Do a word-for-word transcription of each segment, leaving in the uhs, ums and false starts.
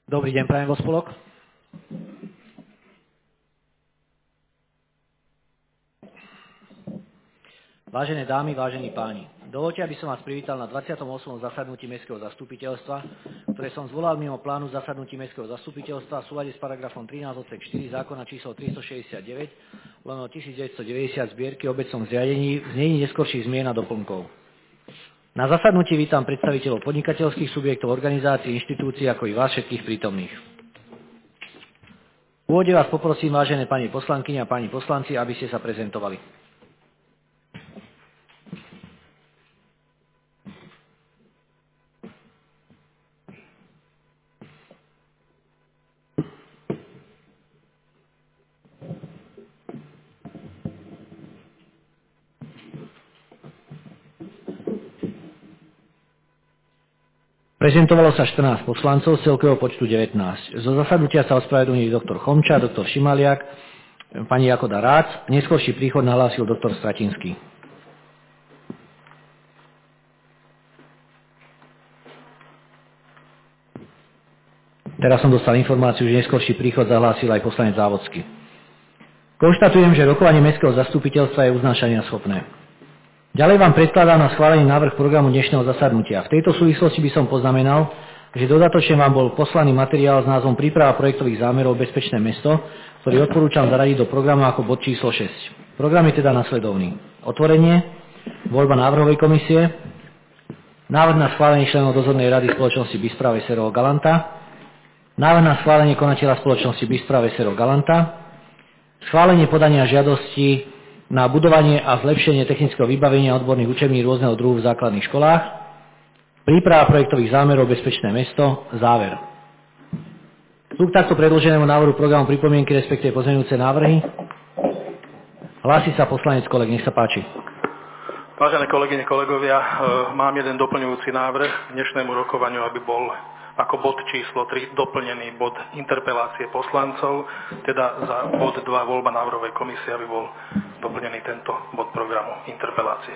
Dobrý deň, prajem vo spolok. Vážené dámy, vážení páni, dovoľte, aby som vás privítal na dvadsiatom ôsmom zasadnutí Mestského zastupiteľstva, ktoré som zvolal mimo plánu zasadnutí Mestského zastupiteľstva v súlade s paragrafom trinásť odsek štyri zákona číslo tristošesťdesiatdeväť lomeno tisícdeväťstodeväťdesiat zbierky o obecnom zriadení v znení neskorších zmien a doplnkov. Na zasadnutí vítam predstaviteľov podnikateľských subjektov, organizácií, inštitúcií, ako i vás všetkých prítomných. V úvode vás poprosím, vážené pani poslankyne a páni poslanci, aby ste sa prezentovali. Prezentovalo sa štrnásť poslancov z celkového počtu devätnásť. Zo zasadnutia sa ospravedlnili doktor Chomča, doktor Šimaliak, pani Jakoda Rác, neskorší príchod nahlásil doktor Stratinský. Teraz som dostal informáciu, že neskorší príchod zahlásil aj poslanec Závodský. Konštatujem, že rokovanie Mestského zastupiteľstva je uznášania schopné. Ďalej vám predkladám na schválenie návrh programu dnešného zasadnutia. V tejto súvislosti by som poznamenal, že dodatočne vám bol poslaný materiál s názvom Príprava projektových zámerov Bezpečné mesto, ktorý odporúčam zaradiť do programu ako bod číslo šesť. Program je teda nasledovný. Otvorenie, voľba návrhovej komisie, návrh na schválenie členov dozornej rady spoločnosti Bispra Veserov Galanta, návrh na schválenie konateľa spoločnosti Bispra Veserov Galanta, schválenie podania žiadosti na budovanie a zlepšenie technického vybavenia odborných učební rôzneho druhu v základných školách, príprava projektových zámerov Bezpečné mesto, záver. Sú k takto predloženému návrhu programu pripomienky, respektíve pozmeňujúce návrhy? Hlási sa poslanec Koleg, nech sa páči. Vážené kolegyne, kolegovia, mám jeden doplňujúci návrh k dnešnému rokovaniu, aby bol ako bod číslo tri doplnený bod interpelácie poslancov, teda za bod dva voľba návrhovej komisie, aby bol doplnený tento bod programu interpelácie.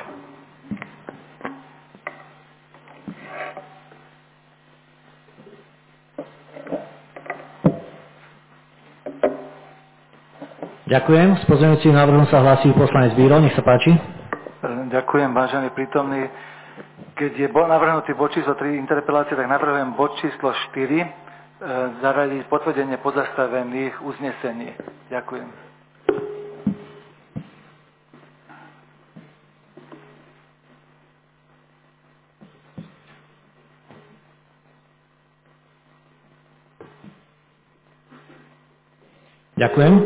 Ďakujem. S pozmeňujúcim návrhom sa hlási poslanec Bíro, nech sa páči. Ďakujem, vážený prítomný. Keď je navrhnutý bod číslo tri interpelácie, tak navrhujem bod číslo štyri e, zaradiť potvrdenie pozastavených uznesení. Ďakujem. Ďakujem.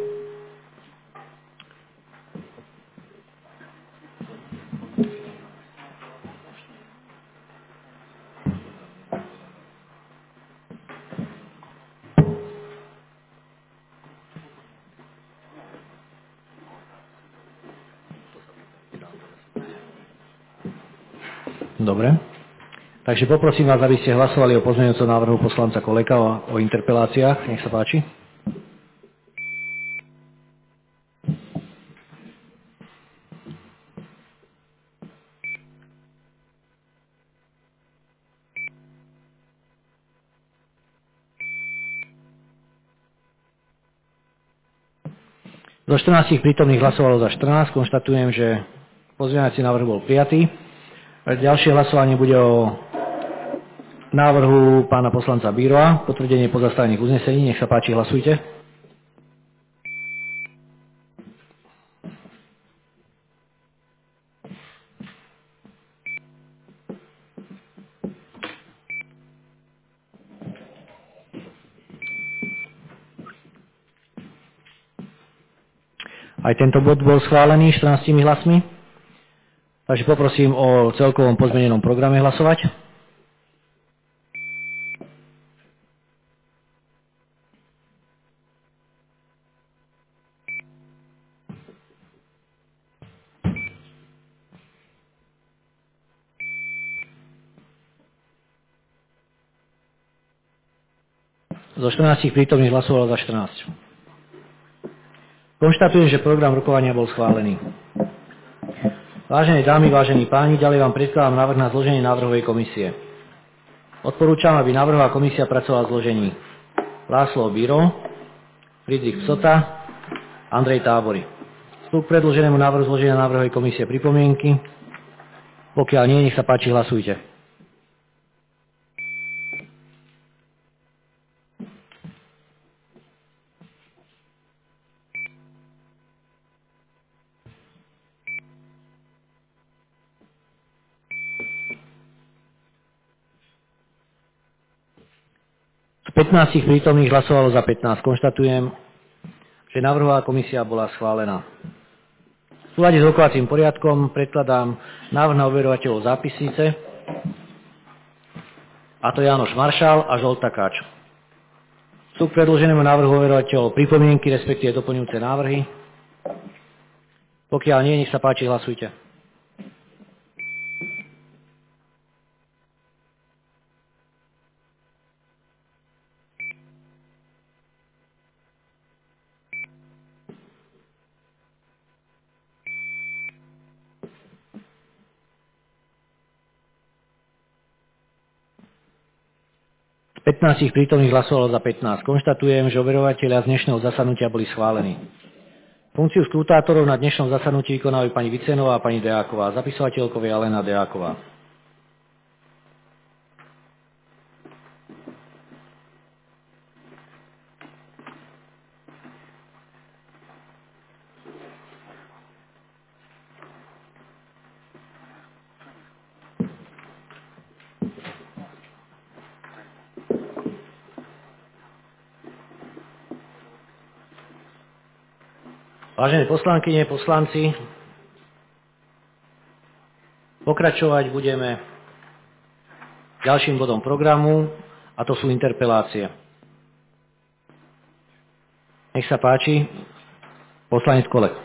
Dobre. Takže poprosím vás, aby ste hlasovali o pozmeňujúcom návrhu poslanca Koleka o, o interpeláciách. Nech sa páči. Zo štrnástich prítomných hlasovalo za štrnásť. Konštatujem, že pozmeňovací návrh bol prijatý. Ďalšie hlasovanie bude o návrhu pána poslanca Bíroa, potvrdenie pozastavených uznesení. Nech sa páči, hlasujte. Aj tento bod bol schválený štrnástimi hlasmi. Takže poprosím o celkovom pozmenenom programe hlasovať. Zo štrnástich prítomných hlasovalo za štrnásť. Konštatujem, že program rokovania bol schválený. Vážené dámy, vážení páni, ďalej vám predkladám návrh na zloženie návrhovej komisie. Odporúčam, aby návrhová komisia pracovala v zložení László Biro, Friedrich Psota, Andrej Tábory. Sú k predloženému návrhu zloženia návrhovej komisie pripomienky? Pokiaľ nie, nech sa páči, hlasujte. Z pätnástich prítomných hlasovalo za pätnásť. Konštatujem, že návrhová komisia bola schválená. V súlade s rokovacím poriadkom predkladám návrh na overovateľov zápisnice, a to Jánoš Maršal a Žolt Takáč. Sú k predloženému návrhu overovateľov pripomienky, respektíve doplňujúce návrhy? Pokiaľ nie, nech sa páči, hlasujte. pätnásť prítomných hlasovalo za pätnásť. Konštatujem, že overovatelia z dnešného zasadnutia boli schválení. Funkciu skrutátorov na dnešnom zasadnutí vykonávajú pani Vicenová a pani Deáková. Zapisovateľkou je Alena Deáková. Vážené poslankyne, poslanci, pokračovať budeme ďalším bodom programu, a to sú interpelácie. Nech sa páči, poslanec Kolek.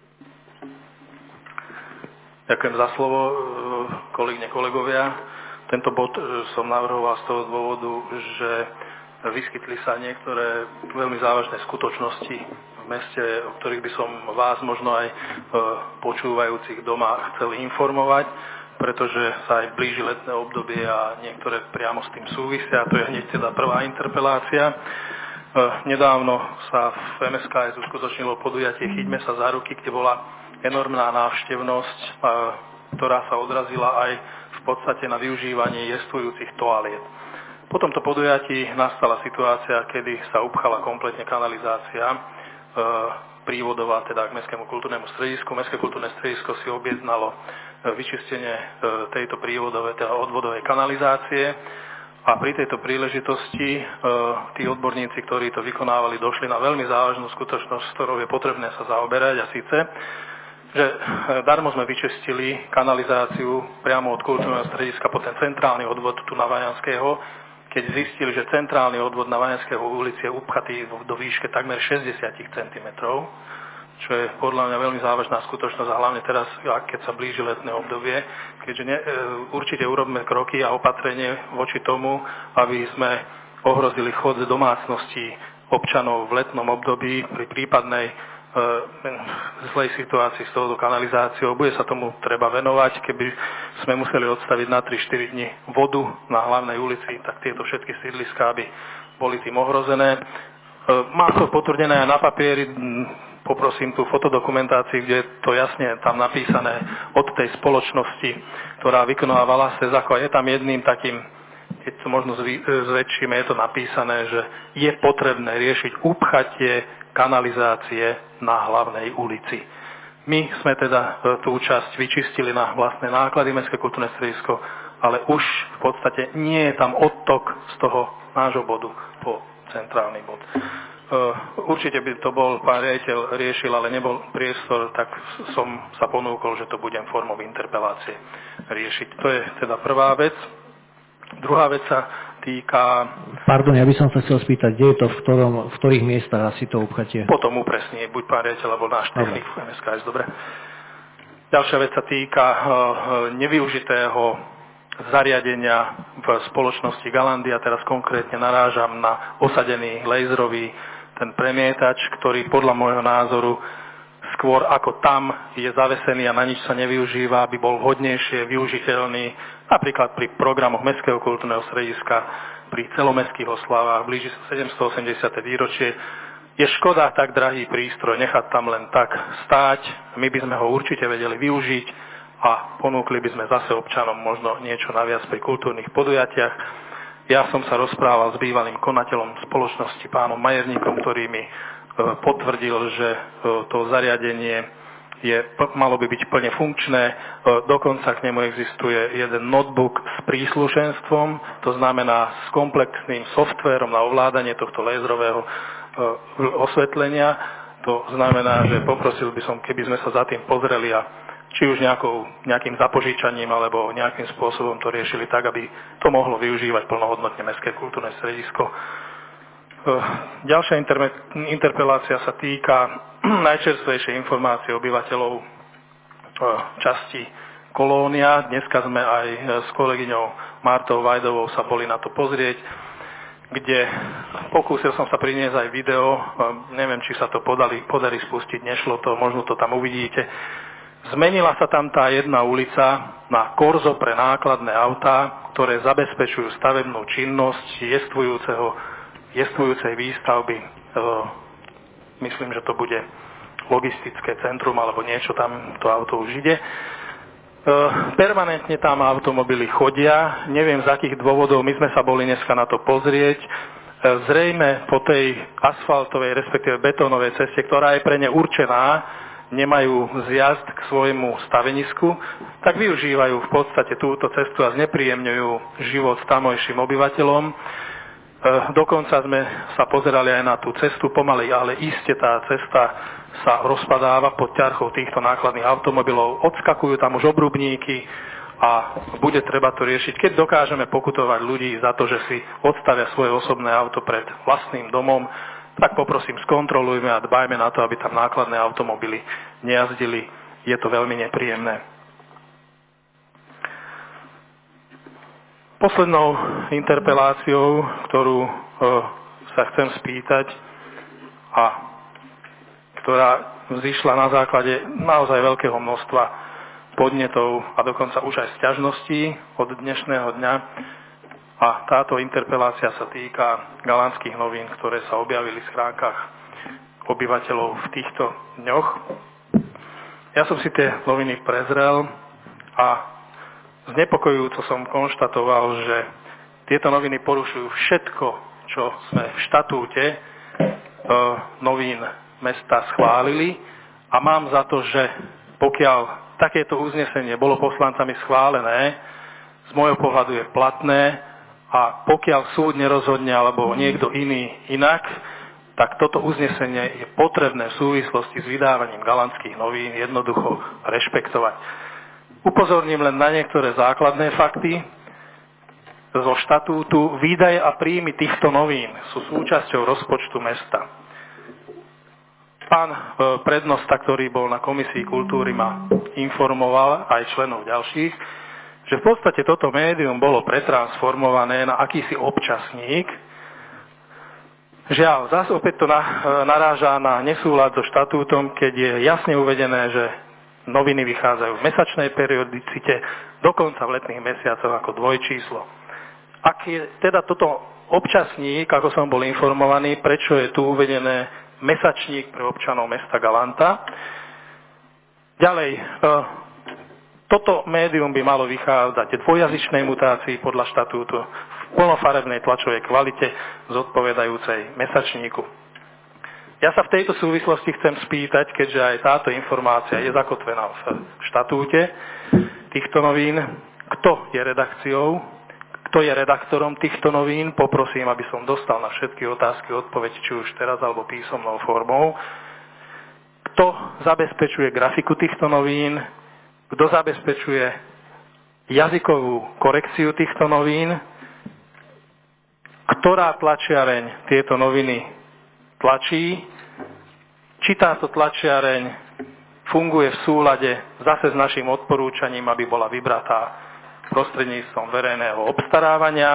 Ďakujem za slovo, kolegyne, kolegovia. Tento bod som navrhoval z toho dôvodu, že vyskytli sa niektoré veľmi závažné skutočnosti v meste, o ktorých by som vás možno aj počúvajúcich doma chcel informovať, pretože sa aj blíži letné obdobie a niektoré priamo s tým súvisia. To je hneď teda prvá interpelácia. Nedávno sa v em es ká es uskutočnilo podujatie Chyťme sa za ruky, kde bola enormná návštevnosť, ktorá sa odrazila aj v podstate na využívanie jestvujúcich toaliet. Po tomto podujatí nastala situácia, kedy sa upchala kompletne kanalizácia e, prívodová, teda k Mestskému kultúrnemu stredisku. Mestské kultúrne stredisko si objednalo e, vyčistenie e, tejto prívodovej, teda odvodovej kanalizácie a pri tejto príležitosti e, tí odborníci, ktorí to vykonávali, došli na veľmi závažnú skutočnosť, s ktorou je potrebné sa zaoberať, a síce, že darmo sme vyčistili kanalizáciu priamo od kultúrneho strediska po ten centrálny odvod tu na Vaňanského, keď zistili, že centrálny odvod na Vaňanského ulici je upchatý do výške takmer šesťdesiat centimetrov, čo je podľa mňa veľmi závažná skutočnosť, a hlavne teraz, keď sa blíži letné obdobie, keďže ne, určite urobíme kroky a opatrenie voči tomu, aby sme ohrozili chod domácností občanov v letnom období pri prípadnej zlej situácii s touto kanalizáciou. Bude sa tomu treba venovať. Keby sme museli odstaviť na tri štyri dni vodu na hlavnej ulici, tak tieto všetky sídliská by boli tým ohrozené. Mám to potvrdené aj na papieri. Poprosím tú fotodokumentáciu, kde je to jasne tam napísané od tej spoločnosti, ktorá vykonávala Sezako. Je tam jedným takým, keď to možno zväčšíme, je to napísané, že je potrebné riešiť upchatie kanalizácie na hlavnej ulici. My sme teda tú časť vyčistili na vlastné náklady, Mestské kultúrne stredisko, ale už v podstate nie je tam odtok z toho nášho bodu po centrálny bod. Určite by to bol pán riaditeľ riešil, ale nebol priestor, tak som sa ponúkol, že to budem formou interpelácie riešiť. To je teda prvá vec. Druhá vec sa týka... Pardon, ja by som sa chcel spýtať, kde je to, v, ktorom, v ktorých miestach asi to upchatie? Potom upresní, buď pán riaditeľ, alebo náš technik v em es ká es, dobre. Ďalšia vec sa týka uh, nevyužitého zariadenia v spoločnosti Galandia. Teraz konkrétne narážam na osadený laserový ten premietač, ktorý podľa môjho názoru skôr ako tam je zavesený a na nič sa nevyužíva, aby bol vhodnejšie využiteľný napríklad pri programoch Mestského kultúrneho strediska, pri celomestských oslavách, blíži sa sedemstoosemdesiate výročie. Je škoda tak drahý prístroj nechať tam len tak stáť. My by sme ho určite vedeli využiť a ponúkli by sme zase občanom možno niečo naviac pri kultúrnych podujatiach. Ja som sa rozprával s bývalým konateľom spoločnosti pánom Majerníkom, ktorý mi potvrdil, že to zariadenie je, malo by byť plne funkčné. Dokonca k nemu existuje jeden notebook s príslušenstvom, to znamená s komplexným softvérom na ovládanie tohto lézerového osvetlenia. To znamená, že poprosil by som, keby sme sa za tým pozreli a či už nejakou, nejakým zapožičaním alebo nejakým spôsobom to riešili tak, aby to mohlo využívať plnohodnotne Mestské kultúrne stredisko. Ďalšia interpelácia sa týka najčerstvejšej informácie obyvateľov časti Kolónia. Dneska sme aj s kolegyňou Martou Vajdovou sa boli na to pozrieť, kde pokúsil som sa priniesť aj video, neviem, či sa to podali, podarí spustiť, nešlo to, možno to tam uvidíte. Zmenila sa tam tá jedna ulica na korzo pre nákladné autá, ktoré zabezpečujú stavebnú činnosť jestvujúceho jestvujúcej výstavby. Myslím, že to bude logistické centrum alebo niečo tam, to auto už ide. Permanentne tam automobily chodia, neviem z akých dôvodov, my sme sa boli dneska na to pozrieť. Zrejme po tej asfaltovej, respektíve betónovej ceste, ktorá je pre ne určená, nemajú zjazd k svojmu stavenisku, tak využívajú v podstate túto cestu a znepríjemňujú život tamojším obyvateľom. Dokonca sme sa pozerali aj na tú cestu pomaly, ale iste tá cesta sa rozpadáva pod ťarchou týchto nákladných automobilov. Odskakujú tam už obrubníky a bude treba to riešiť. Keď dokážeme pokutovať ľudí za to, že si odstavia svoje osobné auto pred vlastným domom, tak poprosím, skontrolujme a dbajme na to, aby tam nákladné automobily nejazdili. Je to veľmi nepríjemné. Poslednou interpeláciou, ktorú e, sa chcem spýtať a ktorá vzýšla na základe naozaj veľkého množstva podnetov a dokonca už aj sťažností od dnešného dňa. A táto interpelácia sa týka Galantských novín, ktoré sa objavili v schránkach obyvateľov v týchto dňoch. Ja som si tie noviny prezrel a znepokojujúco som konštatoval, že tieto noviny porušujú všetko, čo sme v štatúte e, novín mesta schválili a mám za to, že pokiaľ takéto uznesenie bolo poslancami schválené, z môjho pohľadu je platné a pokiaľ súd nerozhodne alebo niekto iný inak, tak toto uznesenie je potrebné v súvislosti s vydávaním Galantských novín jednoducho rešpektovať. Upozorním len na niektoré základné fakty zo štatútu. Výdaje a príjmy týchto novín sú súčasťou rozpočtu mesta. Pán prednosta, ktorý bol na komisii kultúry, ma informoval, aj členov ďalších, že v podstate toto médium bolo pretransformované na akýsi občasník. Žiaľ, zase opäť to naráža na nesúlad so štatútom, keď je jasne uvedené, že noviny vychádzajú v mesačnej periodicite, dokonca v letných mesiacoch ako dvojčíslo. Ak je teda toto občasník, ako som bol informovaný, prečo je tu uvedené mesačník pre občanov mesta Galanta? Ďalej, toto médium by malo vychádzať v dvojazyčnej mutácii podľa štatútu v plnofarebnej tlačovej kvalite zodpovedajúcej mesačníku. Ja sa v tejto súvislosti chcem spýtať, keďže aj táto informácia je zakotvená v štatúte týchto novín, kto je redakciou, kto je redaktorom týchto novín. Poprosím, aby som dostal na všetky otázky odpoveď, či už teraz alebo písomnou formou. Kto zabezpečuje grafiku týchto novín, kto zabezpečuje jazykovú korekciu týchto novín, ktorá tlačiareň tieto noviny tlačí, či táto tlačiareň funguje v súlade zase s našim odporúčaním, aby bola vybratá prostredníctvom verejného obstarávania.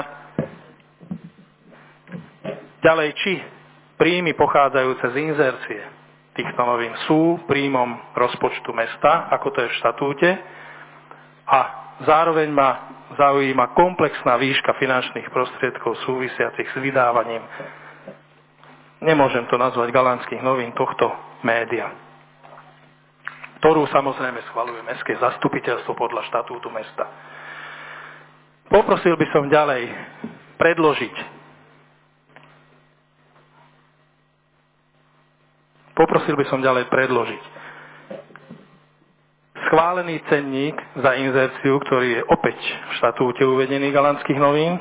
Ďalej, či príjmy pochádzajúce z inzercie týchto novín sú príjmom rozpočtu mesta, ako to je v štatúte, a zároveň ma zaujíma komplexná výška finančných prostriedkov súvisiacich s vydávaním, nemôžem to nazvať galantských novín, tohto média, ktorú samozrejme schvaľuje mestské zastupiteľstvo podľa štatútu mesta. Poprosil by som ďalej predložiť Poprosil by som ďalej predložiť schválený cenník za inzerciu, ktorý je opäť v štatúte uvedený galantských novín,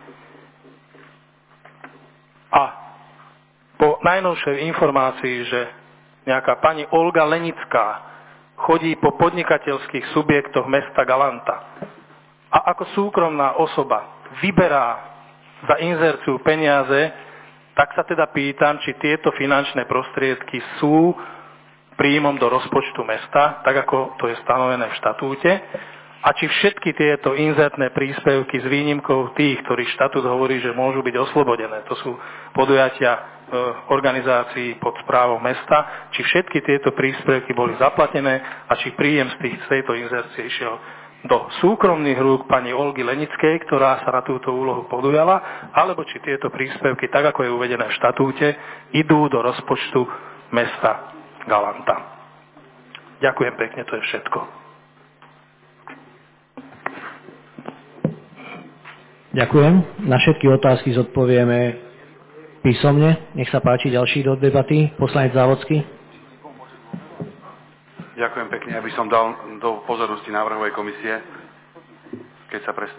a po najnovšej informácii, že nejaká pani Olga Lenická chodí po podnikateľských subjektoch mesta Galanta a ako súkromná osoba vyberá za inzerciu peniaze, tak sa teda pýtam, či tieto finančné prostriedky sú príjmom do rozpočtu mesta, tak ako to je stanovené v štatúte, a či všetky tieto inzertné príspevky s výnimkou tých, ktorých štatút hovorí, že môžu byť oslobodené, to sú podujatia e, organizácií pod správou mesta, či všetky tieto príspevky boli zaplatené a či príjem z, tých, z tejto inzercie išiel do súkromných rúk pani Olgy Lenickej, ktorá sa na túto úlohu podujala, alebo či tieto príspevky, tak ako je uvedené v štatúte, idú do rozpočtu mesta Galanta. Ďakujem pekne, to je všetko. Ďakujem. Na všetky otázky zodpovieme písomne. Nech sa páči ďalší do debaty. Poslanec Závodský. Ďakujem pekne. Ja by som dal do pozornosti návrhovej komisie, keď sa pres...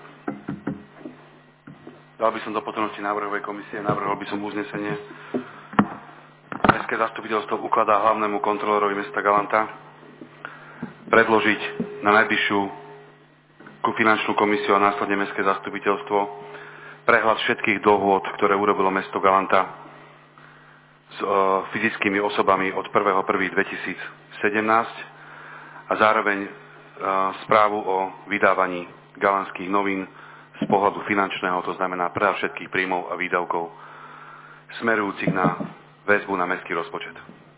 Dal by som do pozornosti návrhovej komisie, navrhol by som uznesenie. Mestské zastupiteľstvo ukladá hlavnému kontrolórovi mesta Galanta predložiť na najbližšiu finančnú komisiu a následne mestské zastupiteľstvo prehľad všetkých dohôd, ktoré urobilo mesto Galanta s e, fyzickými osobami od prvého prvého dvetisícsedemnásť a zároveň e, správu o vydávaní galantských novín z pohľadu finančného, to znamená prehľad všetkých príjmov a výdavkov smerujúcich na väzbu na mestský rozpočet.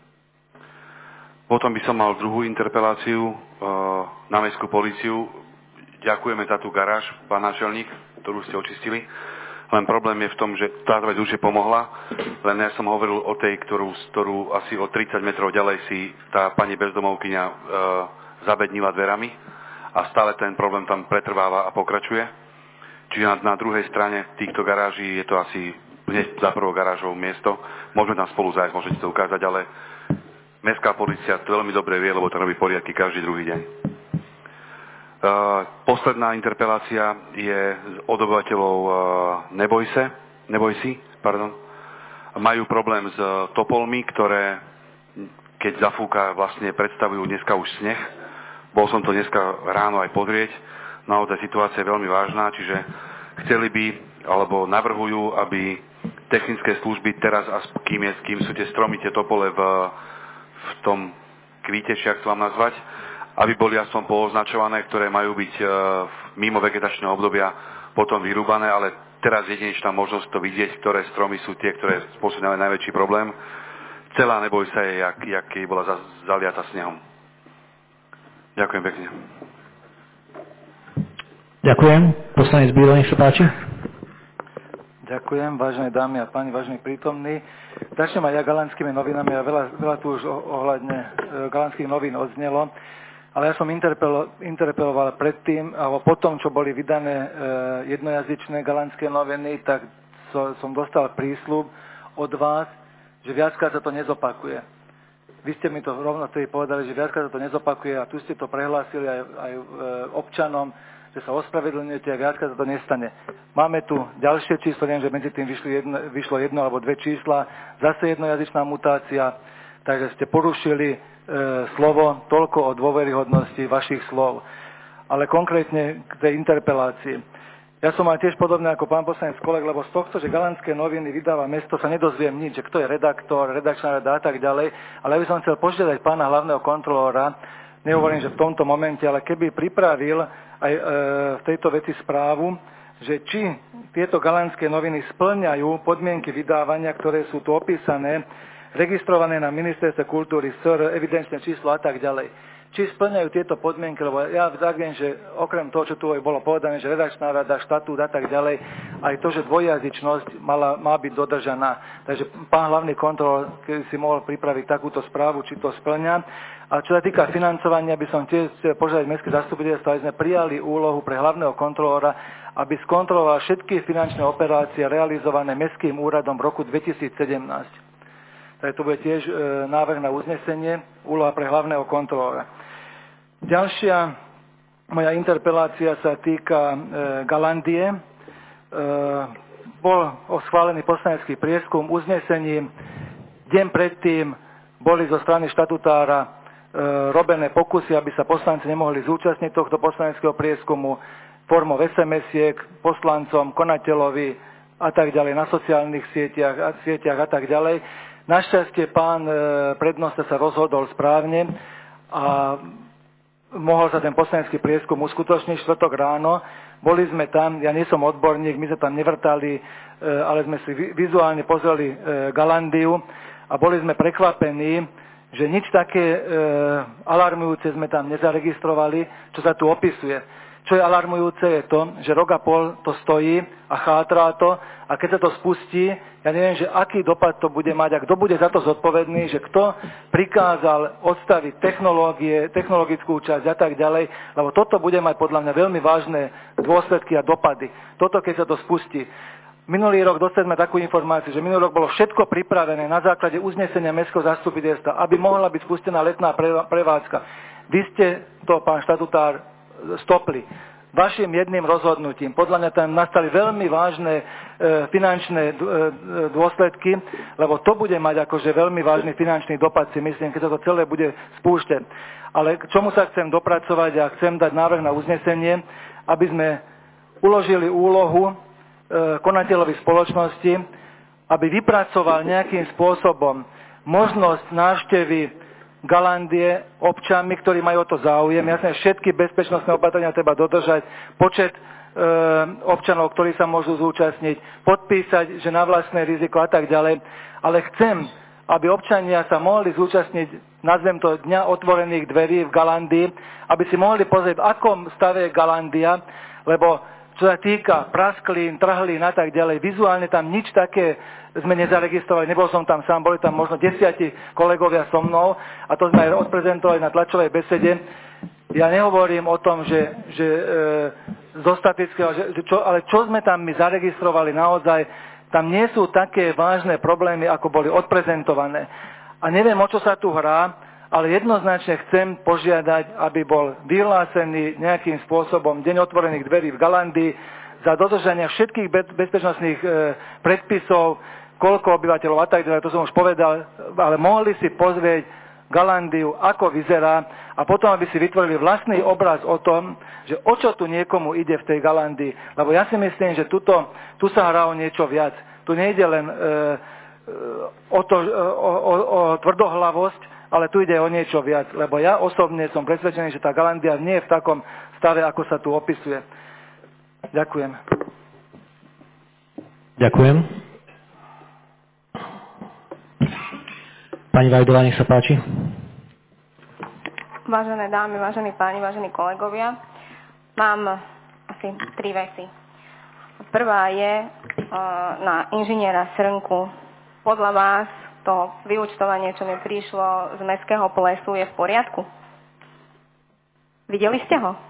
Potom by som mal druhú interpeláciu e, na mestskú políciu. Ďakujeme za tú garáž, pán náčelník, ktorú ste očistili. Len problém je v tom, že táto vec už je pomohla, len ja som hovoril o tej, ktorú, ktorú asi o tridsať metrov ďalej si tá pani bezdomovkyňa e, zabednila dverami a stále ten problém tam pretrváva a pokračuje. Čiže na, na druhej strane týchto garáží je to asi hneď za prvou garážou miesto. Môžeme tam spolu zájsť, môžete to ukázať, ale mestská polícia to veľmi dobre vie, lebo to robí poriadky každý druhý deň. Uh, posledná interpelácia je od obyvateľov uh, Nebojse, Nebojsi, pardon. Majú problém s topolmi, ktoré keď zafúka, vlastne predstavujú dneska už sneh. Bol som to dneska ráno aj pozrieť. Naozaj situácia je veľmi vážna, čiže chceli by, alebo navrhujú, aby technické služby teraz, kým, je, kým sú tie stromy, tie topole v, v tom kvíteči, ak to mám nazvať, aby boli aspoň pooznačované, ktoré majú byť e, mimo vegetačného obdobia potom vyrúbané, ale teraz jedinečná možnosť to vidieť, ktoré stromy sú tie, ktoré spôsobili najväčší problém. Celá Nebojsa je, jak, jak keď bola za, zaliata snehom. Ďakujem pekne. Ďakujem. Poslanec Bílo, nech sa páči. Ďakujem, vážené dámy a páni, vážení prítomní. Začnem aj ja galantskými novinami a veľa, veľa tu už ohľadne e, galantských novín odznelo. Ale ja som interpelo, interpeloval predtým, alebo potom, čo boli vydané e, jednojazyčné galantské noviny, tak so, som dostal prísľub od vás, že viackrát sa to nezopakuje. Vy ste mi to rovno vtedy povedali, že viackrát sa to nezopakuje a tu ste to prehlásili aj, aj e, občanom, že sa ospravedlňujete a viackrát sa to nestane. Máme tu ďalšie číslo, viem, že medzi tým vyšlo jedno, vyšlo jedno alebo dve čísla, zase jednojazyčná mutácia, takže ste porušili slovo, toľko o dôveryhodnosti vašich slov. Ale konkrétne k tej interpelácii. Ja som mal tiež podobne ako pán poslanec Kolek, lebo z tohto, že galantské noviny vydáva mesto, sa nedozviem nič, že kto je redaktor, redakčná rada a tak ďalej, ale ja by som chcel požiadať pána hlavného kontrolóra, nehovorím, že v tomto momente, ale keby pripravil aj e, v tejto veci správu, že či tieto galantské noviny spĺňajú podmienky vydávania, ktoré sú tu opísané registrované na ministerstve kultúry, es er, evidenčné číslo a tak ďalej. Či splňajú tieto podmienky, lebo ja viem, že okrem toho, čo tu bolo povedané, že redakčná rada, štatút a tak ďalej, aj to, že dvojjazyčnosť mala, má byť dodržaná. Takže pán hlavný kontrolor, keď si mohol pripraviť takúto správu, či to splňa. A čo sa týka financovania, by som tiež chcel požiadať mestské zastupiteľstvo, aby sme prijali úlohu pre hlavného kontrolóra, aby skontroloval všetky finančné operácie realizované mestským úradom v roku dvetisícsedemnásť. Takže to bude tiež e, návrh na uznesenie, úloha pre hlavného kontrolóra. Ďalšia moja interpelácia sa týka e, Galandie. E, bol schválený poslanecký prieskum uznesením. Deň predtým boli zo strany štatutára e, robené pokusy, aby sa poslanci nemohli zúčastniť tohto poslaneckého prieskumu formou es em esiek poslancom, konateľovi a tak ďalej, na sociálnych sieťach a, sieťach a tak ďalej. Našťastie pán e, prednosta sa rozhodol správne a mohol sa ten poslanecký prieskum uskutočniť štvrtok ráno. Boli sme tam, ja nie som odborník, my sme tam nevrtali, e, ale sme si vizuálne pozreli e, Galandiu a boli sme prekvapení, že nič také e, alarmujúce sme tam nezaregistrovali, čo sa tu opisuje. Čo je alarmujúce je to, že rok a pol to stojí a chátrá to a keď sa to spustí, ja neviem, že aký dopad to bude mať a kto bude za to zodpovedný, že kto prikázal odstaviť technológie, technologickú časť a tak ďalej, lebo toto bude mať podľa mňa veľmi vážne dôsledky a dopady. Toto, keď sa to spustí. Minulý rok dostali sme takú informáciu, že minulý rok bolo všetko pripravené na základe uznesenia mestského zastupiteľstva, aby mohla byť spustená letná prevádzka. Vy ste to, pán štatutár, stopli. Vašim jedným rozhodnutím. Podľa mňa tam nastali veľmi vážne e, finančné e, dôsledky, lebo to bude mať akože veľmi vážny finančný dopad, si myslím, keď sa to celé bude spúšťať. Ale k čomu sa chcem dopracovať a chcem dať návrh na uznesenie, aby sme uložili úlohu e, konateľovi spoločnosti, aby vypracoval nejakým spôsobom možnosť návštevy Galandie občanmi, ktorí majú o to záujem. Jasne, všetky bezpečnostné opatrenia treba dodržať, počet e, občanov, ktorí sa môžu zúčastniť, podpísať, že na vlastné riziko a tak ďalej. Ale chcem, aby občania sa mohli zúčastniť, nazvem to Dňa otvorených dverí v Galandii, aby si mohli pozrieť, v akom stave je Galandia, lebo čo sa týka prasklín, trhlín a tak ďalej, vizuálne tam nič také sme nezaregistrovali, nebol som tam sám, boli tam možno desiati kolegovia so mnou a to sme aj odprezentovali na tlačovej besede. Ja nehovorím o tom, že, že e, zo statického, že, čo, ale čo sme tam my zaregistrovali naozaj, tam nie sú také vážne problémy, ako boli odprezentované. A neviem, o čo sa tu hrá, ale jednoznačne chcem požiadať, aby bol vyhlásený nejakým spôsobom Deň otvorených dverí v Galandii za dodržania všetkých bezpečnostných e, predpisov, koľko obyvateľov a tak ďalej, to som už povedal, ale mohli si pozrieť Galandiu, ako vyzerá a potom, aby si vytvorili vlastný obraz o tom, že o čo tu niekomu ide v tej Galandii. Lebo ja si myslím, že tuto, tu sa hrá o niečo viac. Tu nejde len e, o, to, o, o, o tvrdohlavosť, ale tu ide o niečo viac. Lebo ja osobne som presvedčený, že tá Galandia nie je v takom stave, ako sa tu opisuje. Ďakujem. Ďakujem. Pani Vajdová, nech sa páči. Vážené dámy, vážení páni, vážení kolegovia, mám asi tri veci. Prvá je uh, na inžiniera Srnku. Podľa vás to vyúčtovanie, čo mi prišlo z mestského plesu, je v poriadku? Videli ste ho?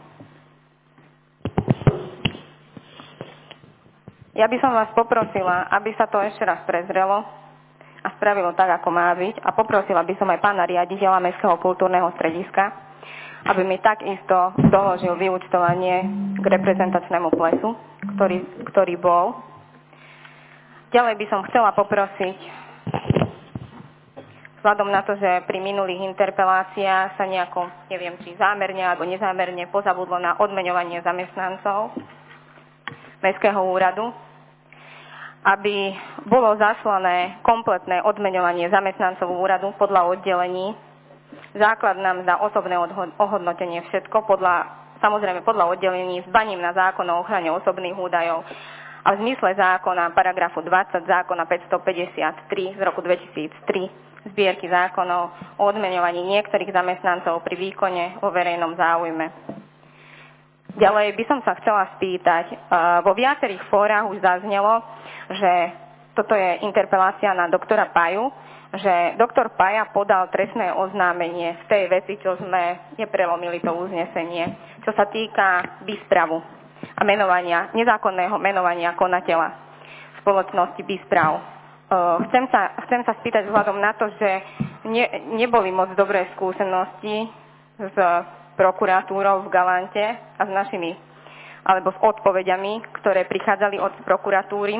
Ja by som vás poprosila, aby sa to ešte raz prezrelo a spravilo tak, ako má byť. A poprosila by som aj pána riaditeľa Mestského kultúrneho strediska, aby mi takisto doložil vyúčtovanie k reprezentačnému plesu, ktorý, ktorý bol. Ďalej by som chcela poprosiť, vzhľadom na to, že pri minulých interpeláciách sa nejako, neviem, či zámerne alebo nezámerne pozabudlo na odmeňovanie zamestnancov Mestského úradu, aby bolo zaslané kompletné odmeňovanie zamestnancov úradu podľa oddelení, základná mzda, osobné ohodnotenie, všetko podľa, samozrejme podľa oddelení s baním na zákon o ochrane osobných údajov a v zmysle zákona paragrafu dvadsať zákona päťstopäťdesiattri z roku dvetisíctri zbierky zákonov o odmeňovaní niektorých zamestnancov pri výkone vo verejnom záujme. Ďalej by som sa chcela spýtať, vo viacerých fórach už zaznelo, že toto je interpelácia na doktora Paju, že doktor Paja podal trestné oznámenie v tej veci, čo sme neprelomili to uznesenie, čo sa týka výspravu a menovania, nezákonného menovania konateľa spoločnosti Bisprav. Chcem sa, chcem sa spýtať vzhľadom na to, že ne, neboli moc dobré skúsenosti s prokuratúrou v Galante a s našimi, alebo s odpovediami, ktoré prichádzali od prokuratúry.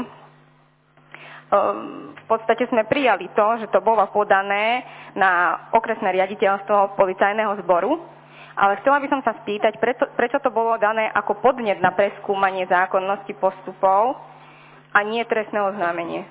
V podstate sme prijali to, že to bolo podané na okresné riaditeľstvo policajného zboru, ale chcela by som sa spýtať, prečo, prečo to bolo dané ako podnet na preskúmanie zákonnosti postupov a nie trestné oznámenie.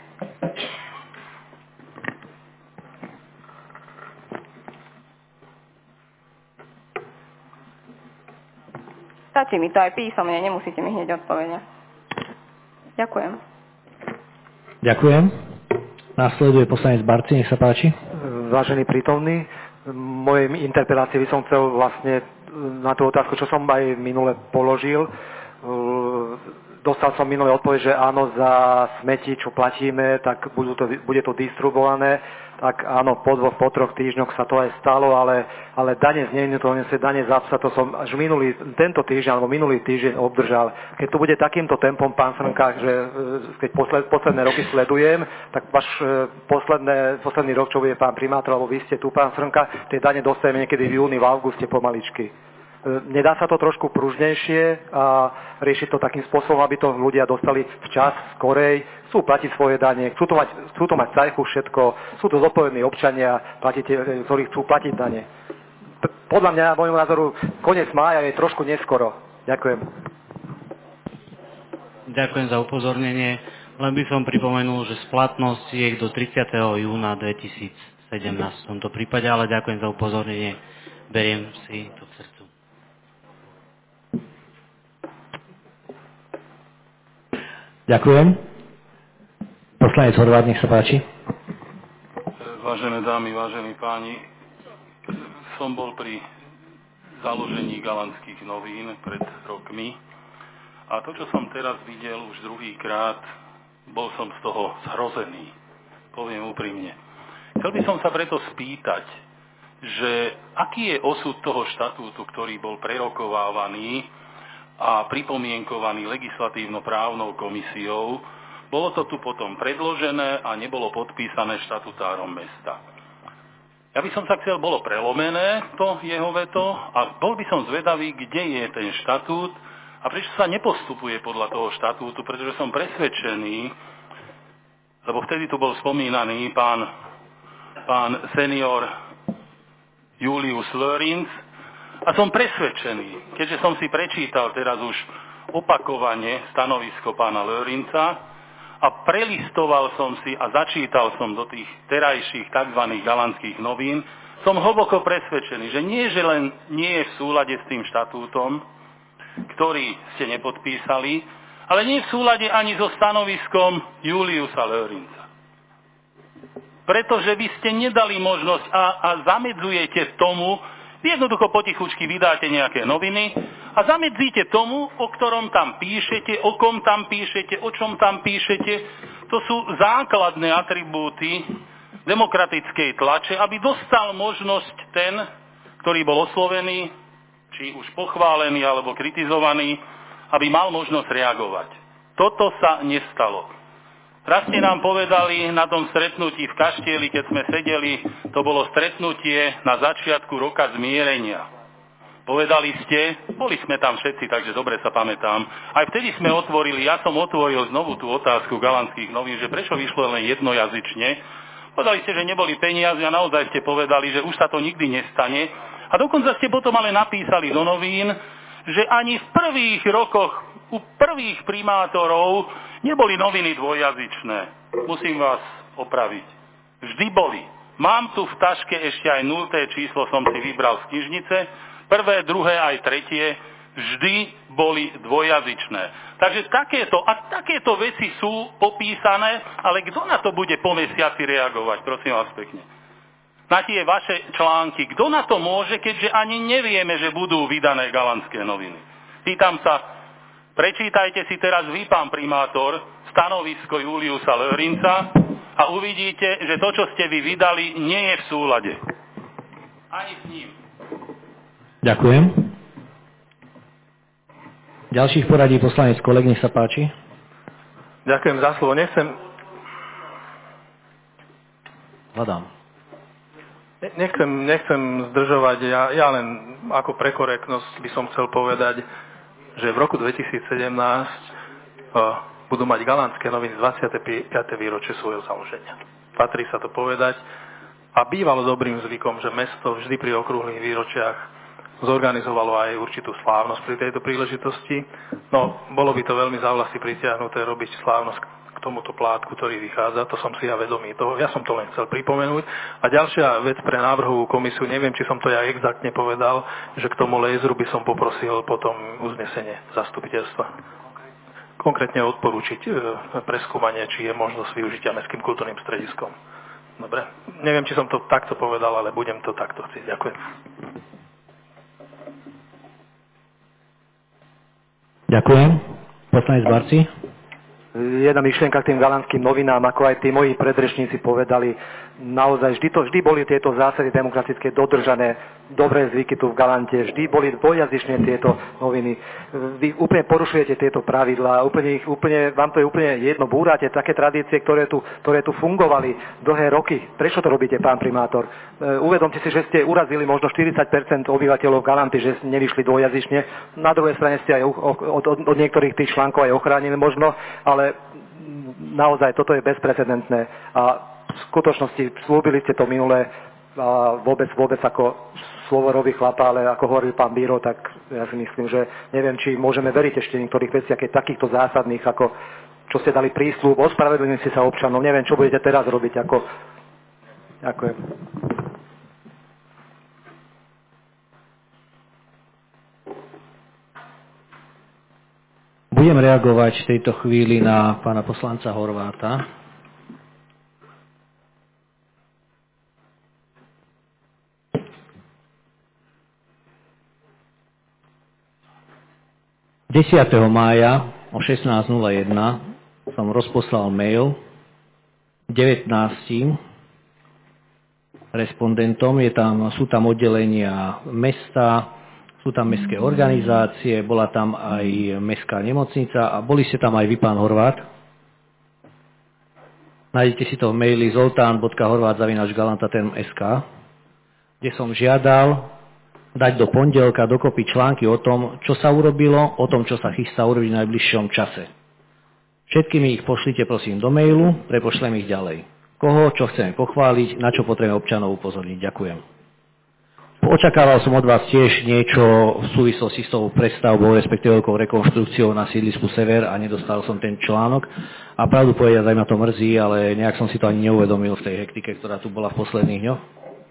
Stačí mi to aj písomne, nemusíte mi hneď odpovedať. Ďakujem. Ďakujem. Následuje poslanec Barci, nech sa páči. Vážený prítomný, v mojej interpelácii by som chcel vlastne na tú otázku, čo som aj minule položil. Dostal som minulé odpoveď, že áno, za smeti, čo platíme, tak budú to, bude to distribuované. Tak áno, po dvoch, po troch týždňoch sa to aj stalo, ale, ale dane z nehnuteľnosti, dane z apsa, to som až minulý, tento týždeň alebo minulý týždeň obdržal. Keď to bude takýmto tempom, pán Srnka, že keď posled, posledné roky sledujem, tak váš posledné, posledný rok, čo bude pán primátor, alebo vy ste tu, pán Srnka, tie dane dostaneme niekedy v júni, v auguste pomaličky. Nedá sa to trošku pružnejšie a riešiť to takým spôsobom, aby to ľudia dostali včas, skorej, chcú platiť svoje dane, chcú to mať, chcú to mať cajchu všetko, sú to zodpovední občania, platíte, ktorí chcú platiť dane. Podľa mňa, môjmu názoru, koniec mája je trošku neskoro. Ďakujem. Ďakujem za upozornenie. Len by som pripomenul, že splatnosť je do tridsiateho júna dvetisícsedemnásť v tomto prípade, ale ďakujem za upozornenie. Beriem si to k srdcu. Ďakujem. Poslanec Horváth, nech sa páči. Vážené dámy, vážení páni, som bol pri založení Galantských novín pred rokmi a to, čo som teraz videl už druhýkrát, bol som z toho zhrozený. Poviem úprimne. Chcel by som sa preto spýtať, že aký je osud toho štatútu, ktorý bol prerokovávaný a pripomienkovaný legislatívno-právnou komisiou. Bolo to tu potom predložené a nebolo podpísané štatutárom mesta. Ja by som sa chcel, bolo prelomené to jeho veto a bol by som zvedavý, kde je ten štatút a prečo sa nepostupuje podľa toho štatútu, pretože som presvedčený, lebo vtedy tu bol spomínaný pán, pán senior Julius Lörinc, a som presvedčený, keďže som si prečítal teraz už opakovane stanovisko pána Lörinca a prelistoval som si a začítal som do tých terajších tzv. Galantských novín, som hlboko presvedčený, že nie, že len nie je v súlade s tým štatútom, ktorý ste nepodpísali, ale nie je v súlade ani so stanoviskom Juliusa Lörinca. Pretože by ste nedali možnosť a, a zamedzujete tomu, jednoducho potichučky vydáte nejaké noviny a zamedzíte tomu, o ktorom tam píšete, o kom tam píšete, o čom tam píšete. To sú základné atribúty demokratickej tlače, aby dostal možnosť ten, ktorý bol oslovený, či už pochválený alebo kritizovaný, aby mal možnosť reagovať. Toto sa nestalo. Raz ste nám povedali na tom stretnutí v Kaštieli, keď sme sedeli, to bolo stretnutie na začiatku roka zmierenia. Povedali ste, boli sme tam všetci, takže dobre sa pamätám, aj vtedy sme otvorili, ja som otvoril znovu tú otázku Galantských novín, že prečo vyšlo len jednojazyčne. Povedali ste, že neboli peniaze a naozaj ste povedali, že už sa to nikdy nestane. A dokonca ste potom ale napísali do novín, že ani v prvých rokoch u prvých primátorov neboli noviny dvojjazyčné. Musím vás opraviť. Vždy boli. Mám tu v taške ešte aj nulté číslo, som si vybral z knižnice. Prvé, druhé, aj tretie vždy boli dvojazyčné. Takže takéto, a takéto veci sú popísané, ale kto na to bude po mesiaci reagovať, prosím vás pekne? Na tie vaše články, kto na to môže, keďže ani nevieme, že budú vydané galantské noviny. Pýtam sa, prečítajte si teraz vy, pán primátor, stanovisko Juliusa Lörinca a uvidíte, že to, čo ste vy vydali, nie je v súlade. Ani s ním. Ďakujem. Ďalších poradí poslanec Kollek, nech sa páči. Ďakujem za slovo. Nechcem... Hľadám. Nechcem, nechcem zdržovať. Ja, ja len ako pre korektnosť by som chcel povedať, že v roku dvetisícsedemnásť uh, budú mať galantské noviny dvadsiate piate výročie svojho založenia. Patrí sa to povedať. A bývalo dobrým zvykom, že mesto vždy pri okrúhlych výročiach zorganizovalo aj určitú slávnosť pri tejto príležitosti. No, bolo by to veľmi za vlasy pritiahnuté robiť slávnosť k tomuto plátku, ktorý vychádza. To som si ja vedomý toho. Ja som to len chcel pripomenúť. A ďalšia vec pre návrhovú komisiu, neviem, či som to ja exaktne povedal, že k tomu lézru by som poprosil potom uznesenie zastupiteľstva. Konkrétne odporúčiť e, preskúmanie, či je možnosť využitia mestským kultúrnym strediskom. Dobre. Neviem, či som to takto povedal, ale budem to takto chcieť. Ďakujem. Ďakujem. Poslanec Barci. Jedna myšlienka k tým galantským novinám, ako aj tí moji predrečníci povedali, naozaj vždy, to, vždy boli tieto zásady demokratické dodržané, dobré zvyky tu v Galante, vždy boli dvojazyčné tieto noviny. Vy úplne porušujete tieto pravidlá, úplne, ich, úplne, vám to je úplne jedno, búrate také tradície, ktoré tu, ktoré tu fungovali dlhé roky. Prečo to robíte, pán primátor? E, uvedomte si, že ste urazili možno štyridsať percent obyvateľov Galanty, že nevyšli dvojazyčne. Na druhej strane ste aj od, od, od niektorých tých článkov aj ochránili možno, ale naozaj toto je bezprecedentné a v skutočnosti slúbili ste to minulé a vôbec, vôbec ako slovorový chlapa, ale ako hovoril pán Bíro, tak ja si myslím, že neviem, či môžeme veriť ešte niektorých veciach, keď takýchto zásadných, ako čo ste dali prísľub, ospravedlnili ste sa občanom, neviem, čo budete teraz robiť, ako... Ďakujem. Budem reagovať v tejto chvíli na pána poslanca Horváta. desiateho mája o šestnásť nula jeden som rozposlal mail devätnástim respondentom. Je tam, sú tam oddelenia mesta, sú tam mestské organizácie, bola tam aj mestská nemocnica a boli ste tam aj vy, pán Horvát. Nájdete si to v maili zoltán bodka horvát zavináč galantaterm bodka es ká, kde som žiadal dať do pondelka dokopy články o tom, čo sa urobilo, o tom, čo sa chystá urobiť v najbližšom čase. Všetky mi ich pošlite prosím do mailu, prepošlem ich ďalej. Koho, čo chceme pochváliť, na čo potrebujeme občanov upozorniť. Ďakujem. Očakával som od vás tiež niečo v súvislosti s tou prestavbou, respektíve veľkou rekonštrukciou na sídlisku Sever a nedostal som ten článok. A pravdu povedať, aj ma to mrzí, ale nejak som si to ani neuvedomil v tej hektike, ktorá tu bola v posledných dňoch.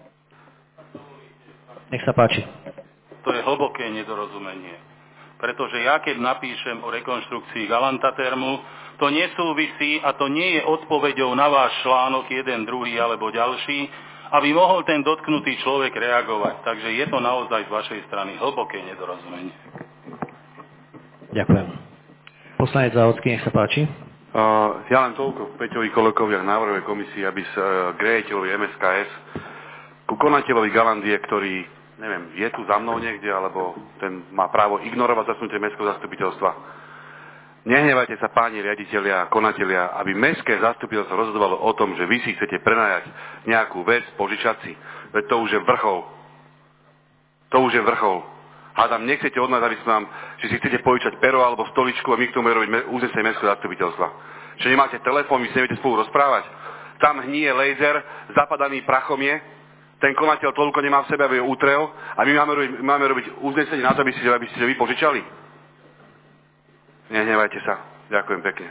Nech sa páči. To je hlboké nedorozumenie. Pretože ja, keď napíšem o rekonštrukcii Galantatermu, to nesúvisí a to nie je odpoveďou na váš článok, jeden, druhý alebo ďalší, aby mohol ten dotknutý človek reagovať. Takže je to naozaj z vašej strany hlboké nedorozumenie. Ďakujem. Poslanec Závodský, nech sa páči. Uh, ja len toľko Peťovi kolegovi a návrhovej komisii, aby sa uh, k riaditeľovi em es ká es, ku konateľovi Galantie, ktorý, neviem, je tu za mnou niekde, alebo ten má právo ignorovať zasnutie mestského zastupiteľstva. Nehnevajte sa, páni riaditelia a konatelia, aby mestské zastupiteľstvo rozhodovalo o tom, že vy si chcete prenajať nejakú vec, požičať si. Veď to už je vrchol. To už je vrchol. Hádam, nechcete od nás, aby sme vám, že si chcete požičať pero alebo stoličku a my k tomu robiť uznesenie mestského zastupiteľstva. Že nemáte telefón, vy si neviete spolu rozprávať. Tam hníje laser, zapadaný prachom je, ten konateľ toľko nemá v sebe, aby ho utrel a my máme robiť, máme robiť uznesenie na to, aby ste, aby ste vy požičali. Nehnevajte sa. Ďakujem pekne.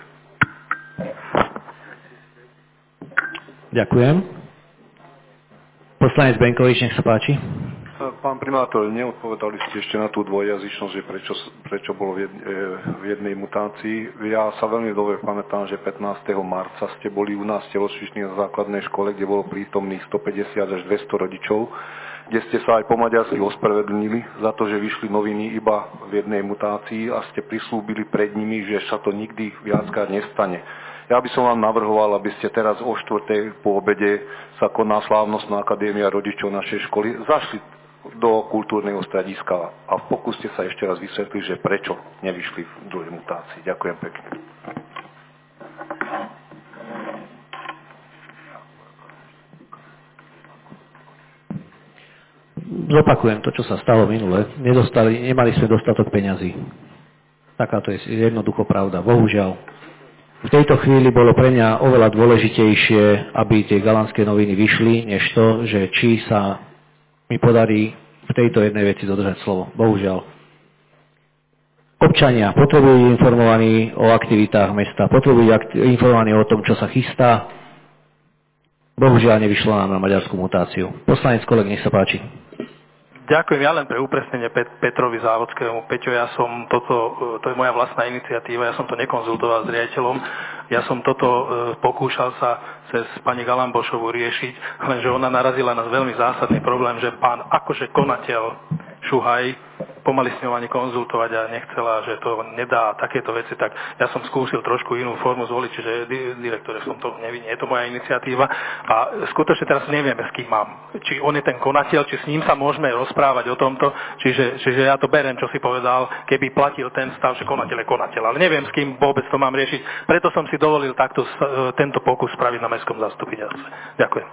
Ďakujem. Poslanec Benkovič, nech sa páči. Pán primátor, neodpovedali ste ešte na tú dvojjazyčnosť, že prečo, prečo bolo v, jedne, v jednej mutácii. Ja sa veľmi dobre pamätám, že pätnásteho marca ste boli u nás telocvičný na základnej škole, kde bolo prítomných stopäťdesiat až dvesto rodičov, kde ste sa aj po maďarsky ospravedlnili za to, že vyšli noviny iba v jednej mutácii a ste prislúbili pred nimi, že sa to nikdy viackrát nestane. Ja by som vám navrhoval, aby ste teraz o štvrtej po obede sa koná slávnostná akadémia rodičov našej školy, zašli do kultúrneho strediska a pokúste sa ešte raz vysvetliť, že prečo nevyšli v druhej mutácii. Ďakujem pekne. Zopakujem to, čo sa stalo minule. Nedostali, nemali sme dostatok peňazí. Takáto je jednoducho pravda. Bohužiaľ. V tejto chvíli bolo pre mňa oveľa dôležitejšie, aby tie galantské noviny vyšli, než to, že či sa mi podarí v tejto jednej veci dodržať slovo. Bohužiaľ. Občania potrebujú informovaní o aktivitách mesta, potrebujú informovaní o tom, čo sa chystá. Bohužiaľ nevyšlo nám na maďarskú mutáciu. Poslanec koleg, nech sa páči. Ďakujem, ja len pre upresnenie Pet- Petrovi Závodskému. Peťo, ja som toto, to je moja vlastná iniciatíva, ja som to nekonzultoval s riaditeľom, ja som toto e, pokúšal sa cez pani Galambošovu riešiť, lenže ona narazila na veľmi zásadný problém, že pán akože konateľ Šuhaj pomaly s ňou ani konzultovať a nechcela, že to nedá takéto veci, tak ja som skúsil trošku inú formu zvoliť, čiže direktore som to nevinne, je to moja iniciatíva a skutočne teraz nevieme, s kým mám. Či on je ten konateľ, či s ním sa môžeme rozprávať o tomto, čiže, čiže ja to berem, čo si povedal, keby platil ten stav, že konateľ je konateľ, ale neviem, s kým vôbec to mám riešiť, preto som si dovolil takto tento pokus spraviť na mestskom zastupiteľstve. Ďakujem.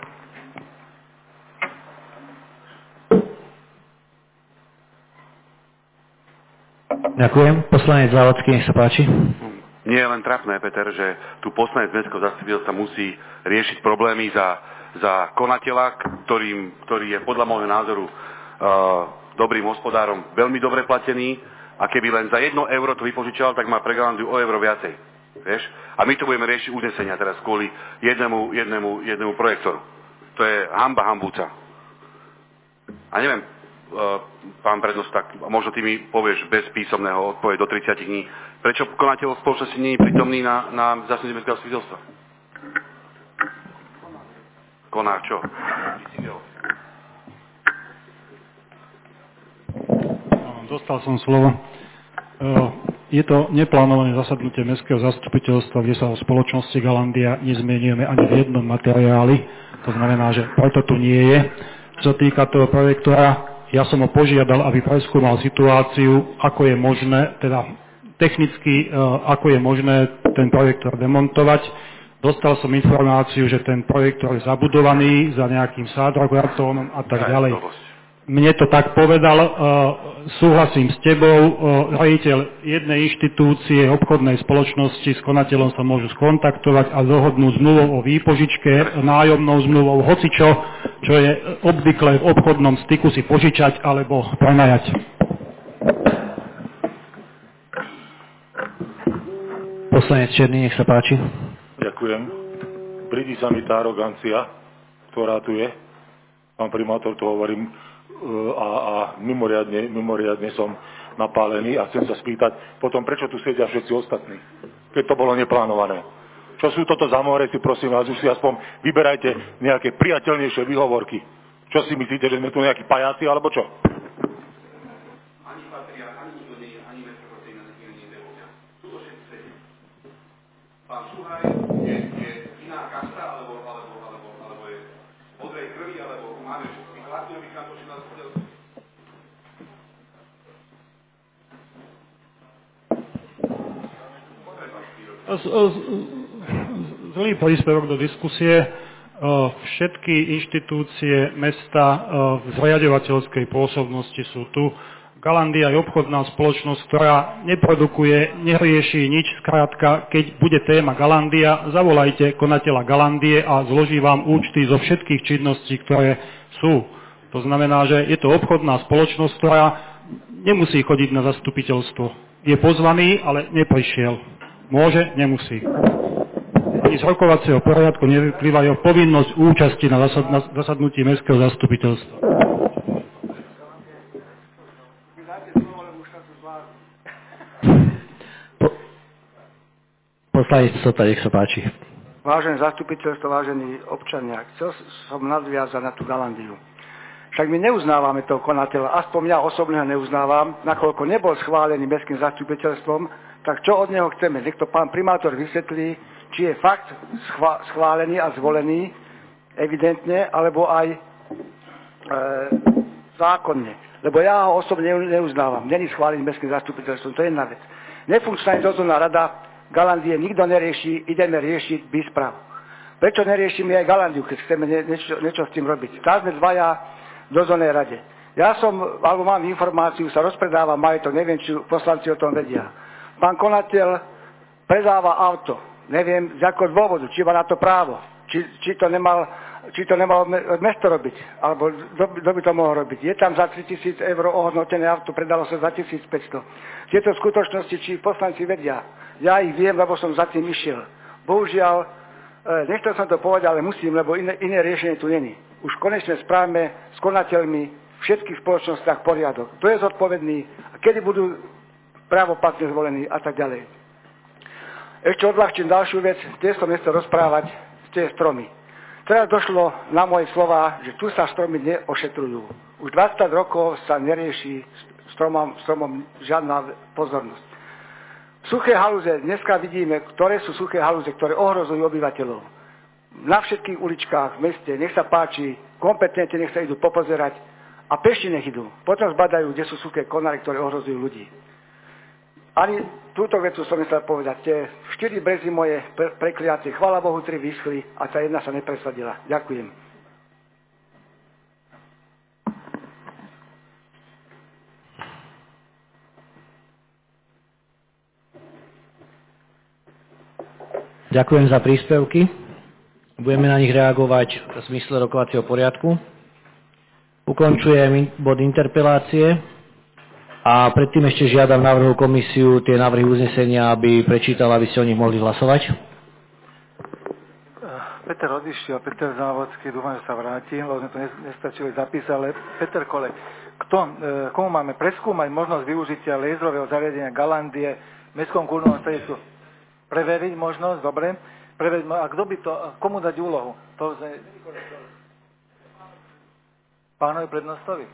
Ďakujem. Poslanec Závodský, nech sa páči. Nie je len trapné, Peter, že tu poslanec mestského zastupiteľstva musí riešiť problémy za, za konateľa, ktorým, ktorý je podľa môjho názoru uh, dobrým hospodárom, veľmi dobre platený a keby len za jedno euro to vypožičal, tak má pre Galandiu o euro viacej. Vieš? A my tu budeme riešiť uznesenia teraz kvôli jednému, jednému, jednému projektoru. To je hamba hambúca. A neviem, pán prednost, tak možno ty mi povieš bez písomného odpoveď do tridsať dní. Prečo konateľ spoločnosti nie je prítomný na, na zasadnutí mestského zastupiteľstva? Koná čo? Dostal som slovo. Je to neplánované zasadnutie mestského zastupiteľstva, kde sa o spoločnosti Galandia nezmenujeme ani v jednom materiáli. To znamená, že preto tu nie je. Čo sa týka toho projektora, ja som ho požiadal, aby preskúmal situáciu, ako je možné, teda technicky, ako je možné ten projektor demontovať. Dostal som informáciu, že ten projektor je zabudovaný za nejakým sádrokartónom a tak ďalej. Mne to tak povedal, súhlasím s tebou, riaditeľ jednej inštitúcie, obchodnej spoločnosti s konateľom sa môžu skontaktovať a dohodnúť zmluvou o výpožičke, nájomnou zmluvou, hocičo, čo je obvykle v obchodnom styku si požičať alebo prenajať. Poslanec Černý, nech sa páči. Ďakujem. Prídi sa mi tá arogancia, ktorá tu je. Pán primátor, to hovorím, a, a mimoriadne, mimoriadne som napálený a chcem sa spýtať potom, prečo tu sedia všetci ostatní, keď to bolo neplánované. Čo sú toto za more, si prosím vás, už si aspoň vyberajte nejaké priateľnejšie výhovorky. Čo si myslíte, že sme tu nejakí pajáci, alebo čo? Ani patria, ani nikto nie je, ani metropolitná nie je devotia. Sú to všetci sedí. Pán Šuhaj je, je iná kasta, alebo, alebo, alebo, alebo je modrej krvi, alebo máme všetci hladňových kantočí na zhodelstve. Zlý príspevok do diskusie. Všetky inštitúcie mesta v zriaďovateľskej pôsobnosti sú tu. Galandia je obchodná spoločnosť, ktorá neprodukuje, nerieši nič. Skrátka, keď bude téma Galandia, zavolajte konateľa Galandie a zloží vám účty zo všetkých činností, ktoré sú. To znamená, že je to obchodná spoločnosť, ktorá nemusí chodiť na zastupiteľstvo. Je pozvaný, ale neprišiel. Môže, nemusí. Ani z rokovacieho poriadku nevyplýva jeho povinnosť účasti na zasadnutí mestského zastupiteľstva. Po, poslanec Sota, nech sa páči. Vážené zastupiteľstvo, vážení občania, chcel som nadviazať na tú Galandiu. Však my neuznávame toho konateľa, aspoň ja osobne ho neuznávam, nakoľko nebol schválený mestským zastupiteľstvom, tak čo od neho chceme? Nech to pán primátor vysvetlí, či je fakt schválený a zvolený, evidentne, alebo aj e, zákonne. Lebo ja ho osobne neuznávam. Není schválený mestským zastupiteľstvom, to je jedna vec. Nefunkčná je dozorná rada Galandie, nikto nerieši, ideme riešiť BISPRAV. Prečo neriešime aj Galandiu, keď chceme nie, niečo, niečo s tým robiť? Tá sme dvaja v dozornej rade. Ja som, alebo mám informáciu, sa rozpredáva majetok, neviem, či poslanci o tom vedia. Pán konateľ predáva auto, neviem z akého dôvodu, či má na to právo, či, či to nemal, či to nemalo mesto robiť, alebo kto by to mohol robiť. Je tam za tritisíc eur ohodnotené auto, predalo sa za tisícpäťsto. Tieto skutočnosti, či poslanci vedia. Ja ich viem, lebo som za tým išiel. Bohužiaľ, nechcel som to povedať, ale musím, lebo iné, iné riešenie tu není. Už konečne správame s konateľmi v všetkých spoločnostiach poriadok. Kto je zodpovedný, a kedy budú právoplatne zvolení a tak ďalej. Ešte odľahčím ďalšiu vec, tiež som nechcel rozprávať z tie stromy. Teraz došlo na moje slova, že tu sa stromy neošetrujú. Už dvadsať rokov sa nerieši stromom, stromom žiadna pozornosť. Suché haluze, dneska vidíme, ktoré sú suché haluze, ktoré ohrozujú obyvateľov. Na všetkých uličkách v meste, nech sa páči, kompetentne nech sa idú popozerať a peši nech idú. Potom zbadajú, kde sú suché konáre, ktoré ohrozujú ľudí. Ani túto vecu som chcel povedať. Tie štyri brezy moje pre- prekliacie, chvála Bohu, tri vyschli a tá jedna sa nepresadila. Ďakujem. Ďakujem za príspevky. Budeme na nich reagovať v zmysle rokovacieho poriadku. Ukončujem bod interpelácie a predtým ešte žiadam návrhu komisiu tie návrhy uznesenia, aby prečítala, aby ste o nich mohli hlasovať. Peter odišiel, Peter Závodský, dúfam, že sa vráti, lebo sme to nestačili zapísať, ale Peter Kolek, kto, komu máme preskúmať možnosť využitia lézrového zariadenia Galandie v mestskom kultúrnom stredisku? Preveriť možnosť, dobre. Preveriť, a kto by to, komu dať úlohu? To sme... Pánovi prednostovi.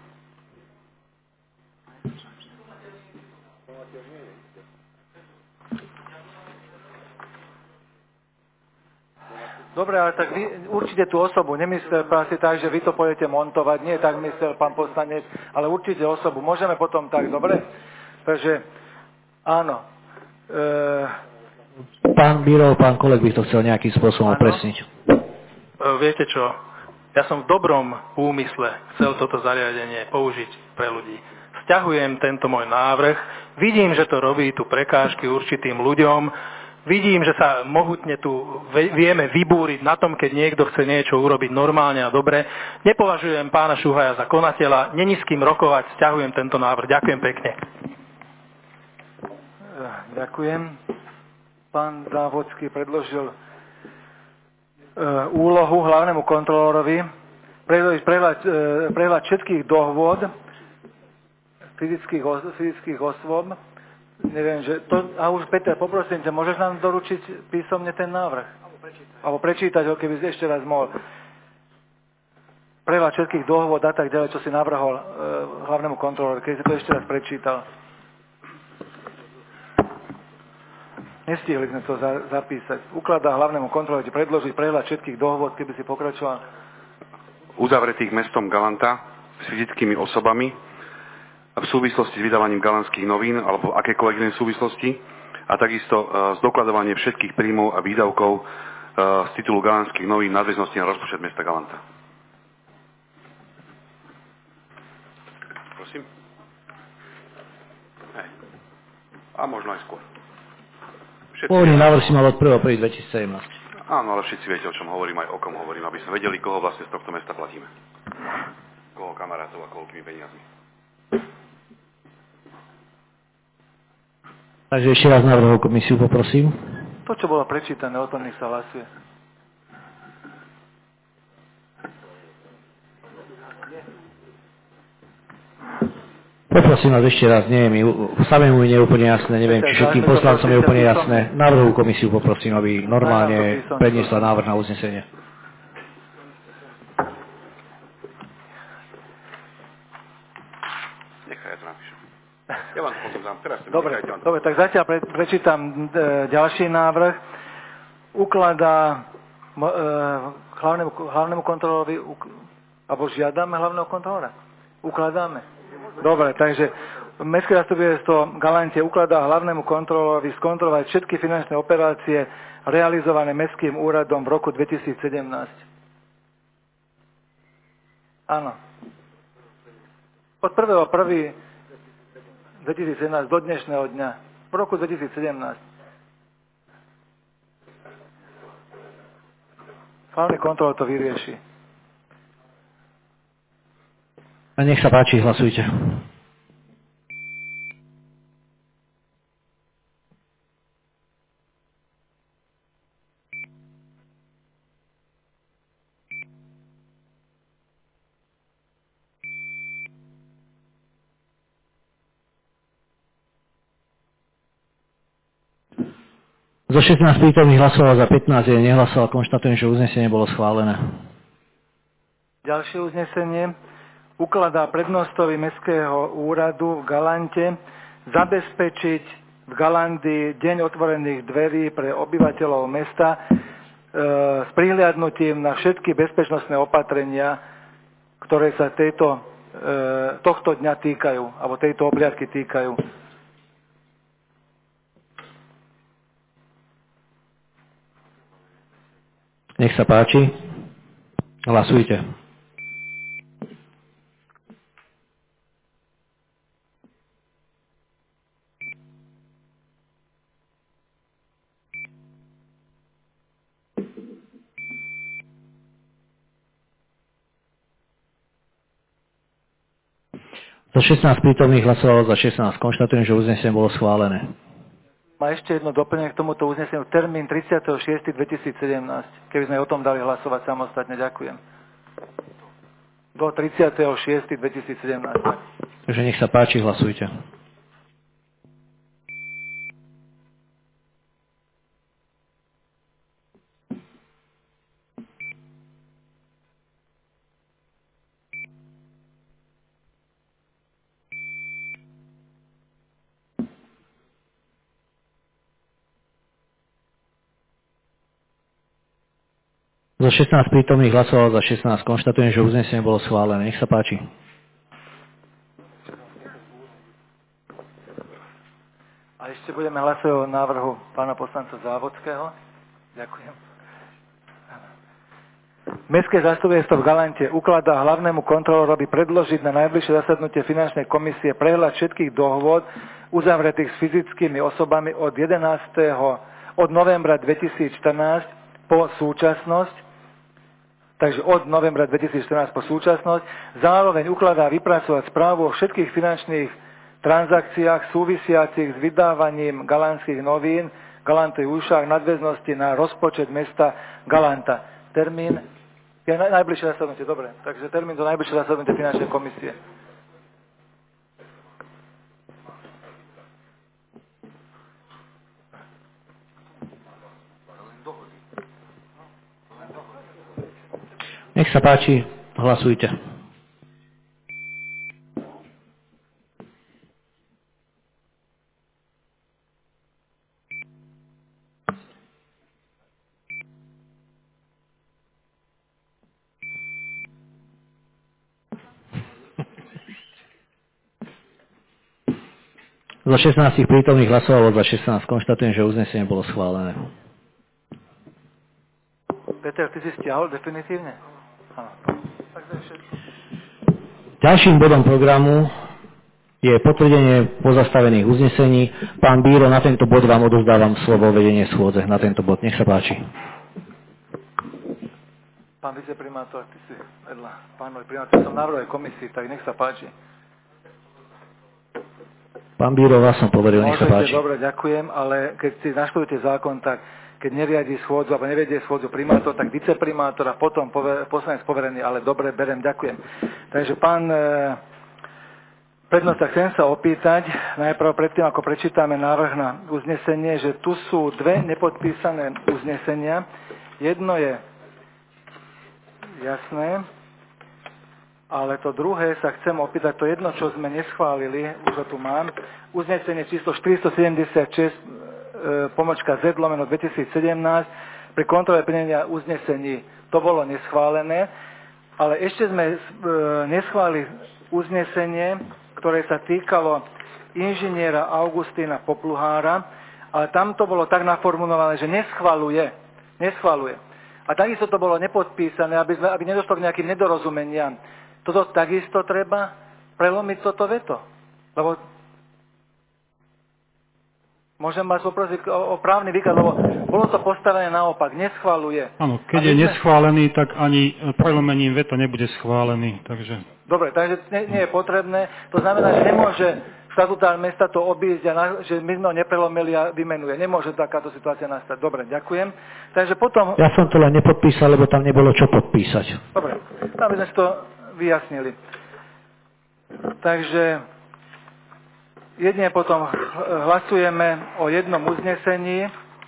Dobre, ale tak vy určite tú osobu, nemyslel asi tak, že vy to pôjdete montovať, nie tak myslel pán poslanec, ale určite osobu. Môžeme potom tak, dobre? Takže, áno. E... Pán Bírov, pán Kolek by to chcel nejakým spôsobom opresniť. Viete čo? Ja som v dobrom úmysle chcel toto zariadenie použiť pre ľudí. Sťahujem tento môj návrh, vidím, že to robí tu prekážky určitým ľuďom, vidím, že sa mohutne tu vieme vybúriť na tom, keď niekto chce niečo urobiť normálne a dobre. Nepovažujem pána Šuhaja za konateľa, není s kým rokovať, sťahujem tento návrh. Ďakujem pekne. Ďakujem. Pán Závodský predložil e, úlohu hlavnému kontrolórovi prehľad, prehľad, e, prehľad všetkých dohôd fyzických, os, fyzických osôb. Neviem, že to, a už Peter, poprosím ťa, môžeš nám doručiť písomne ten návrh? Alebo prečítať. Alebo prečítať ho, keby si ešte raz mohol. Prehľad všetkých dohôd a tak ďalej, čo si navrhol e, hlavnému kontrolórovi, keď si to ešte raz prečítal. Nestihli sme to za, zapísať. Ukladá hlavnému kontrolórovi predložiť prehľad všetkých dohôd, keby si pokračoval. Uzavretých mestom Galanta s fyzickými osobami v súvislosti s vydávaním galanských novín alebo akékoľvek inej súvislosti a takisto uh, zdokladovanie všetkých príjmov a výdavkov uh, z titulu galanských novín nadväznosti na rozpočet mesta Galanta. Prosím. Hej. A možno aj skôr. Pôvodný návrh si mal od prvého prvého dvetisícsedemnásť. Áno, ale všetci viete, o čom hovorím, aj o kom hovorím, aby sme vedeli, koho vlastne z tohto mesta platíme. Koho kamarátov a koľkými peniazmi. Takže ešte raz návrhu komisiu poprosím. To, čo bolo prečítané, o tom nech sa hlasuje. Poprosím vás ešte raz, nie je mi, samému mi nie je úplne jasné, neviem, či všetkým poslancom je úplne jasné. Návrhovú komisiu poprosím, aby normálne predniesla návrh na uznesenie. Ja vám to potom dám. Teraz dobre, dobre, tak zatiaľ pre, prečítam e, ďalší návrh. Ukladá e, hlavnému, hlavnému kontrolorovi, uk, alebo žiadame hlavného kontrolora? Ukladáme. Dobre, takže Mestské zastupiteľstvo Galante ukladá hlavnému kontrolorovi skontrolovať všetky finančné operácie realizované Mestským úradom v roku dvetisícsedemnásť. Áno. Od prvého prvého dvetisícsedemnásť do dnešného dňa. V roku dvetisícsedemnásť. Hlavný kontrolor to vyrieši. A nech sa páči, hlasujte. Zo šestnásť prítomných hlasoval za pätnásť, jeden nehlasoval. Konštatujem, že uznesenie bolo schválené. Ďalšie uznesenie. Ukladá prednostovi Mestského úradu v Galante zabezpečiť v Galandii deň otvorených dverí pre obyvateľov mesta e, s prihliadnutím na všetky bezpečnostné opatrenia, ktoré sa tejto, e, tohto dňa týkajú, alebo tejto obliadky týkajú. Nech sa páči. Hlasujte. Zo šestnásť prítomných hlasovalo za šestnásť. Konštatujem, že uznesenie bolo schválené. Má ešte jedno doplnenie k tomuto uzneseniu. Termín tridsiateho šiesteho dvetisícsedemnásť. Keby sme o tom dali hlasovať samostatne. Ďakujem. Do tridsiateho šiesteho dvetisícsedemnásť. Takže nech sa páči, hlasujte. Zo šestnásť prítomných hlasovalo za šestnásť. Konštatujem, že uznesenie bolo schválené. Nech sa páči. A ešte budeme hlasovať o návrhu pána poslanca Závodského. Ďakujem. Mestské zastupiteľstvo v Galante ukladá hlavnému kontrolorovi predložiť na najbližšie zasadnutie finančnej komisie prehľad všetkých dohôd uzavretých s fyzickými osobami od jedenásteho od novembra dvetisícštrnásť po súčasnosť. Takže od novembra dvetisícštrnásť po súčasnosť, zároveň ukladá vypracovať správu o všetkých finančných transakciách súvisiacich s vydávaním galantských novín, Galantových úšach, nadväznosti na rozpočet mesta Galanta. Termín je najbližšie zasadnutie, dobre, takže termín do najbližšie zasadnutie finančnej komisie. Nech sa páči, hlasujte. Zo šestnásť prítomných hlasovalo za šestnásť. Konštatujem, že uznesenie bolo schválené. Peter, ty si stiahol definitívne? Áno. Ďalším bodom programu je potvrdenie pozastavených uznesení. Pán Bíro, na tento bod vám odovzdávam slovo vedenie schôdze. Na tento bod. Nech sa páči. Pán viceprimátor, ty si vedľa pánovi primátor, som na návrhovej komisii, tak nech sa páči. Pán Bíro, vás som poveril, nech sa páči. Dobre, ďakujem, ale keď si naštudujete zákon, tak keď neriadi schôdzu, alebo nevedie schôdzu primátor, tak viceprimátor a potom pover, poslanec poverený, ale dobre, berem, ďakujem. Takže pán e, prednosť, tak chcem sa opýtať, najprv predtým, ako prečítame návrh na uznesenie, že tu sú dve nepodpísané uznesenia. Jedno je jasné, ale to druhé sa chcem opýtať, to jedno, čo sme neschválili, už ho tu mám, uznesenie číslo štyristosedemdesiatšesť, e, pomočka Z, lomeno dvetisícsedemnásť, pri kontrole plnenia uznesení. To bolo neschválené, ale ešte sme e, neschválili uznesenie, ktoré sa týkalo inžiniera Augustína Popluhára, ale tam to bolo tak naformulované, že neschvaluje. Neschvaluje. A takisto to bolo nepodpísané, aby, sme, aby nedošlo k nejakým nedorozumeniam. Toto takisto treba prelomiť toto veto. Lebo môžem vás poprosiť o, o právny výklad, lebo bolo to postavené naopak. Neschvaluje. Áno, keď je sme... neschválený, tak ani prelomením veto nebude schválený. Takže... Dobre, takže nie, nie je potrebné. To znamená, že nemôže štatutár mesta to obísť, a na, že my sme ho neprelomili a vymenuje. Nemôže takáto situácia nastať. Dobre, ďakujem. Takže potom... Ja som to len nepodpísal, lebo tam nebolo čo podpísať. Dobre, tam by sme si to vyjasnili. Takže jedine potom hlasujeme o jednom uznesení.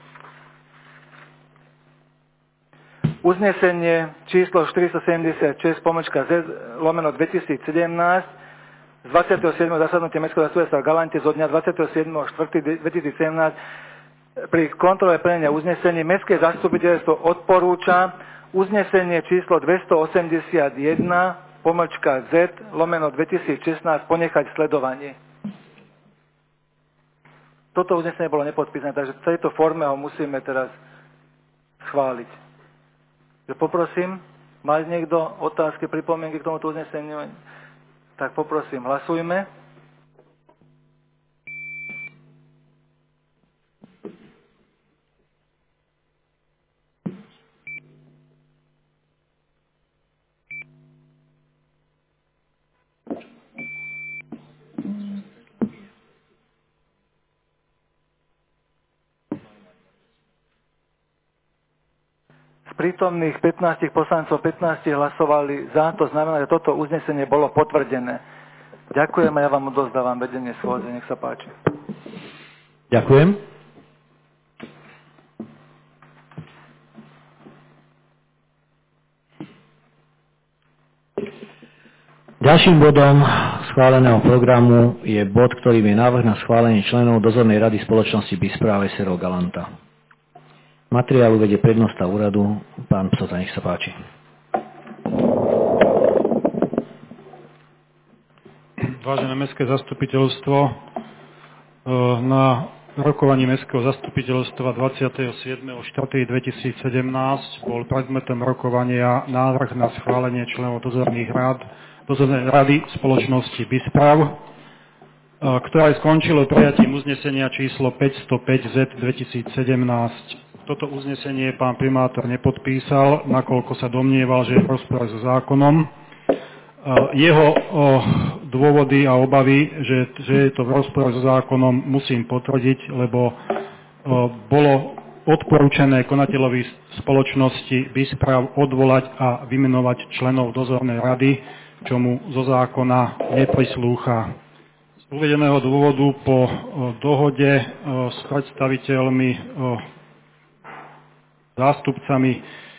Uznesenie číslo štyristosedemdesiatšesť, pomočka Z, lomeno dvetisícsedemnásť, z dvadsiateho siedmeho zasadnutia Mestského zastupiteľstva v Galante zo dňa dvadsiateho siedmeho štvrtého dvetisícsedemnásť pri kontrole plnenia uznesení Mestské zastupiteľstvo odporúča uznesenie číslo dvestoosemdesiatjeden, pomočka Z, lomeno dvetisícšestnásť ponechať sledovanie. Toto uznesenie bolo nepodpísané, takže v tejto forme ho musíme teraz schváliť. Poprosím, má niekto otázky, pripomienky k tomuto uzneseniu? Tak poprosím, hlasujme. Prítomných pätnásť poslancov, pätnásť hlasovali za, to znamená, že toto uznesenie bolo potvrdené. Ďakujem a ja vám odozdávam vedenie schôdze, nech sa páči. Ďakujem. Ďalším bodom schváleného programu je bod, ktorým je návrh na schválenie členov dozornej rady spoločnosti Bispra es er o Galanta. Materiál uvedie prednosta úradu, pán Psota, nech sa páči. Vážené mestské zastupiteľstvo, na rokovaní mestského zastupiteľstva dvadsiateho siedmeho štvrtého dvetisícsedemnásť bol predmetom rokovania návrh na schválenie členov dozorných rád, dozornej rady spoločnosti Bisprav, ktoré skončilo prijatím uznesenia číslo päťstopäť Z dvetisícsedemnásť. Toto uznesenie pán primátor nepodpísal, nakoľko sa domnieval, že je v rozpore so zákonom. Jeho dôvody a obavy, že, že je to v rozpore so zákonom, musím potvrdiť, lebo bolo odporúčané konateľovi spoločnosti Bisprav odvolať a vymenovať členov dozornej rady, čo mu zo zákona neprislúcha. Z uvedeného dôvodu po dohode s predstaviteľmi zástupcami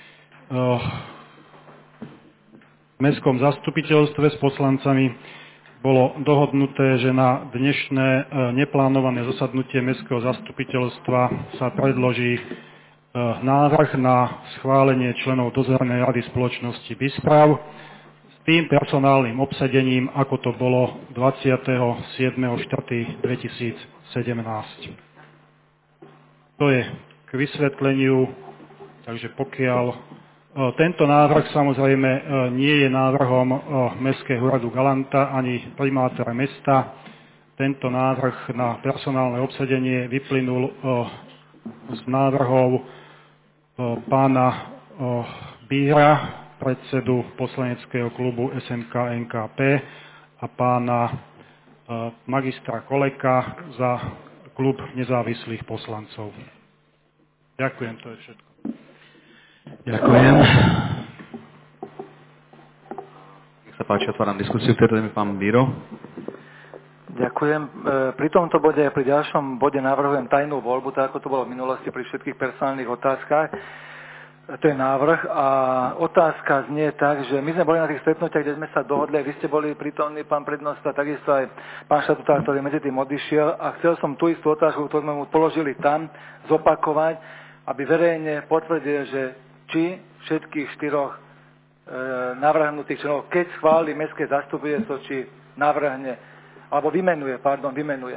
v mestskom zastupiteľstve s poslancami bolo dohodnuté, že na dnešné neplánované zasadnutie mestského zastupiteľstva sa predloží návrh na schválenie členov dozornej rady spoločnosti Bisprav s tým personálnym obsadením, ako to bolo dvadsiateho siedmeho štvrtého dvetisícsedemnásť. To je k vysvetleniu. Takže pokiaľ o, tento návrh samozrejme o, nie je návrhom o, Mestského úradu Galanta ani primátora mesta, tento návrh na personálne obsadenie vyplynul o, z návrhov o, pána o, Bíra, predsedu poslaneckého klubu es en ká en ká pé a pána o, magistra Koleka za klub nezávislých poslancov. Ďakujem, to je všetko. Ďakujem. Nech sa páči, otváram diskusiu, v tejto téme pán Bíro. Ďakujem. Pri tomto bode a pri ďalšom bode navrhujem tajnú voľbu, tak ako to bolo v minulosti pri všetkých personálnych otázkach. To je návrh a otázka znie tak, že my sme boli na tých stretnutiach, kde sme sa dohodli, vy ste boli prítomní, pán prednosta, takisto aj pán štatutár, ktorý medzi tým odišiel a chcel som tú istú otázku, ktorú sme mu položili tam, zopakovať, aby verejne potvrdil, že či všetkých štyroch e, navrhnutých členov, keď schváli mestské zastupiteľstvo, či navrhne, alebo vymenuje, pardon, vymenuje.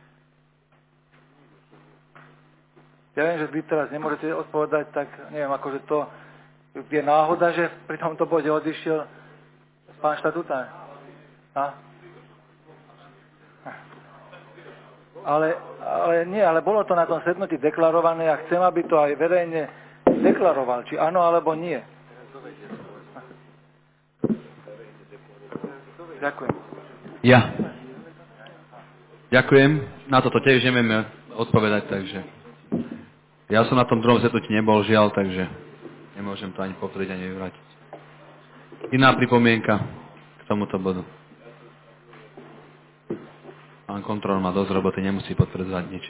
Ja viem, že vy teraz nemôžete odpovedať, tak neviem, akože to je náhoda, že pri tomto bode odišiel pán štatutár. A? Ale, ale nie, ale bolo to na tom stretnutí deklarované a chcem, aby to aj verejne deklaroval, či áno, alebo nie. Ďakujem. Ja. Ďakujem. Na toto tiež nevieme odpovedať, takže... Ja som na tom druhom stretnutí nebol, žiaľ, takže nemôžem to ani potvrdiť, ani vyvrátiť. Iná pripomienka k tomuto bodu. Pán kontrolór má dosť roboty, nemusí potvrdzovať nič.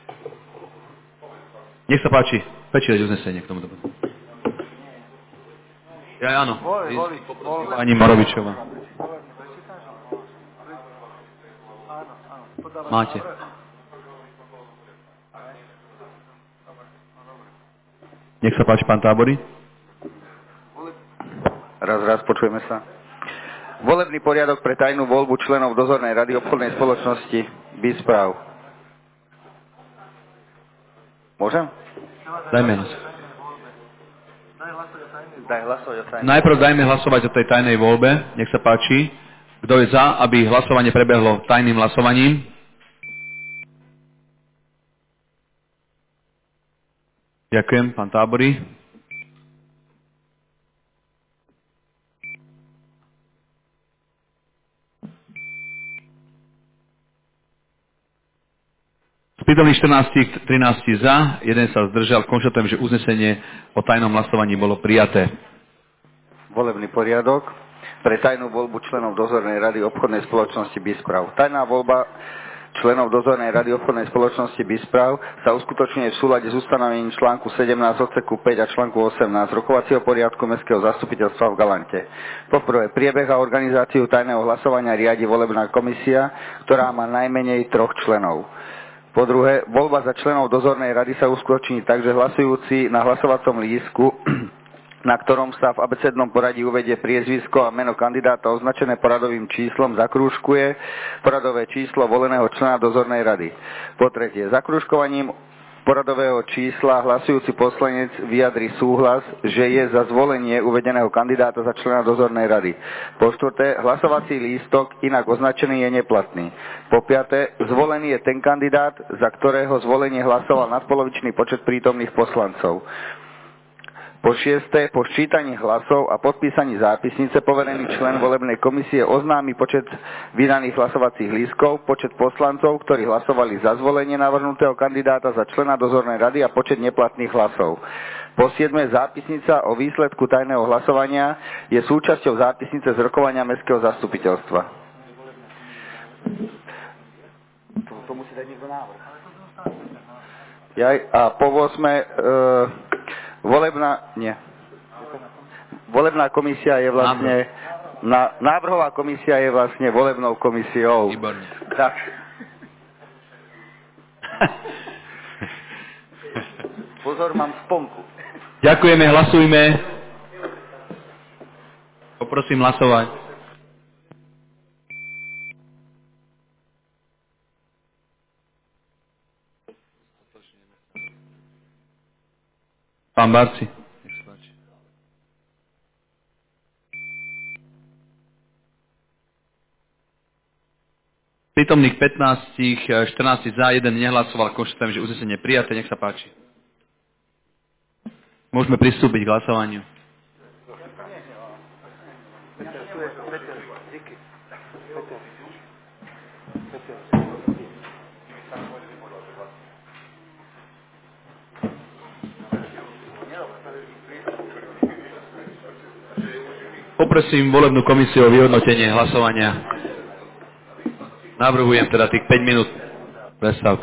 Nech sa páči, prečítať uznesenie k tomuto bodu. Ja, áno. Pani Morovičová. Máte. Nech sa páči, pán Tábory. Raz, raz, počujeme sa. Volebný poriadok pre tajnú voľbu členov dozornej rady obchodnej spoločnosti BISPráv. Môžem? Dajme hlas. Daj hlasovať o tajnej. Najprv dajme hlasovať o tej tajnej voľbe. Nech sa páči. Kto je za, aby hlasovanie prebehlo tajným hlasovaním? Ďakujem, pán Tábory. Z prítomných štrnásť, trinásť za, jeden sa zdržal. Konštatujem, že uznesenie o tajnom hlasovaní bolo prijaté. Volebný poriadok pre tajnú voľbu členov dozornej rady obchodnej spoločnosti BISPráv. Tajná voľba členov dozornej rady obchodnej spoločnosti BISPráv sa uskutočňuje v súlade s ustanovením článku sedemnásť odseku päť a článku osemnásť rokovacieho poriadku Mestského zastupiteľstva v Galante. Poprvé, priebeh a organizáciu tajného hlasovania riadi volebná komisia, ktorá má najmenej troch členov. Po druhé, voľba za členov dozornej rady sa uskutoční tak, že hlasujúci na hlasovacom lístku, na ktorom sa v abecednom poradí uvedie priezvisko a meno kandidáta označené poradovým číslom, zakrúžkuje poradové číslo voleného člena dozornej rady. Po tretie, zakrúžkovaním poradového čísla hlasujúci poslanec vyjadri súhlas, že je za zvolenie uvedeného kandidáta za člena dozornej rady. Po štvrté, hlasovací lístok inak označený je neplatný. Po piate, zvolený je ten kandidát, za ktorého zvolenie hlasoval nadpolovičný počet prítomných poslancov. Po šieste, po ščítaní hlasov a podpísaní zápisnice poverený člen volebnej komisie oznámi počet vydaných hlasovacích lístkov, počet poslancov, ktorí hlasovali za zvolenie navrhnutého kandidáta za člena dozornej rady a počet neplatných hlasov. Po siedme, zápisnica o výsledku tajného hlasovania je súčasťou zápisnice z rokovania Mestského zastupiteľstva. To, to musí dať niekto návrh. A po ôsme, e, Volebná, nie. Volebná komisia je vlastne, na, návrhová komisia je vlastne volebnou komisiou. Výborne. Tak. Pozor, mám sponku. Ďakujeme, hlasujme. Poprosím hlasovať. Pán Barci, nech sa páči. Prítomných pätnásť, štrnásť za, jeden nehlasoval, konštatujem, že uznesenie je prijaté, nech sa páči. Môžeme pristúpiť k hlasovaniu. Poprosím volebnú komisiu o vyhodnotenie hlasovania. Navrhujem teda tých päť minút prestávku.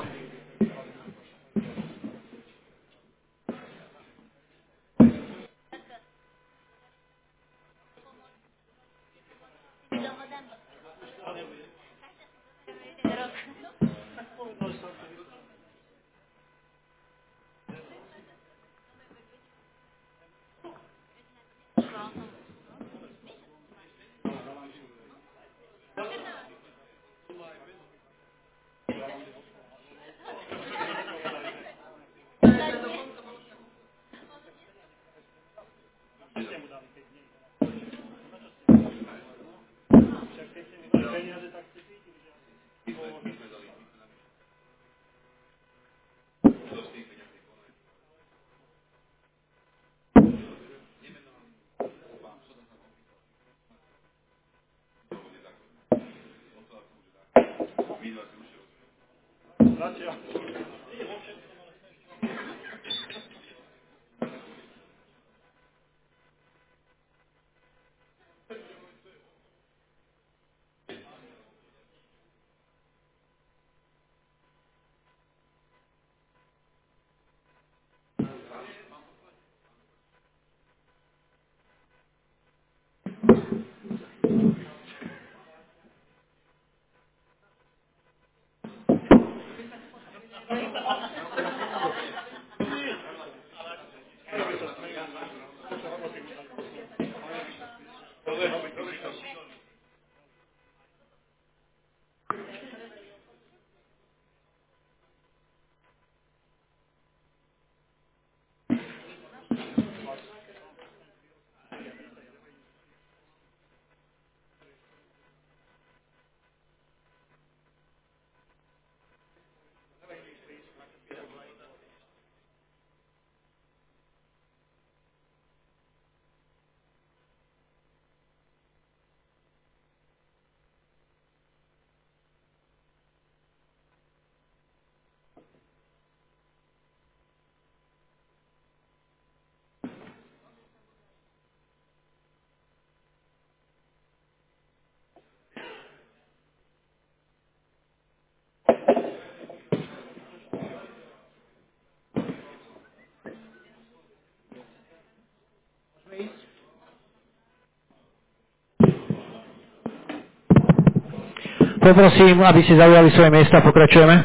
Poprosím, aby ste zaujali svoje miesta, pokračujeme.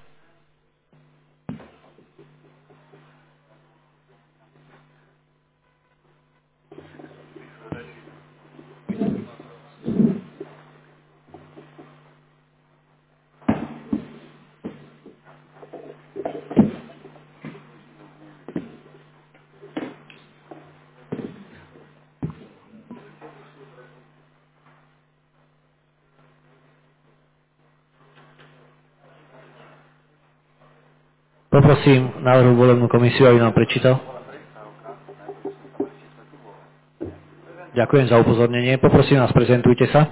Poprosím návrhu volebnú komisiu, aby nám prečítal. Ďakujem za upozornenie. Poprosím vás, prezentujte sa.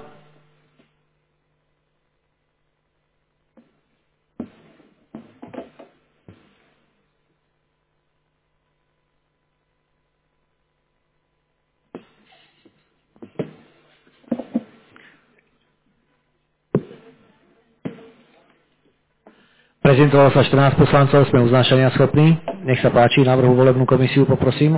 Prezentovalo sa štrnásť poslancov, sme uznášania schopní. Nech sa páči, návrhu volebnú komisiu, poprosím.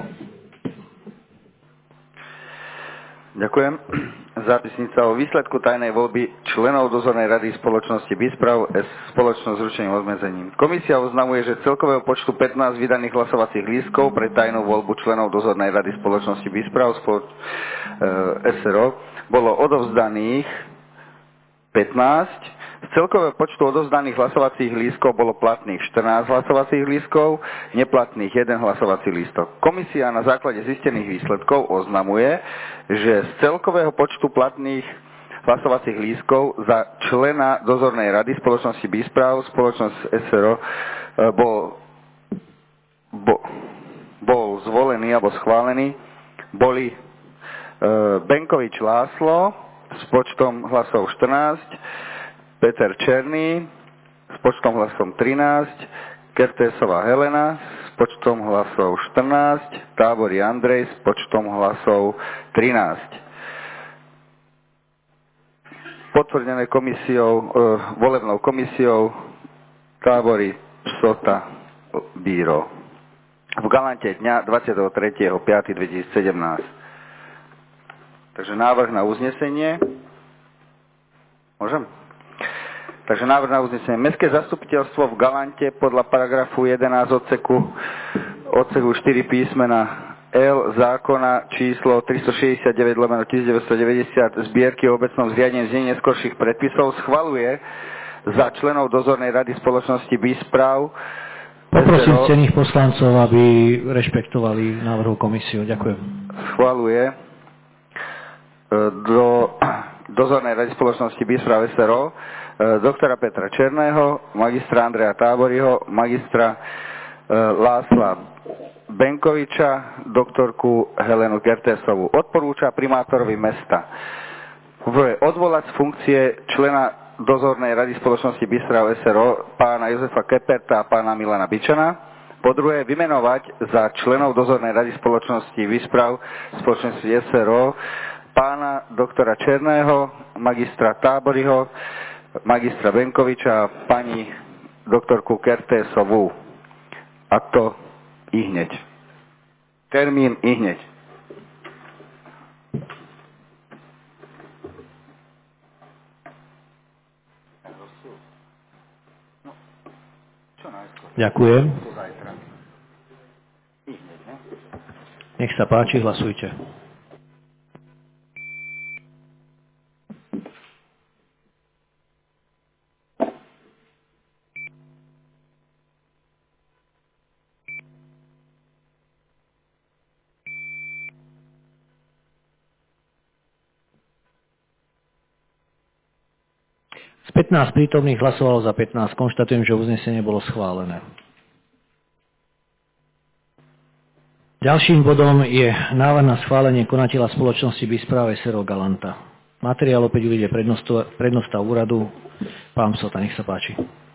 Ďakujem. Zápisnica o výsledku tajnej voľby členov dozornej rady spoločnosti BISPRAV S spoločnosť s ručením obmedzením. Komisia oznamuje, že celkového počtu pätnásť vydaných hlasovacích lístkov pre tajnú voľbu členov dozornej rady spoločnosti BISPRAV spoloč- es er o bolo odovzdaných pätnásť. Z celkového počtu odovzdaných hlasovacích lístkov bolo platných štrnásť hlasovacích lístkov, neplatných jeden hlasovací lístok. Komisia na základe zistených výsledkov oznamuje, že z celkového počtu platných hlasovacích lístkov za člena dozornej rady spoločnosti BISPRAV, spoločnosť es er o, bol, bol, bol zvolený alebo schválený, boli e, Benkovič László s počtom hlasov štrnásť, Peter Černý s počtom hlasov trinásť, Kertésová Helena s počtom hlasov štrnásť, Tábory Andrej s počtom hlasov trinásť. potvrdené komisiou, e, volebnou komisiou Tábory, Psota, Bíro. V Galante dňa dvadsiateho tretieho piateho dvetisícsedemnásť. Takže návrh na uznesenie. Môžem? Takže návrh na uznesenie. Mestské zastupiteľstvo v Galante podľa paragrafu jedenásť odseku, odseku štyri písmena L zákona číslo tristošesťdesiatdeväť lomeno devätnásťstodeväťdesiat zbierky o obecnom zriadení znení neskorších predpisov schvaľuje za členov dozornej rady spoločnosti BISPRAV. Poprosím ctených poslancov, aby rešpektovali návrhu komisiu. Ďakujem. Schvaľuje do dozornej rady spoločnosti BISPRAV es er o doktora Petra Černého, magistra Andreja Táboryho, magistra Lásla Benkoviča, doktorku Helenu Gertesovú. Odporúča primátorovi mesta prvé odvolať z funkcie člena dozornej rady spoločnosti BISPRAV es er o pána Jozefa Keperta a pána Milana Bičana. Po druhé, vymenovať za členov dozornej rady spoločnosti BISPRAV spoločnosti es er o pána doktora Černého, magistra Táboryho, magistra Benkoviča a pani doktorku Kertésovú. A to ihneď. Termín ihneď. Ďakujem. Nech sa páči, hlasujte. Z pätnásť prítomných hlasovalo za pätnásť. Konštatujem, že uznesenie bolo schválené. Ďalším bodom je návrh na schválenie konateľa spoločnosti BISPRAV es er o Galanta. Materiál opäť uvedie prednosta úradu. Pán Psota, nech sa páči.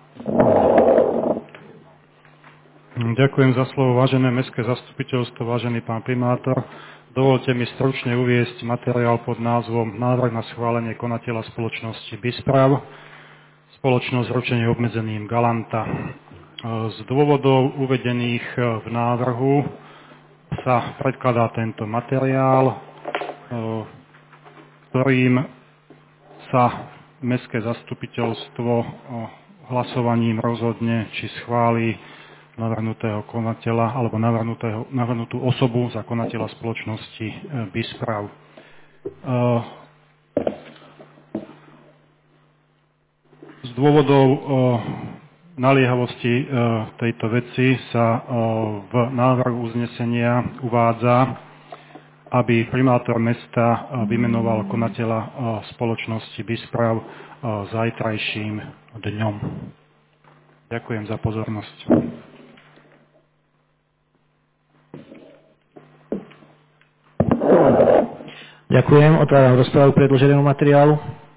Ďakujem za slovo, vážené mestské zastupiteľstvo, vážený pán primátor. Dovolte mi stručne uviesť materiál pod názvom Návrh na schválenie konateľa spoločnosti BISPRAV, spoločnosť s ručením obmedzeným Galanta. Z dôvodov uvedených v návrhu sa predkladá tento materiál, ktorým sa mestské zastupiteľstvo hlasovaním rozhodne, či schváli navrhnutého konateľa alebo navrhnutú osobu za konateľa spoločnosti BISPRAV. Z dôvodov naliehavosti tejto veci sa v návrhu uznesenia uvádza, aby primátor mesta vymenoval konateľa spoločnosti BISPRAV zajtrajším dňom. Ďakujem za pozornosť. Ďakujem. Otváram rozprávu k predloženému materiálu.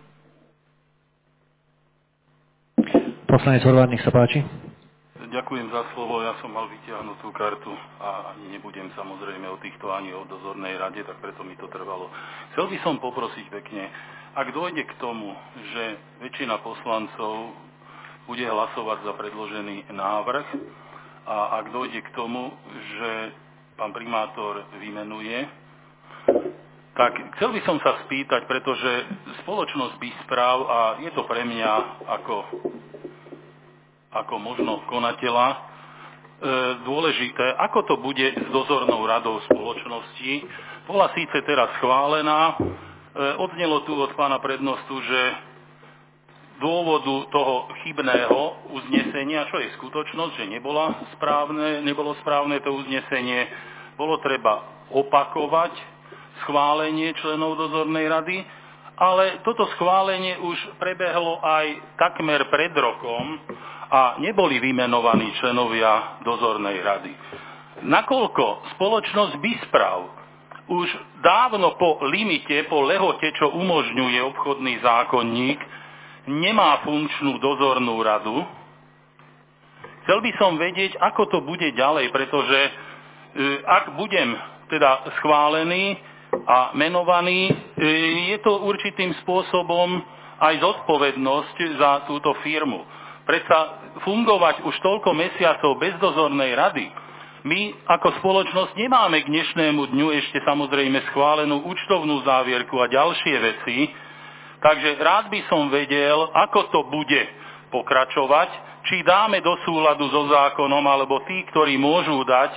Poslanec Horváth, nech sa páči. Ďakujem za slovo. Ja som mal vytiahnutú kartu a ani nebudem samozrejme o týchto ani o dozornej rade, tak preto mi to trvalo. Chcel by som poprosiť pekne, ak dôjde k tomu, že väčšina poslancov bude hlasovať za predložený návrh a ak dôjde k tomu, že pán primátor vymenuje, tak chcel by som sa spýtať, pretože spoločnosť BISPRAV, a je to pre mňa ako, ako možno konateľa e, dôležité, ako to bude s dozornou radou spoločnosti. Bola síce teraz schválená, e, odznelo tu od pána prednostu, že dôvodu toho chybného uznesenia, čo je skutočnosť, že nebola správne, nebolo správne to uznesenie, bolo treba opakovať schválenie členov dozornej rady, ale toto schválenie už prebehlo aj takmer pred rokom a neboli vymenovaní členovia dozornej rady. Nakoľko spoločnosť BISPRAV už dávno po limite, po lehote, čo umožňuje obchodný zákonník, nemá funkčnú dozornú radu, chcel by som vedieť, ako to bude ďalej, pretože ak budem teda schválený a menovaný, je to určitým spôsobom aj zodpovednosť za túto firmu. Predsa fungovať už toľko mesiacov bez dozornej rady, my ako spoločnosť nemáme k dnešnému dňu ešte samozrejme schválenú účtovnú závierku a ďalšie veci, takže rád by som vedel, ako to bude pokračovať, či dáme do súladu so zákonom, alebo tí, ktorí môžu dať,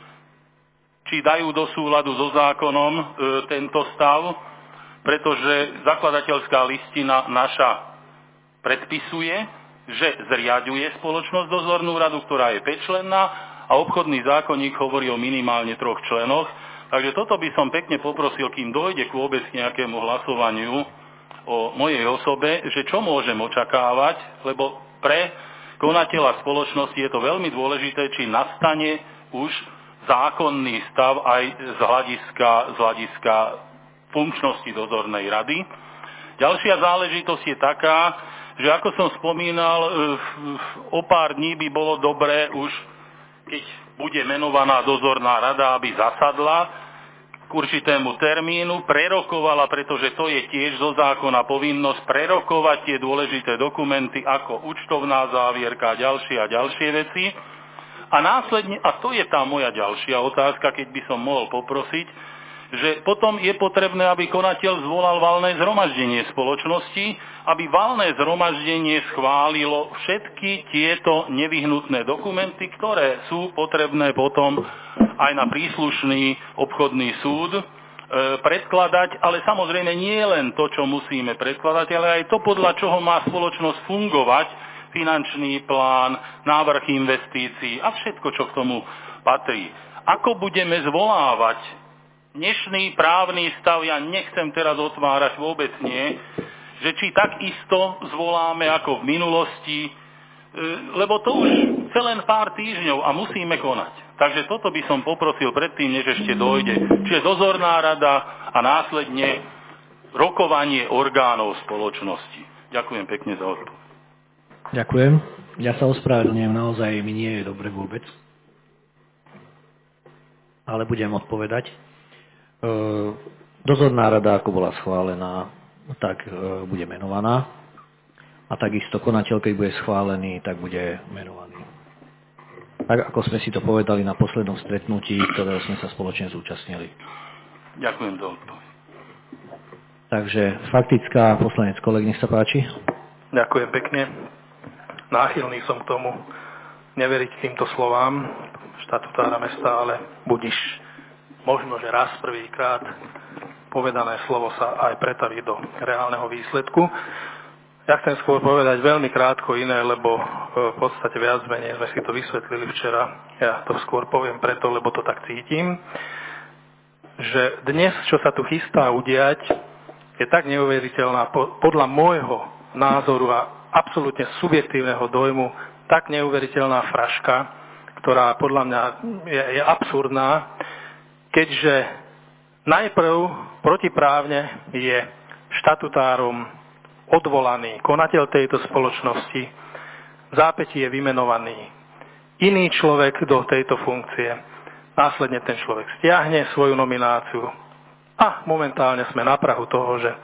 či dajú do súladu so zákonom e, tento stav, pretože zakladateľská listina naša predpisuje, že zriaďuje spoločnosť dozornú radu, ktorá je päťčlenná, a obchodný zákonník hovorí o minimálne troch členoch. Takže toto by som pekne poprosil, kým dojde k vôbec nejakému hlasovaniu o mojej osobe, že čo môžem očakávať, lebo pre konateľa spoločnosti je to veľmi dôležité, či nastane už zákonný stav aj z hľadiska, z hľadiska funkčnosti dozornej rady. Ďalšia záležitosť je taká, že ako som spomínal, o pár dní by bolo dobré už, keď bude menovaná dozorná rada, aby zasadla k určitému termínu, prerokovala, pretože to je tiež zo zákona povinnosť prerokovať tie dôležité dokumenty ako účtovná závierka a ďalšie a ďalšie veci. A následne, a to je tá moja ďalšia otázka, keď by som mohol poprosiť, že potom je potrebné, aby konateľ zvolal valné zhromaždenie spoločnosti, aby valné zhromaždenie schválilo všetky tieto nevyhnutné dokumenty, ktoré sú potrebné potom aj na príslušný obchodný súd e, predkladať, ale samozrejme nie len to, čo musíme predkladať, ale aj to, podľa čoho má spoločnosť fungovať, finančný plán, návrh investícií a všetko, čo k tomu patrí. Ako budeme zvolávať dnešný právny stav, ja nechcem teraz otvárať, vôbec nie, že či takisto zvoláme ako v minulosti, lebo to už chce len pár týždňov a musíme konať. Takže toto by som poprosil predtým, než ešte dojde. Čiže dozorná rada a následne rokovanie orgánov spoločnosti. Ďakujem pekne za odpoveď. Ďakujem. Ja sa ospravedlňujem, naozaj mi nie je dobre vôbec. Ale budem odpovedať. Dozorná rada, ako bola schválená, tak bude menovaná. A takisto konateľ, keď bude schválený, tak bude menovaný. Tak ako sme si to povedali na poslednom stretnutí, ktorého sme sa spoločne zúčastnili. Ďakujem za odpoveď. Takže faktická, poslanec Kollek, nech sa páči. Ďakujem pekne. Náchylný som k tomu neveriť týmto slovám štatutára mesta, ale budiš. Možno, že raz prvýkrát povedané slovo sa aj pretaví do reálneho výsledku. Ja chcem skôr povedať veľmi krátko iné, lebo v podstate viac menej sme si to vysvetlili včera. Ja to skôr poviem preto, lebo to tak cítim, že dnes, čo sa tu chystá udiať, je tak neuveriteľná, podľa môjho názoru a absolútne subjektívneho dojmu, tak neuveriteľná fraška, ktorá podľa mňa je, je absurdná, keďže najprv protiprávne je štatutárom odvolaný konateľ tejto spoločnosti, v zápätí je vymenovaný iný človek do tejto funkcie, následne ten človek stiahne svoju nomináciu a momentálne sme na prahu toho, že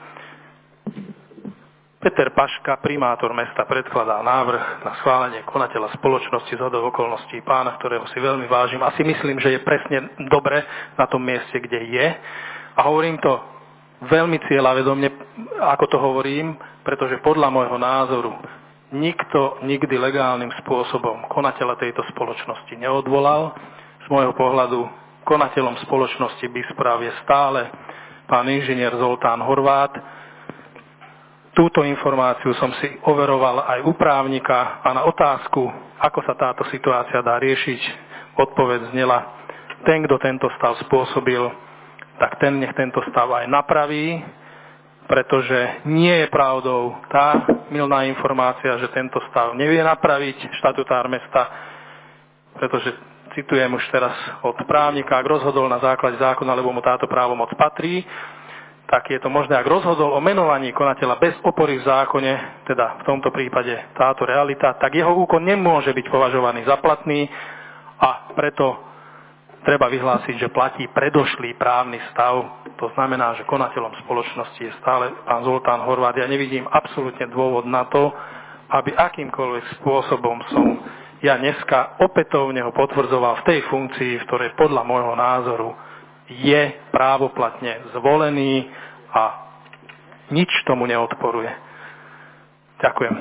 Peter Paška, primátor mesta, predkladá návrh na schválenie konateľa spoločnosti z hodou okolností, pána, ktorého si veľmi vážim. A si myslím, že je presne dobre na tom mieste, kde je. A hovorím to veľmi cieľavedomne, ako to hovorím, pretože podľa môjho názoru nikto nikdy legálnym spôsobom konateľa tejto spoločnosti neodvolal. Z môjho pohľadu konateľom spoločnosti BISPRAV je stále pán inžinier Zoltán Horvát. Túto informáciu som si overoval aj u právnika a na otázku, ako sa táto situácia dá riešiť, odpoveď znela, ten, kto tento stav spôsobil, tak ten nech tento stav aj napraví, pretože nie je pravdou tá mylná informácia, že tento stav nevie napraviť štatutár mesta, pretože citujem už teraz od právnika, ak rozhodol na základe zákona, lebo mu táto právomoc patrí, tak je to možné, ak rozhodol o menovaní konateľa bez opory v zákone, teda v tomto prípade táto realita, tak jeho úkon nemôže byť považovaný za platný a preto treba vyhlásiť, že platí predošlý právny stav To znamená, že konateľom spoločnosti je stále pán Zoltán Horváth. Ja nevidím absolútne dôvod na to, aby akýmkoľvek spôsobom som ja dneska opätovne ho potvrdzoval v tej funkcii, v ktorej podľa môjho názoru je právoplatne zvolený a nič tomu neodporuje. Ďakujem.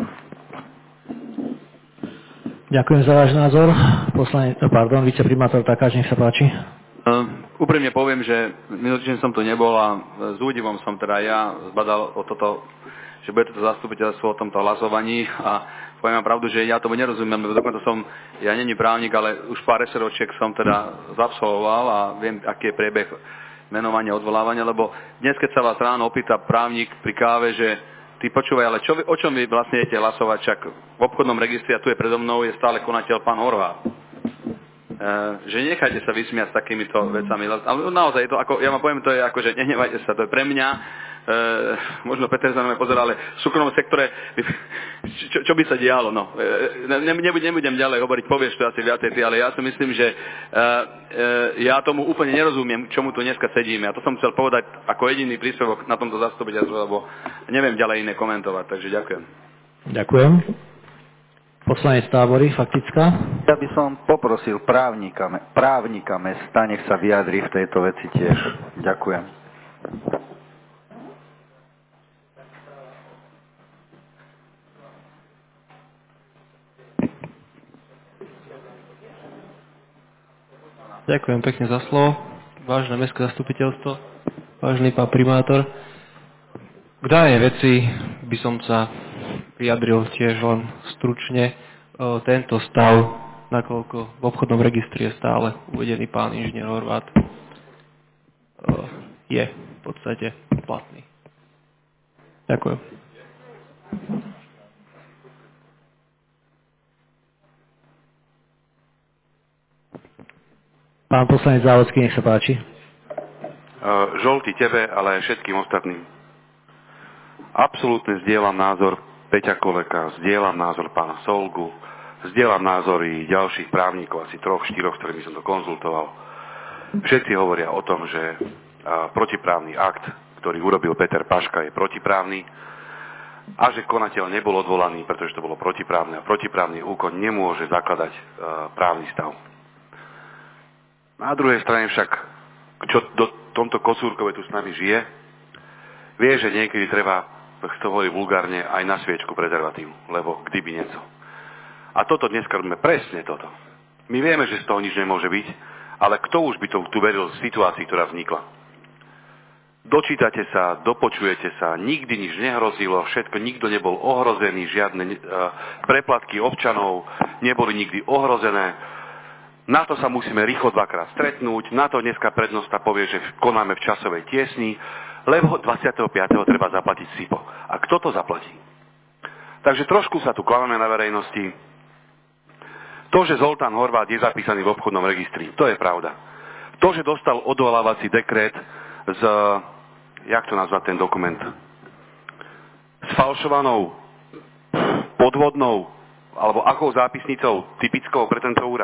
Ďakujem za váš názor. Poslanec, pardon, viceprimátor Takáč, nech sa páči. Uh, úprimne poviem, že minulý týždeň som tu nebol a s údivom som teda ja zbadal o toto, že bude toto zastupiteľstvo o tomto hlasovaní a poviem vám pravdu, že ja tomu nerozumiem, lebo dokonca som, ja není právnik, ale už pár SROčiek som teda zabsolvoval a viem, aký je priebeh menovania, odvolávania, lebo dnes, keď sa vás ráno opýta právnik pri káve, že ty počúvaj, ale čo vy, o čom vy vlastne idete hlasovať, čak v obchodnom registri, a tu je predo mnou, je stále konateľ pán Horváth. Uh, že nechajte sa vysmiať s takýmito vecami. Ale naozaj, to ako, ja vám poviem, to je ako, že nehnevajte sa, to je pre mňa, uh, možno Peter za mňa pozerá, ale v súkromnom sektore, čo, čo by sa dialo, no. Uh, ne, nebudem, nebudem ďalej hovoriť, povieš to asi viacej ty, ale ja si myslím, že uh, uh, ja tomu úplne nerozumiem, čomu tu dneska sedíme. A to som chcel povedať ako jediný príspevok na tomto zastupiteľstve, lebo neviem ďalej iné komentovať, takže ďakujem. Ďakujem. Poslanec Tábory, faktická. Ja by som poprosil právnika, právnika mesta, nech sa vyjadri v tejto veci tiež. Ďakujem. Ďakujem pekne za slovo. Vážené mestské zastupiteľstvo, vážený pán primátor. K danej veci by som sa vyjadril tiež len stručne. O, tento stav, nakoľko v obchodnom registri je stále uvedený pán inžinier Horváth, o, je v podstate platný. Ďakujem. Pán poslanec Závodský, nech sa páči. Uh, žolty tebe, ale aj všetkým ostatným. Absolútne zdieľam názor Peťa Koleka, zdieľam názor pána Solgu, zdieľam názory ďalších právnikov, asi troch, štyroch, s ktorými som to konzultoval. Všetci hovoria o tom, že uh, protiprávny akt, ktorý urobil Peter Paška, je protiprávny a že konateľ nebol odvolaný, pretože to bolo protiprávne a protiprávny úkon nemôže zakladať uh, právny stav. Na druhej strane však, čo do tomto Kocúrkove tu s nami žije, vie, že niekedy treba, tak to hovorí vulgárne, aj na sviečku prezervatívu, lebo kdyby nieco. A toto dneska robíme presne toto. My vieme, že z toho nič nemôže byť, ale kto už by to tu veril v situácii, ktorá vznikla? Dočítate sa, dopočujete sa, nikdy nič nehrozilo, všetko, nikto nebol ohrozený, žiadne uh, preplatky občanov neboli nikdy ohrozené. Na to sa musíme rýchlo dvakrát stretnúť, na to dneska prednosta povie, že konáme v časovej tiesni, lebo dvadsiateho piateho treba zaplatiť SIPO. A kto to zaplatí? Takže trošku sa tu klameme na verejnosti. To, že Zoltán Horváth je zapísaný v obchodnom registri, to je pravda. To, že dostal odvolávací dekret z, jak to nazvať ten dokument, s falšovanou, podvodnou, alebo akou zápisnicou typickou pre tento úrad,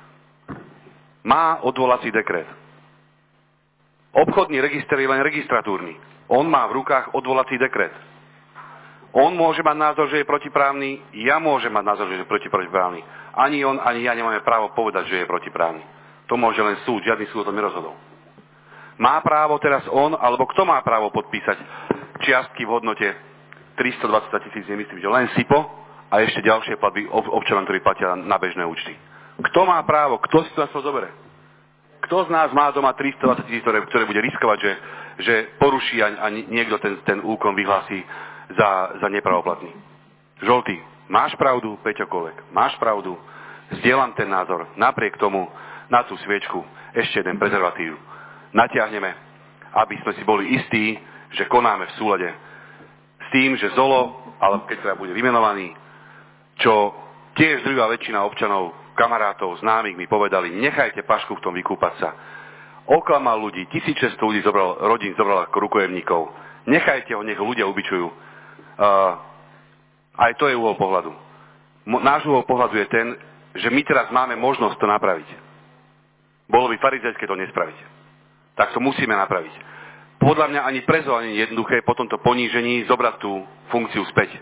má odvolací dekret. Obchodný register je len registratúrny. On má v rukách odvolací dekret. On môže mať názor, že je protiprávny, ja môžem mať názor, že je protiprávny. Ani on, ani ja nemáme právo povedať, že je protiprávny. To môže len súd, žiadny súd o tom nerozhodol. Má právo teraz on, alebo kto má právo podpísať čiastky v hodnote tristodvadsať tisíc, nemyslím, že len SIPO a ešte ďalšie platby občanom, ktorí platia na bežné účty. Kto má právo? Kto si to na to zoberie? Kto z nás má doma tristodvadsať tisíc, ktoré, ktoré bude riskovať, že, že poruší a, a niekto ten, ten úkon vyhlási za, za nepravoplatný? Žolty, máš pravdu, Peťo Kolek, máš pravdu, zdieľam ten názor. Napriek tomu na tú sviečku ešte jeden prezervatív natiahneme, aby sme si boli istí, že konáme v súlade s tým, že Zolo, ale keď teda bude vymenovaný, čo tiež druhá väčšina občanov, kamarátov, známych mi povedali, nechajte Pašku v tom vykúpať sa. Oklamal ľudí, tisícšesťsto ľudí zobral, rodín zobral ako rukojemníkov. Nechajte ho, nech ho ľudia ubičujú. Uh, aj to je uhol pohľadu. Mo, náš uhol pohľadu je ten, že my teraz máme možnosť to napraviť. Bolo by farizejské to nespraviť. Tak to musíme napraviť. podľa mňa ani pre zó ani jednoduché po tomto ponížení zobrať tú funkciu späť.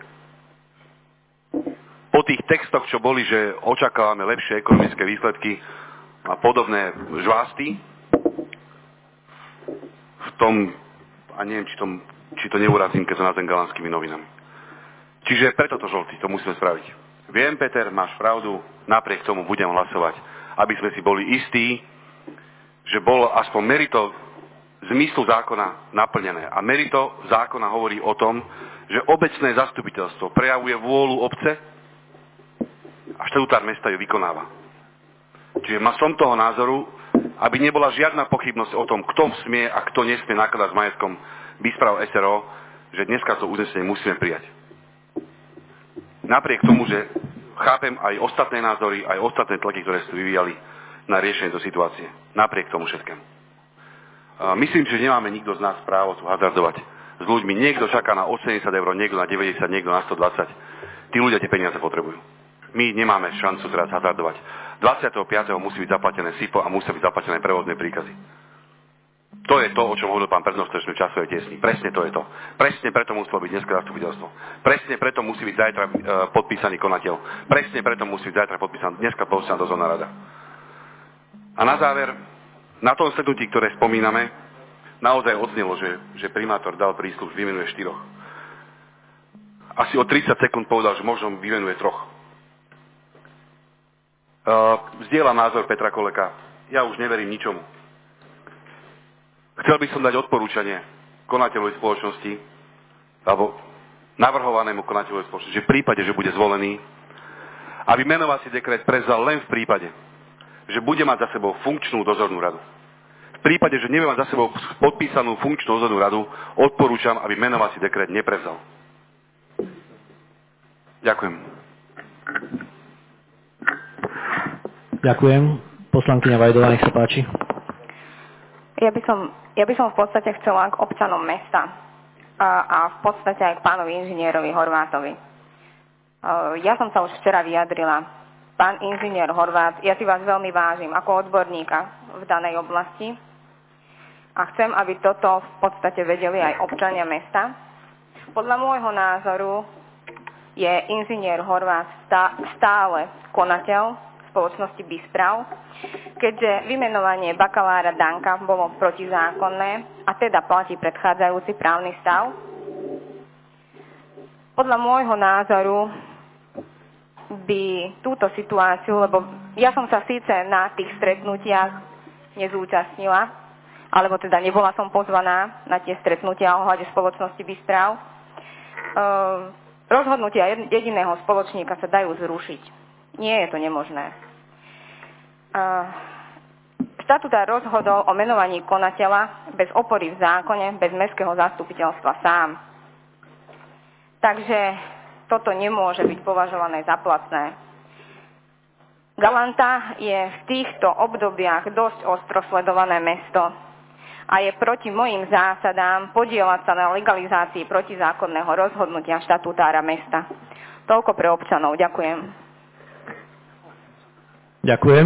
Po tých textoch, čo boli, že očakávame lepšie ekonomické výsledky a podobné žvásty, v tom, a neviem, či to, či to neurazím, keď sa nazvem galanskými novinami. Čiže preto to žltý, to musíme spraviť. Viem, Peter, máš pravdu, napriek tomu budem hlasovať, aby sme si boli istí, že bolo aspoň merito zmyslu zákona naplnené. A merito zákona hovorí o tom, že obecné zastupiteľstvo prejavuje vôľu obce a štatutár mesta ju vykonáva. Čiže ma som toho názoru, aby nebola žiadna pochybnosť o tom, kto smie a kto nesmie nakladať s majetkom Bisprav es er ó, že dneska to uznesenie musíme prijať. Napriek tomu, že chápem aj ostatné názory, aj ostatné tlaky, ktoré ste vyvíjali na riešenie do situácie. Napriek tomu všetkému. Myslím, že nemáme nikto z nás právo tu hazardovať s ľuďmi. Niekto čaká na osemdesiat eur, niekto na deväťdesiat, niekto na stodvadsať. Tí ľudia tie peniaze potrebujú. My nemáme šancu teraz hazardovať. dvadsiateho piateho musí byť zaplatené SIPO a musia byť zaplatené prevozné príkazy. To je to, o čom hovoril pán prednosta, že sme v časovej tiesni. Presne to je to. Presne preto muselo byť dneska zastupiteľstvo. Presne preto musí byť zajtra e, podpísaný konateľ. Presne preto musí byť zajtra podpísaný dneska podpísaná dozorná rada. A na záver, na tom stretnutí, ktoré spomíname, naozaj odznelo, že, že primátor dal prísľub, že vymenuje štyroch. Asi o tridsať sekúnd povedal, že možno vymenuje troch. Uh, Zdieľam názor Petra Koleka. Ja už neverím ničomu. Chcel by som dať odporúčanie konateľovej spoločnosti, alebo navrhovanému konateľovej spoločnosti, že v prípade, že bude zvolený, aby menovací dekret prevzal len v prípade, že bude mať za sebou funkčnú dozornú radu. V prípade, že nebude mať za sebou podpísanú funkčnú dozornú radu, odporúčam, aby menovací dekret neprevzal. Ďakujem. Ďakujem. Poslankyňa Vajdová, nech sa páči. Ja by som, ja by som v podstate chcela k občanom mesta a, a v podstate aj k pánovi inžinierovi Horvátovi. Ja som sa už včera vyjadrila. Pán inžinier Horvát, ja si vás veľmi vážim ako odborníka v danej oblasti a chcem, aby toto v podstate vedeli aj občania mesta. Podľa môjho názoru je inžinier Horvát stále konateľ spoločnosti Bisprav, keďže vymenovanie bakalára Danka bolo protizákonné a teda platí predchádzajúci právny stav. Podľa môjho názoru by túto situáciu, lebo ja som sa síce na tých stretnutiach nezúčastnila, alebo teda nebola som pozvaná na tie stretnutia ohľade spoločnosti Bisprav, rozhodnutia jediného spoločníka sa dajú zrušiť. Nie je to nemožné. Štatutár rozhodol o menovaní konateľa bez opory v zákone, bez mestského zastupiteľstva sám. Takže toto nemôže byť považované za platné. Galanta je v týchto obdobiach dosť ostro sledované mesto a je proti mojim zásadám podieľať sa na legalizácii protizákonného rozhodnutia štatutára mesta. Toľko pre občanov. Ďakujem. Ďakujem.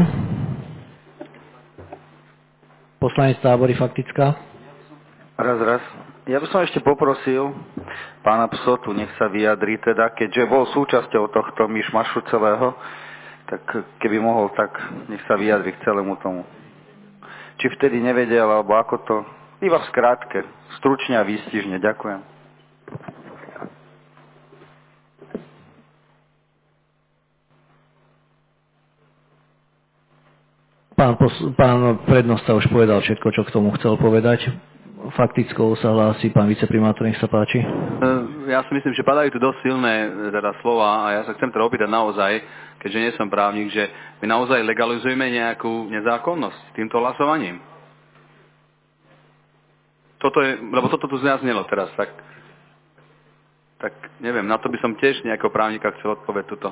Poslanec Tábory, faktická. Raz, raz. Ja by som ešte poprosil pána Psotu, nech sa vyjadri teda, keďže bol súčasťou tohto myšmašu celého, tak keby mohol, tak nech sa vyjadri k celému tomu. Či vtedy nevedel, alebo ako to, iba v skrátke, stručne a výstižne. Ďakujem. Pán, pos- pán prednosta už povedal všetko, čo k tomu chcel povedať. Faktickou sa hlási pán viceprimátor, nech sa páči. Ja si myslím, že padajú tu dosť silné teda slova a ja sa chcem teda opýtať naozaj, keďže nie som právnik, že my naozaj legalizujeme nejakú nezákonnosť týmto hlasovaním. Toto je, lebo toto tu zaznelo teraz, tak, tak neviem, na to by som tiež nejakého právnika chcel odpovedať tuto.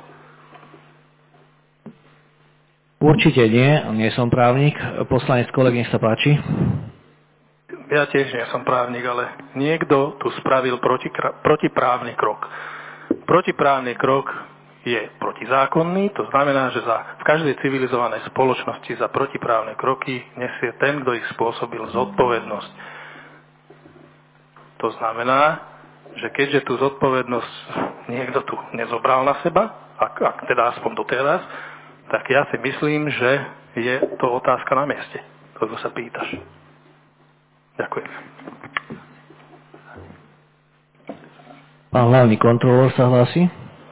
Určite nie, nie som právnik. Poslanec Kolek, nech sa páči. Ja tiež nie som právnik, ale niekto tu spravil proti, protiprávny krok. Protiprávny krok je protizákonný, to znamená, že za, v každej civilizovanej spoločnosti za protiprávne kroky nesie ten, kto ich spôsobil, zodpovednosť. To znamená, že keďže tú zodpovednosť niekto tu nezobral na seba, ak, ak teda aspoň doteraz, tak ja si myslím, že je to otázka na mieste, ktorú sa pýtaš. Ďakujem. Pán hlavný kontrolór sa hlási.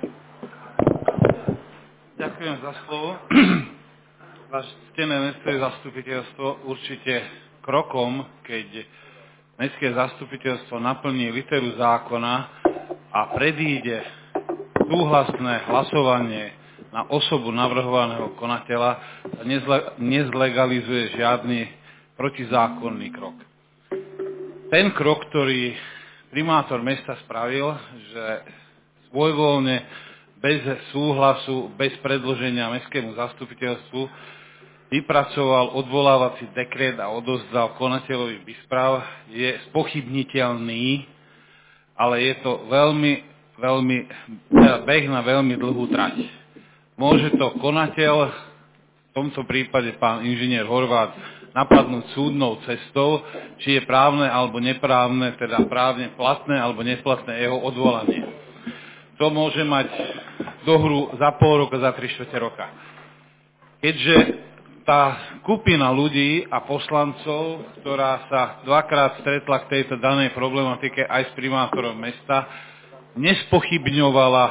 Ďakujem za slovo. Váš ctené mestské zastupiteľstvo určite krokom, keď mestské zastupiteľstvo naplní literu zákona a predíde súhlasné hlasovanie na osobu navrhovaného konateľa, sa nezlegalizuje žiadny protizákonný krok. Ten krok, ktorý primátor mesta spravil, že svojvoľne, bez súhlasu, bez predloženia mestskému zastupiteľstvu vypracoval odvolávací dekret a odozdal konateľovi výsprav, je spochybniteľný, ale je to veľmi, veľmi, beh na veľmi dlhú trať. Môže to konateľ, v tomto prípade pán inžinier Horváth, napadnúť súdnou cestou, či je právne alebo neprávne, teda právne platné alebo neplatné jeho odvolanie. To môže mať dohru za pol roka, za tri štvrte roka. Keďže tá skupina ľudí a poslancov, ktorá sa dvakrát stretla k tejto danej problematike aj s primátorom mesta, nespochybňovala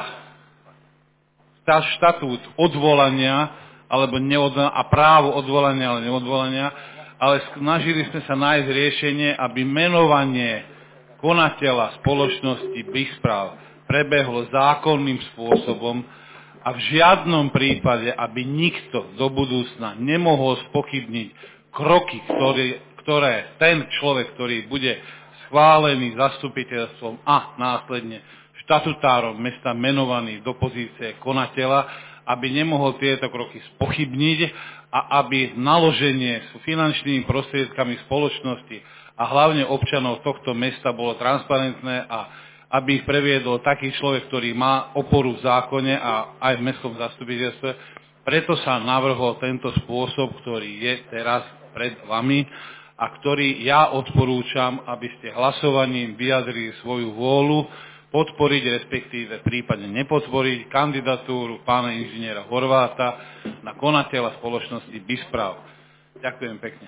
štatút odvolania alebo neodvolania a právo odvolania, ale neodvolania, ale snažili sme sa nájsť riešenie, aby menovanie konateľa spoločnosti BISPRAV prebehlo zákonným spôsobom a v žiadnom prípade, aby nikto do budúcna nemohol spochybniť kroky, ktoré, ktoré ten človek, ktorý bude schválený zastupiteľstvom a následne štatutárom mesta menovaný do pozície konateľa, aby nemohol tieto kroky spochybniť a aby naloženie s finančnými prostriedkami spoločnosti a hlavne občanov tohto mesta bolo transparentné a aby ich previedol taký človek, ktorý má oporu v zákone a aj v mestskom zastupiteľstve. Preto sa navrhol tento spôsob, ktorý je teraz pred vami a ktorý ja odporúčam, aby ste hlasovaním vyjadrili svoju vôľu podporiť, respektíve prípadne nepodporiť kandidatúru pána inžiniera Horváta na konateľa spoločnosti BISPRAV. Ďakujem pekne.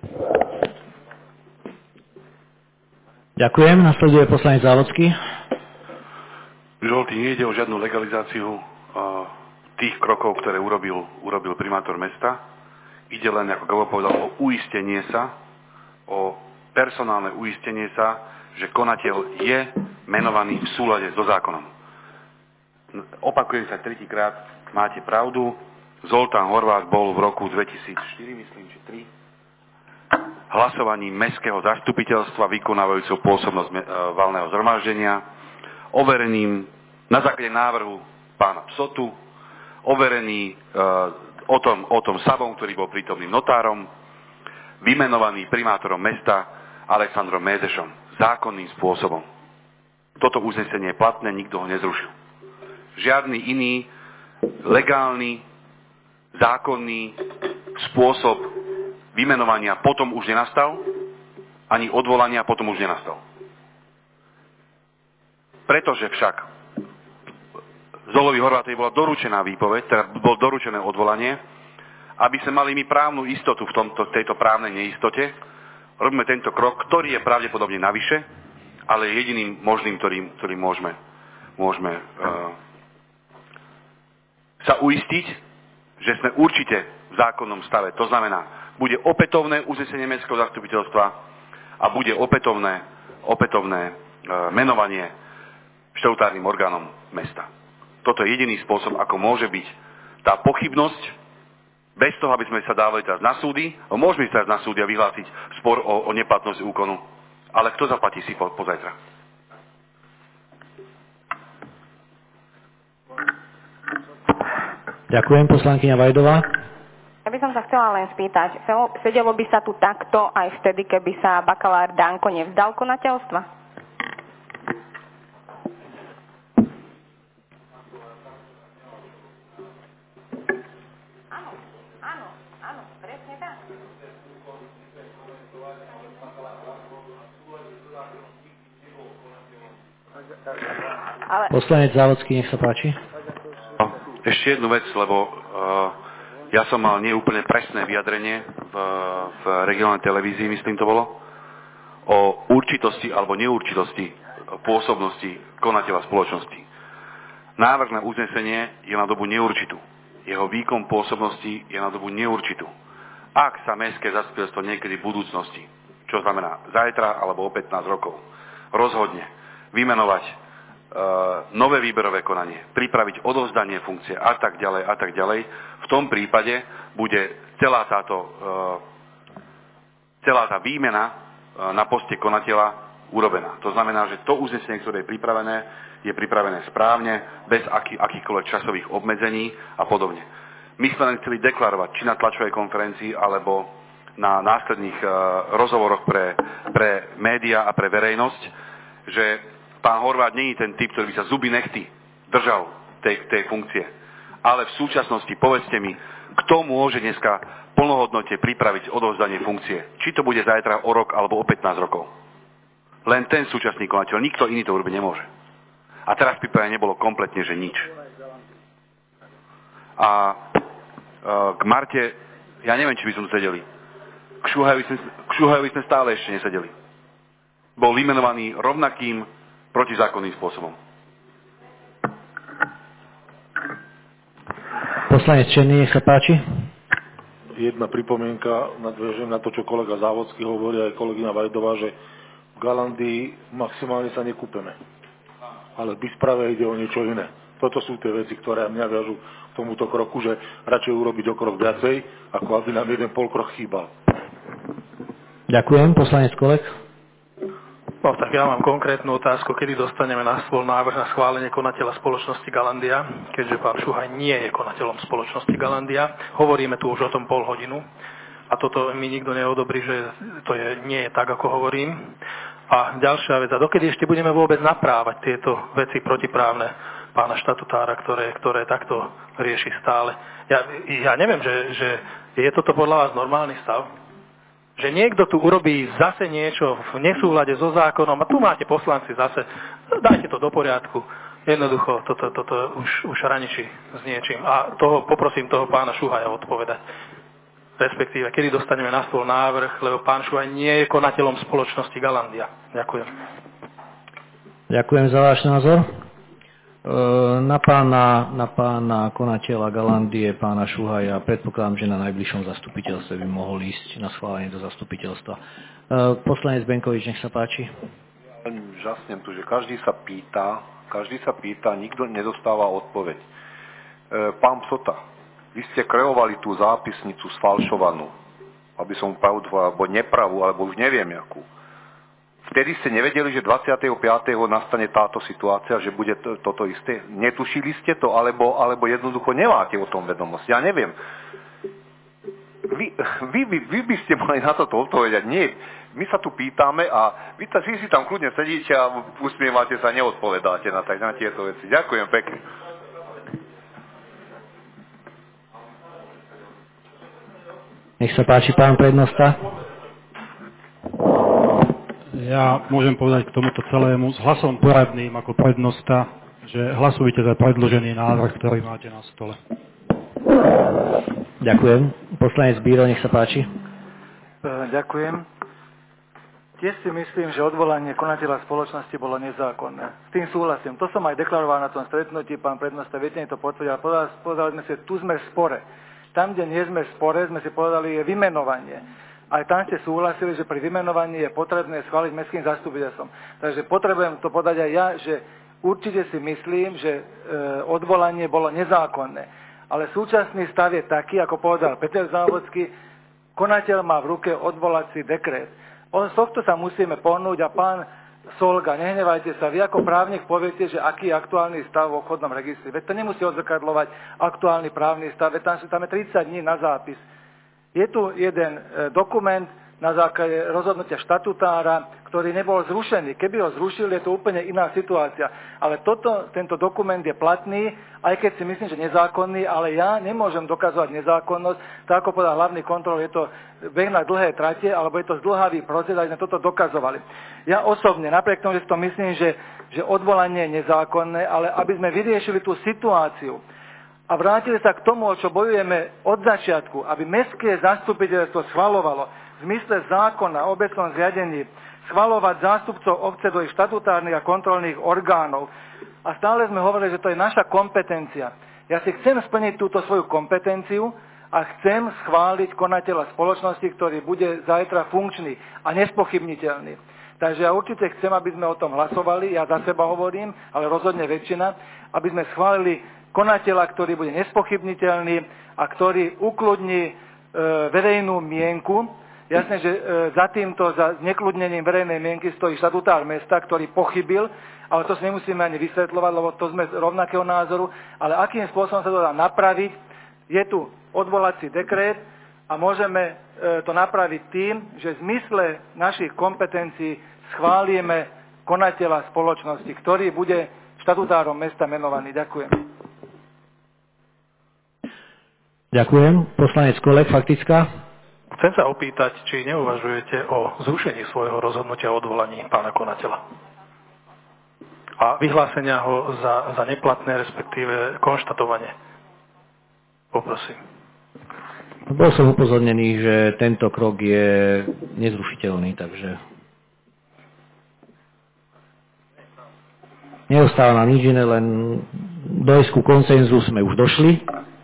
Ďakujem. Nasleduje poslanec Závodský. Žolty, nejde o žiadnu legalizáciu uh, tých krokov, ktoré urobil, urobil primátor mesta. Ide len, ako Gabo povedal, o uistenie sa, o personálne uistenie sa, že konateľ je menovaný v súlade so zákonom. Opakujem sa tretíkrát, máte pravdu. Zoltán Horváth bol v roku dvetisícštyri, myslím, či tri, hlasovaním mestského zastupiteľstva vykonávajúceho pôsobnosť valného zhromaždenia, overeným na základe návrhu pána Psotu, overený e, o tom, o tom Sabom, ktorý bol prítomným notárom, vymenovaný primátorom mesta Alexandrom Médešom zákonným spôsobom. Toto uznesenie je platné, nikto ho nezrušil. Žiadny iný legálny, zákonný spôsob vymenovania potom už nenastal, ani odvolania potom už nenastal. Pretože však Zolovi Horvátovi bola doručená výpoveď, teda bolo doručené odvolanie, aby sme mali my právnu istotu v tomto, tejto právnej neistote, robíme tento krok, ktorý je pravdepodobne navyše, ale je jediným možným, ktorým, ktorým môžeme, môžeme uh, sa uistiť, že sme určite v zákonnom stave. To znamená, bude opätovné uznesenie mestského zastupiteľstva a bude opätovné, opätovné uh, menovanie štatutárnym orgánom mesta. Toto je jediný spôsob, ako môže byť tá pochybnosť, bez toho, aby sme sa dávali teraz na súdy. Môžeme ísť teraz na súdy a vyhlásiť spor o, o neplatnosť úkonu. Ale kto zaplatí si po, pozajtra? Ďakujem, poslankyňa Vajdová. Ja by som sa chcela len spýtať, sedelo by sa tu takto aj vtedy, keby sa bakalár Danko nevzdal konateľstva? Ale... Poslanec Závodský, nech sa páči. Ešte jednu vec, lebo uh, ja som mal neúplne presné vyjadrenie v, v regionálnej televízii, myslím to bolo, o určitosti alebo neurčitosti pôsobnosti konateľa spoločnosti. Návrh na uznesenie je na dobu neurčitú. Jeho výkon pôsobnosti je na dobu neurčitú. Ak sa mestské zastupiteľstvo niekedy v budúcnosti, čo znamená zajtra alebo o pätnásť rokov, rozhodne vymenovať e, nové výberové konanie, pripraviť odovzdanie funkcie a tak ďalej a tak ďalej, v tom prípade bude celá táto e, celá tá výmena e, na poste konateľa urobená. To znamená, že to uznesenie, ktoré je pripravené, je pripravené správne, bez aký, akýchkoľvek časových obmedzení a podobne. My sme len chceli deklarovať, či na tlačovej konferencii, alebo na následných uh, rozhovoroch pre, pre médiá a pre verejnosť, že pán Horváth nie je ten typ, ktorý by sa zuby nechty držal tej, tej funkcie. Ale v súčasnosti, povedzte mi, kto môže dneska plnohodnotne pripraviť odovzdanie funkcie? Či to bude zajtra o rok alebo o pätnásť rokov? Len ten súčasný konateľ, nikto iný to urobiť nemôže. A teraz pripravené nebolo kompletne, že nič. A e, k Marte, ja neviem, či by sme sedeli. K Šuhajovi sme, k Šuhajovi sme stále ešte nesedeli. Bol vymenovaný rovnakým protizákonným spôsobom. Poslanec Černý, nech sa páči. Jedna pripomienka, nadväžujem na to, čo kolega Závodský hovorí, aj kolegyňa Vajdová, že v Galandii maximálne sa nekúpeme. Ale v Bisprave ide o niečo iné. Toto sú tie veci, ktoré mňa viažu k tomuto kroku, že radšej urobiť o krok viacej, ako aby nám jeden pol krok chýbal. Ďakujem. Poslanec Kolek. No tak ja mám konkrétnu otázku, kedy dostaneme na stôl návrh na schválenie konateľa spoločnosti Galandia, keďže pán Šuhaj nie je konateľom spoločnosti Galandia. Hovoríme tu už o tom pol hodinu a toto mi nikto neodobrí, že to je, nie je tak, ako hovorím. A ďalšia vec, a dokedy ešte budeme vôbec naprávať tieto veci protiprávne pána štatutára, ktoré, ktoré takto rieši stále. Ja, ja neviem, že, že je toto podľa vás normálny stav? Že niekto tu urobí zase niečo v nesúlade so zákonom a tu máte poslanci zase, dajte to do poriadku. Jednoducho, toto, toto už, už hraničí s niečím. A toho, poprosím toho pána Šuhaja odpovedať. Respektíve, kedy dostaneme na stôl návrh, lebo pán Šuhaj nie je konateľom spoločnosti Galandia. Ďakujem. Ďakujem za váš názor. Na pána, na pána konateľa Galandie, pána Šuhaja, predpokladám, že na najbližšom zastupiteľstve by mohol ísť na schválenie do zastupiteľstva. Poslanec Benkovič, nech sa páči. Žasnem tu, že každý sa pýta, každý sa pýta, nikto nedostáva odpoveď. Pán Psota, vy ste kreovali tú zápisnicu sfalšovanú, aby som pravdu, alebo nepravú, alebo už neviem jakú. Vtedy ste nevedeli, že dvadsiateho piateho nastane táto situácia, že bude to, toto isté? Netušili ste to, alebo, alebo jednoducho nemáte o tom vedomosť? Ja neviem. Vy, vy, vy, vy by ste mali na toto odpovedať. Nie, my sa tu pýtame a vy, vy si tam kľudne sedíte a usmievate sa, neodpovedáte na, na tieto veci. Ďakujem pekne. Nech sa páči, pán prednosta. Ja môžem povedať k tomuto celému s hlasom poradným ako prednosta, že hlasujte za predložený návrh, ktorý máte na stole. Ďakujem. Poslanec Bíro, nech sa páči. Ďakujem. Tiež si myslím, že odvolanie konateľa spoločnosti bolo nezákonné. S tým súhlasím. To som aj deklaroval na tom stretnutí, pán prednosta, viete, to potvrdil. Povedali sme si, tu sme v spore. Tam, kde nie sme v spore, sme si povedali, je vymenovanie. Aj tam ste súhlasili, že pri vymenovaní je potrebné schváliť mestským zastupiteľstvom. Takže potrebujem to podať aj ja, že určite si myslím, že e, odvolanie bolo nezákonné. Ale súčasný stav je taký, ako povedal Peter Závodský, konateľ má v ruke odvolací dekret. On z tohto sa musíme pohnúť a pán Solga, nehnevajte sa, vy ako právnik poviete, že aký je aktuálny stav v obchodnom registri. Veď to nemusí odzrkadľovať aktuálny právny stav, veď tam, tam je tridsať dní na zápis. Je tu jeden e, dokument, na základe rozhodnutia štatutára, ktorý nebol zrušený. Keby ho zrušil, je to úplne iná situácia. Ale toto, tento dokument je platný, aj keď si myslím, že nezákonný, ale ja nemôžem dokazovať nezákonnosť. Tak ako povedal hlavný kontrol, je to beh na dlhé trate, alebo je to zdĺhavý proces, aby sme toto dokazovali. Ja osobne, napriek tomu, že si to myslím, že, že odvolanie je nezákonné, ale aby sme vyriešili tú situáciu, a vrátili sa k tomu, o čo bojujeme od začiatku, aby mestské zastupiteľstvo schvaľovalo v zmysle zákona o obecnom zriadení schvaľovať zástupcov obce do ich štatutárnych a kontrolných orgánov. A stále sme hovorili, že to je naša kompetencia. Ja si chcem splniť túto svoju kompetenciu a chcem schváliť konateľa spoločnosti, ktorý bude zajtra funkčný a nespochybniteľný. Takže ja určite chcem, aby sme o tom hlasovali, ja za seba hovorím, ale rozhodne väčšina, aby sme schválili konateľa, ktorý bude nespochybniteľný a ktorý ukludní e, verejnú mienku. Jasné, že e, za týmto, za znekľudnením verejnej mienky stojí štatutár mesta, ktorý pochybil, ale to si nemusíme ani vysvetľovať, lebo to sme rovnakého názoru. Ale akým spôsobom sa to dá napraviť? Je tu odvolací dekret a môžeme e, to napraviť tým, že v zmysle našich kompetencií schválime konateľa spoločnosti, ktorý bude štatutárom mesta menovaný. Ďakujem. Ďakujem. Poslanec Kolek, faktická. Chcem sa opýtať, či neuvažujete o zrušení svojho rozhodnutia o odvolaní pána konateľa a vyhlásenia ho za, za neplatné, respektíve konštatovanie. Poprosím. Bol som upozornený, že tento krok je nezrušiteľný, takže neostáva nám nič iné, len dojsť ku konsenzu sme už došli.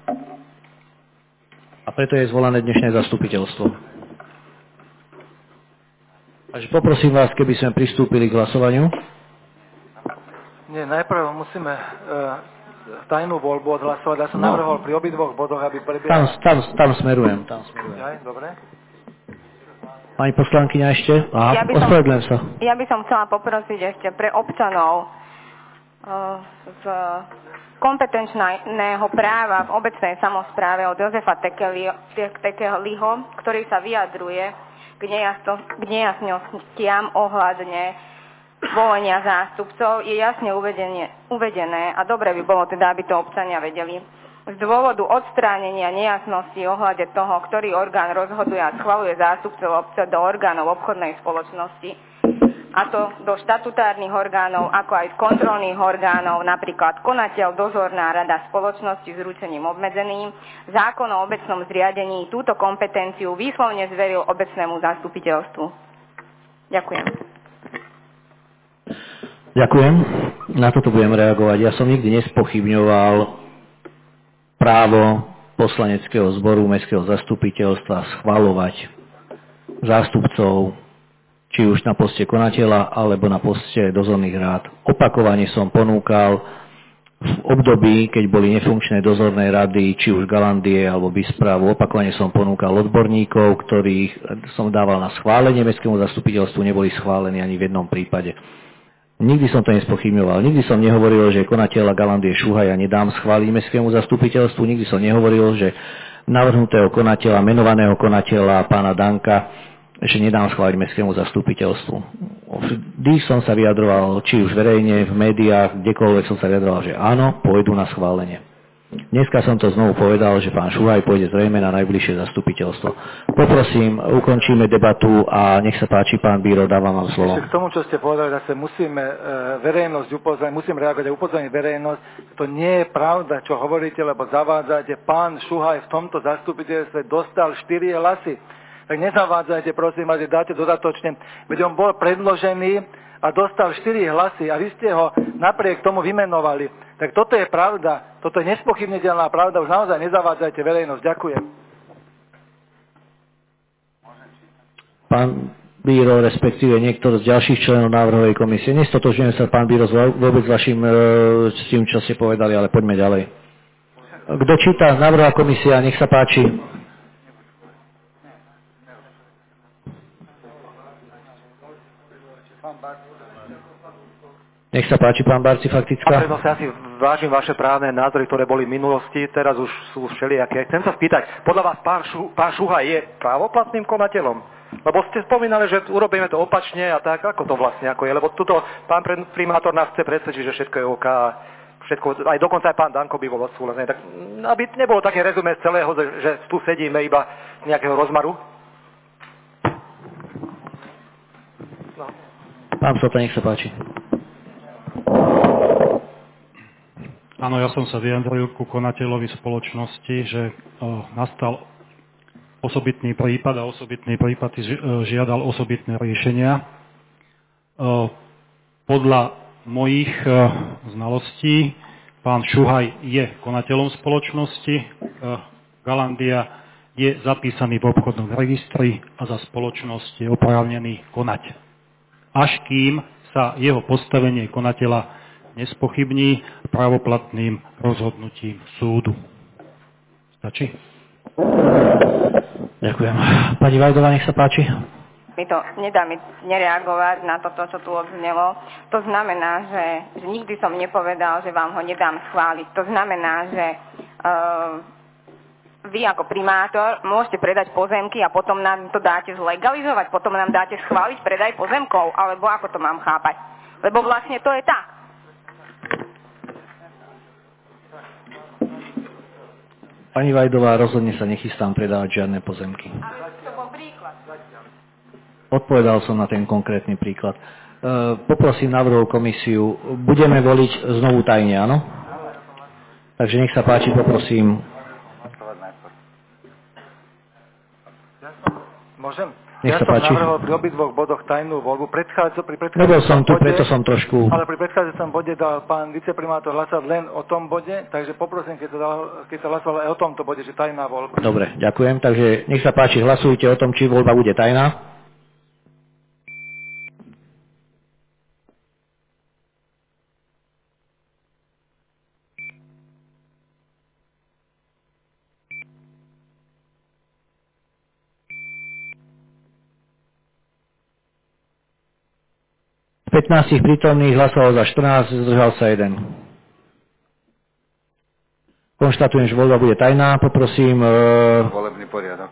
A preto je zvolané dnešné zastupiteľstvo. Takže poprosím vás, keby sme pristúpili k hlasovaniu. Nie, najprv musíme e, tajnú voľbu odhlasovať. Ja som no. navrhol pri obidvoch bodoch, aby prebiehal... Tam, tam, tam smerujem. Tam smerujem. Aj, dobre. Pani poslankyňa ešte? Aha, ja ospravedlňujem sa. Ja by som chcela poprosiť ešte pre občanov uh, z kompetenčného práva v obecnej samospráve od Jozefa Tekeliho, ktorý sa vyjadruje k, nejasno, k nejasnostiam ohľadne volenia zástupcov, je jasne uvedenie, uvedené a dobre by bolo teda, aby to občania vedeli. Z dôvodu odstránenia nejasnosti ohľade toho, ktorý orgán rozhoduje a schvaľuje zástupcov obce do orgánov obchodnej spoločnosti, a to do štatutárnych orgánov, ako aj z kontrolných orgánov, napríklad konateľ, dozorná rada spoločnosti s ručením obmedzeným, zákon o obecnom zriadení túto kompetenciu výslovne zveril obecnému zastupiteľstvu. Ďakujem. Ďakujem. Na toto budem reagovať. Ja som nikdy nespochybňoval právo poslaneckého zboru mestského zastupiteľstva schvaľovať zástupcov či už na poste konateľa, alebo na poste dozorných rád. Opakovane som ponúkal v období, keď boli nefunkčné dozorné rady, či už Galandie alebo Bisprávu, opakovane som ponúkal odborníkov, ktorých som dával na schválenie mestskému zastupiteľstvu, neboli schválení ani v jednom prípade. Nikdy som to nespochybňoval. Nikdy som nehovoril, že konateľa Galandie Šuhaja nedám schváliť mestskému zastupiteľstvu. Nikdy som nehovoril, že navrhnutého konateľa, menovaného konateľa pána Danka, že nedám schváliť mestskému zastupiteľstvu. Vždy som sa vyjadroval, či už verejne, v médiách, kdekoľvek som sa vyjadroval, že áno, pôjdu na schválenie. Dneska som to znovu povedal, že pán Šuhaj pôjde zrejme na najbližšie zastupiteľstvo. Poprosím, ukončíme debatu a nech sa páči, pán Bíro, dávam vám slovo. Ešte k tomu, čo ste povedali, zase musíme verejnosť upozorniť, musím reagovať a upozorniť verejnosť. To nie je pravda, čo hovoríte, lebo zavádzate. Pán Šuhaj v tomto zastupiteľstve dostal štyri hlasy. Tak nezavádzajte, prosím, a že dáte dodatočne. Veď on bol predložený a dostal štyri hlasy a vy ste ho napriek tomu vymenovali. Tak toto je pravda, toto je nespochybniteľná pravda, už naozaj nezavádzajte verejnosť. Ďakujem. Pán Bíro, respektíve niektorý z ďalších členov návrhovej komisie. Nestotožňujem sa, pán Bíro, vôbec s vašim, s tým, čo ste povedali, ale poďme ďalej. Kto číta návrhová komisia, nech sa páči. Nech sa páči, pán Barci, faktická. A ja si vážim vaše právne názory, ktoré boli v minulosti, teraz už sú všelijaké. Chcem sa spýtať, podľa vás pán, Šu, pán Šuhaj je právoplatným konateľom? Lebo ste spomínali, že urobíme to opačne a tak, ako to vlastne ako je. Lebo tuto pán primátor nás chce presvedčiť, že všetko je OK. Všetko, aj dokonca aj pán Danko by bol odsúhlasený. Tak aby nebolo také rezume z celého, že tu sedíme iba z nejakého rozmaru. No. Pán Sota, nech sa páči. Áno, ja som sa vyjadril ku konateľovi spoločnosti, že o, nastal osobitný prípad a osobitný prípad žiadal osobitné riešenia. O, podľa mojich o, znalostí pán Šuhaj je konateľom spoločnosti, o, Galandia je zapísaný v obchodnom registri a za spoločnosť je oprávnený konať. Až kým sa jeho postavenie konateľa nespochybní právoplatným rozhodnutím súdu. Stačí? Ďakujem. Pani Vajdová, nech sa páči. Mi to nedá mi nereagovať na toto, čo tu odznelo. To znamená, že, že nikdy som nepovedal, že vám ho nedám schváliť. To znamená, že uh, vy ako primátor môžete predať pozemky a potom nám to dáte zlegalizovať, potom nám dáte schváliť predaj pozemkov, alebo ako to mám chápať? Lebo vlastne to je tak. Pani Vajdová, rozhodne sa nechystám predávať žiadne pozemky. Ale to bol príklad. Odpovedal som na ten konkrétny príklad. E, poprosím návrhovú komisiu, budeme voliť znovu tajne, áno? Takže nech sa páči, poprosím. Môžem? Nech ja sa som páči. navrhol pri obidvoch bodoch tajnú voľbu. Predchádzal, pri Nebol som tu, bode, preto som trošku... Ale pri predchádzajúcom bode dal pán viceprimátor hlasovať len o tom bode, takže poprosím, keď sa, dal, keď sa hlasoval aj o tomto bode, že tajná voľba. Dobre, ďakujem. Takže nech sa páči, hlasujte o tom, či voľba bude tajná. pätnásť prítomných hlasovalo za štrnásť, zdržal sa jeden. Konštatujem, že voľba bude tajná. Poprosím... E... Volebný poriadok.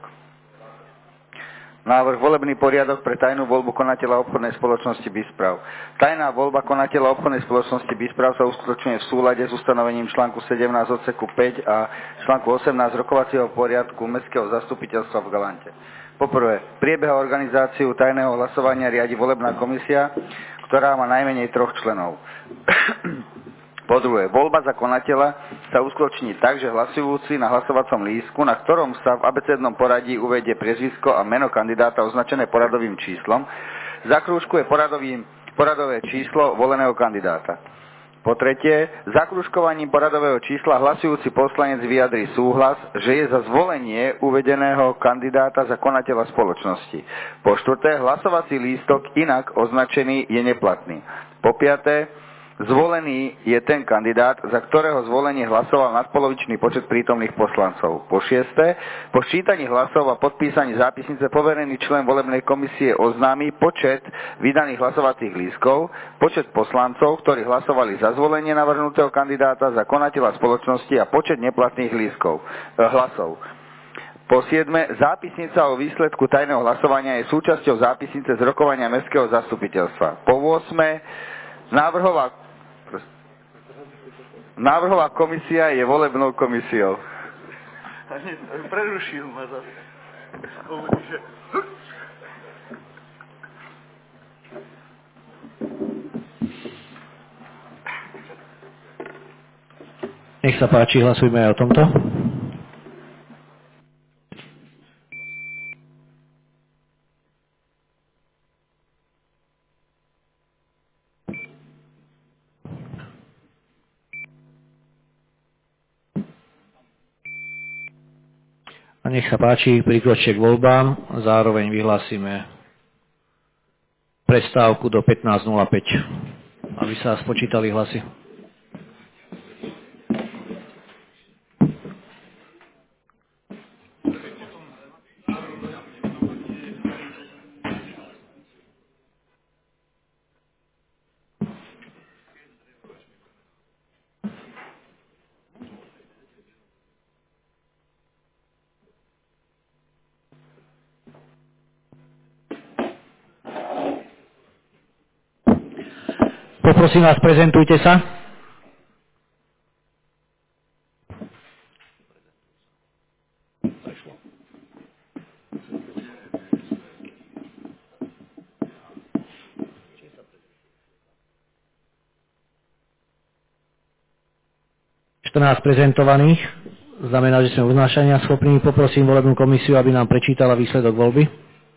Návrh volebný poriadok pre tajnú voľbu konateľa obchodnej spoločnosti Bisprav. Tajná voľba konateľa obchodnej spoločnosti Bisprav sa uskutočňuje v súlade s ustanovením článku sedemnásť odseku päť a článku osemnásť rokovacieho poriadku Mestského zastupiteľstva v Galante. Poprvé, priebeh a organizáciu tajného hlasovania riadi volebná komisia, ktorá má najmenej troch členov. Po druhé, voľba za konateľa sa uskutoční tak, že hlasujúci na hlasovacom lístku, na ktorom sa v abecednom poradí uvedie priezvisko a meno kandidáta označené poradovým číslom, zakrúžkuje poradovým, poradové číslo voleného kandidáta. Po tretie, zakrúžkovaním poradového čísla hlasujúci poslanec vyjadrí súhlas, že je za zvolenie uvedeného kandidáta za konateľa spoločnosti. Po štvrté, hlasovací lístok inak označený je neplatný. Po piaté, zvolený je ten kandidát, za ktorého zvolenie hlasoval nadpolovičný počet prítomných poslancov. Po šieste, po ščítaní hlasov a podpísaní zápisnice poverený člen volebnej komisie oznámi počet vydaných hlasovacích lístkov, počet poslancov, ktorí hlasovali za zvolenie navrhnutého kandidáta za konateľa spoločnosti a počet neplatných lístkov, eh, hlasov. Po siedme, zápisnica o výsledku tajného hlasovania je súčasťou zápisnice z rokovania Mestského zastupiteľstva. Po ôsme, návrhová Návrhová komisia je volebnou komisiou. Prerušil ma zase. Nech sa páči, hlasujme aj o tomto. A nech sa páči, prikročte k voľbám, zároveň vyhlásime prestávku do pätnásť nula päť, aby sa spočítali hlasy. Poprosím vás, prezentujte sa. štrnásť prezentovaných, znamená, že sme uznášania schopní. Poprosím volebnú komisiu, aby nám prečítala výsledok voľby.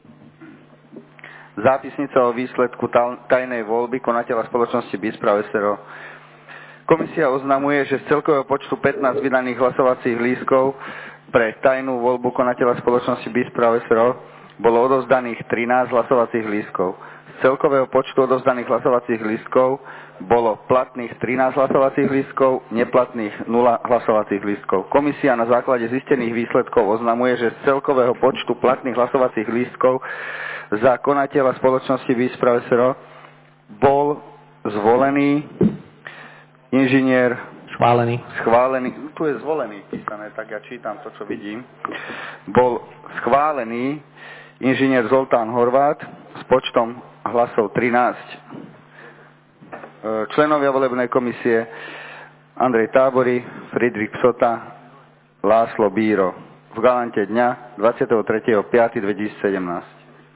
Zápisnica o výsledku tajnej voľby konateľa spoločnosti BISPRAV es er o. Komisia oznamuje, že z celkového počtu pätnásť vydaných hlasovacích lístkov pre tajnú voľbu konateľa spoločnosti BISPRAV es er o bolo odovzdaných trinásť hlasovacích lístkov. Z celkového počtu odovzdaných hlasovacích lístkov bolo platných trinásť hlasovacích lístkov, neplatných nula hlasovacích lístkov. Komisia na základe zistených výsledkov oznamuje, že z celkového počtu platných hlasovacích lístkov za konateľa spoločnosti BISPRAV es er o bol zvolený inžinier schválený. schválený, tu je zvolený písané, tak ja čítam to, čo vidím. Bol schválený inžinier Zoltán Horvát s počtom hlasov trinásť. Členovia volebnej komisie Andrej Tábory, Friedrich Psota, László Bíro. V Galante dňa dvadsiateho tretieho piateho dvetisícsedemnásť.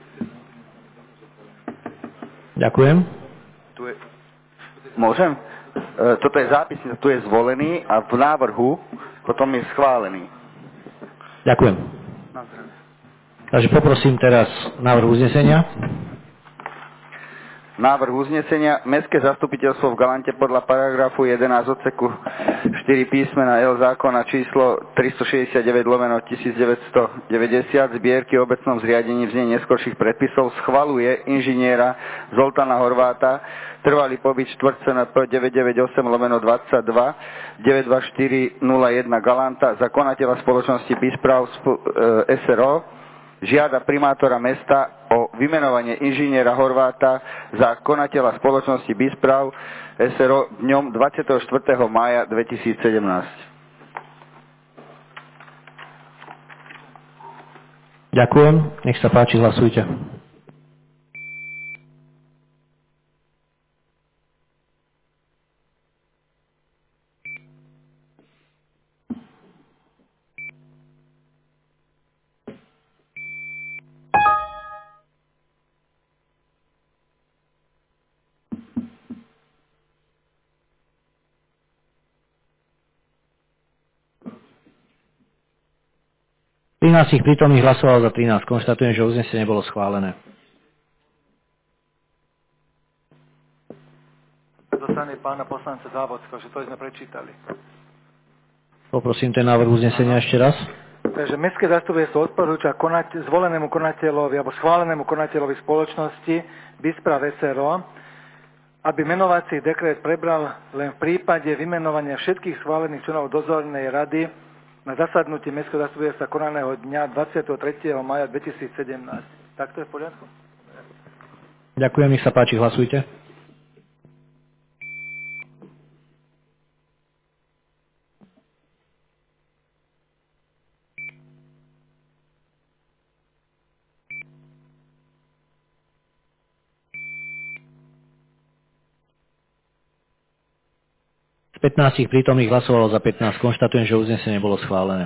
Ďakujem. Tu je, môžem? E, toto je zápisnica, tu je zvolený a v návrhu potom je schválený. Ďakujem. Takže poprosím teraz návrh uznesenia. Návrh uznesenia. Mestské zastupiteľstvo v Galante podľa paragrafu jedenásť odseku štyri písmena L zákona číslo tristošesťdesiatdeväť lomeno tisícdeväťstodeväťdesiat zbierky o obecnom zriadení v znení neskorších predpisov schvaľuje inžiniera Zoltána Horváta, trvalý pobyt štvrť C N P deväťstodeväťdesiatosem lomeno dvadsaťdva deväťdesiatdva štyri nula jeden Galanta za konateľa spoločnosti BISPRAV es er o. Žiada primátora mesta o vymenovanie inžiniera Horváta za konateľa spoločnosti BISPRAV es er o dňom dvadsiateho štvrtého mája dvetisícsedemnásť. Ďakujem. Nech sa páči, hlasujte. trinásť prítomných hlasovalo za trinásť. Konštatujem, že uznesenie bolo schválené. Zo strany pána poslanca Závodského, že to sme prečítali. Poprosím ten návrh uznesenia ešte raz. Takže mestské zastupiteľstvo odporúča konať, zvolenému konateľovi alebo schválenému konateľovi spoločnosti BISPRAV es er o, aby menovací dekret prebral len v prípade vymenovania všetkých schválených členov dozornej rady na zasadnutí mestského zastupiteľstva konaného dňa dvadsiateho tretieho mája dvetisícsedemnásť. Tak to je v poriadku? Ďakujem, nech sa páči, hlasujte. pätnásť prítomných hlasovalo za pätnásť. Konštatujem, že uznesenie bolo schválené.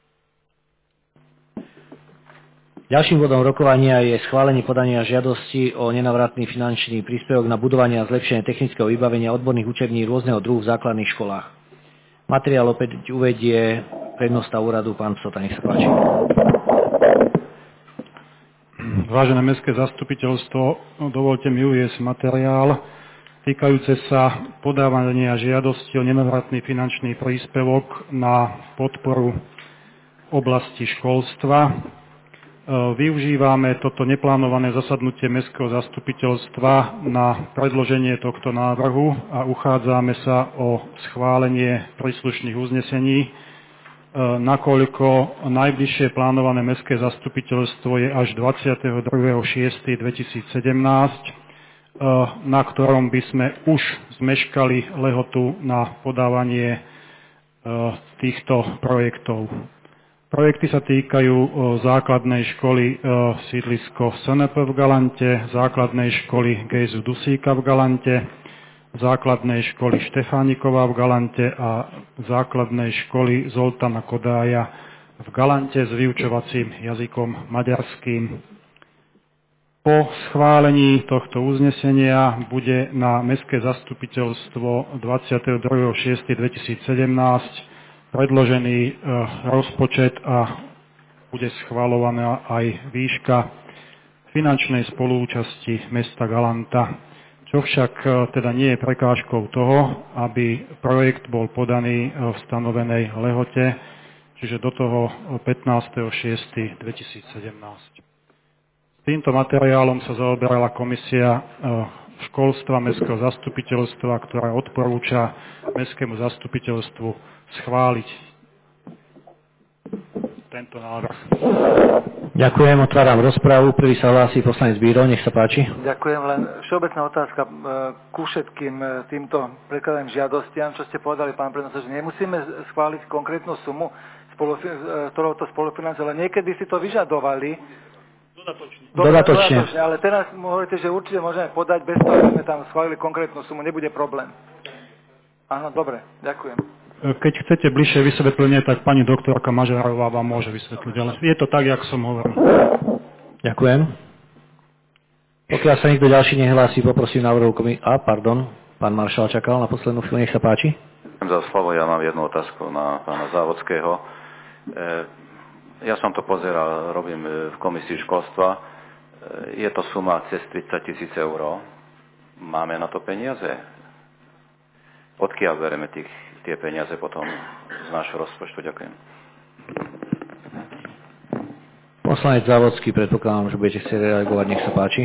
Ďalším bodom rokovania je schválenie podania žiadosti o nenavratný finančný príspevok na budovanie a zlepšenie technického vybavenia odborných učební rôzneho druhu v základných školách. Materiál opäť uvedie prednosta úradu pán Psota. Nech sa páči. Vážené mestské zastupiteľstvo, dovolte mi uviesť materiál týkajúce sa podávania žiadosti o nenavratný finančný príspevok na podporu oblasti školstva. Využívame toto neplánované zasadnutie mestského zastupiteľstva na predloženie tohto návrhu a uchádzame sa o schválenie príslušných uznesení, nakoľko najbližšie plánované mestské zastupiteľstvo je až dvadsiateho druhého šiesteho dvetisícsedemnásť, na ktorom by sme už zmeškali lehotu na podávanie týchto projektov. Projekty sa týkajú základnej školy sídlisko es en pé v Galante, základnej školy Gejzu Dusíka v Galante, základnej školy Štefániková v Galante a základnej školy Zoltana Kodája v Galante s vyučovacím jazykom maďarským. Po schválení tohto uznesenia bude na Mestské zastupiteľstvo dvadsiateho druhého šiesteho dvetisícsedemnásť predložený e, rozpočet a bude schváľovaná aj výška finančnej spolúčasti mesta Galanta, čo však e, teda nie je prekážkou toho, aby projekt bol podaný v stanovenej lehote, čiže do toho pätnásteho šiesteho dvetisícsedemnásť. Týmto materiálom sa zaoberala komisia školstva Mestského zastupiteľstva, ktorá odporúča Mestskému zastupiteľstvu schváliť tento návrh. Ďakujem, otváram rozprávu. Prvý sa hlási poslanec Bíro, nech sa páči. Ďakujem, len všeobecná otázka ku všetkým týmto prekladaným žiadostiam, čo ste povedali, pán prednášač, že nemusíme schváliť konkrétnu sumu, ktorou to spolufinancuje, ale niekedy si to vyžadovali. Dodatočne. Dodatočne. Dodatočne. Ale teraz hovoríte, že určite môžeme podať bez toho, aby sme tam schválili konkrétnu sumu. Nebude problém. Áno, dobre. Ďakujem. Keď chcete bližšie vysvetlenie, tak pani doktorka Mažarová vám môže vysvetliť. Ale je to tak, jak som hovoril. Ďakujem. Pokiaľ sa nikto ďalší nehlási, poprosím návrhu komi... A, pardon. Pán maršal čakal na poslednú chvíľu. Nech sa páči. Za slovo ja mám jednu otázku na pána Závodského. E... Ja som to pozeral, robím v komisii školstva. Je to suma cez tridsať tisíc eur. Máme na to peniaze? Odkiaľ bereme tých, tie peniaze potom z nášho rozpočtu? Ďakujem. Poslanec Závodský, predpokladám, že budete chcieť reagovať. Nech sa páči.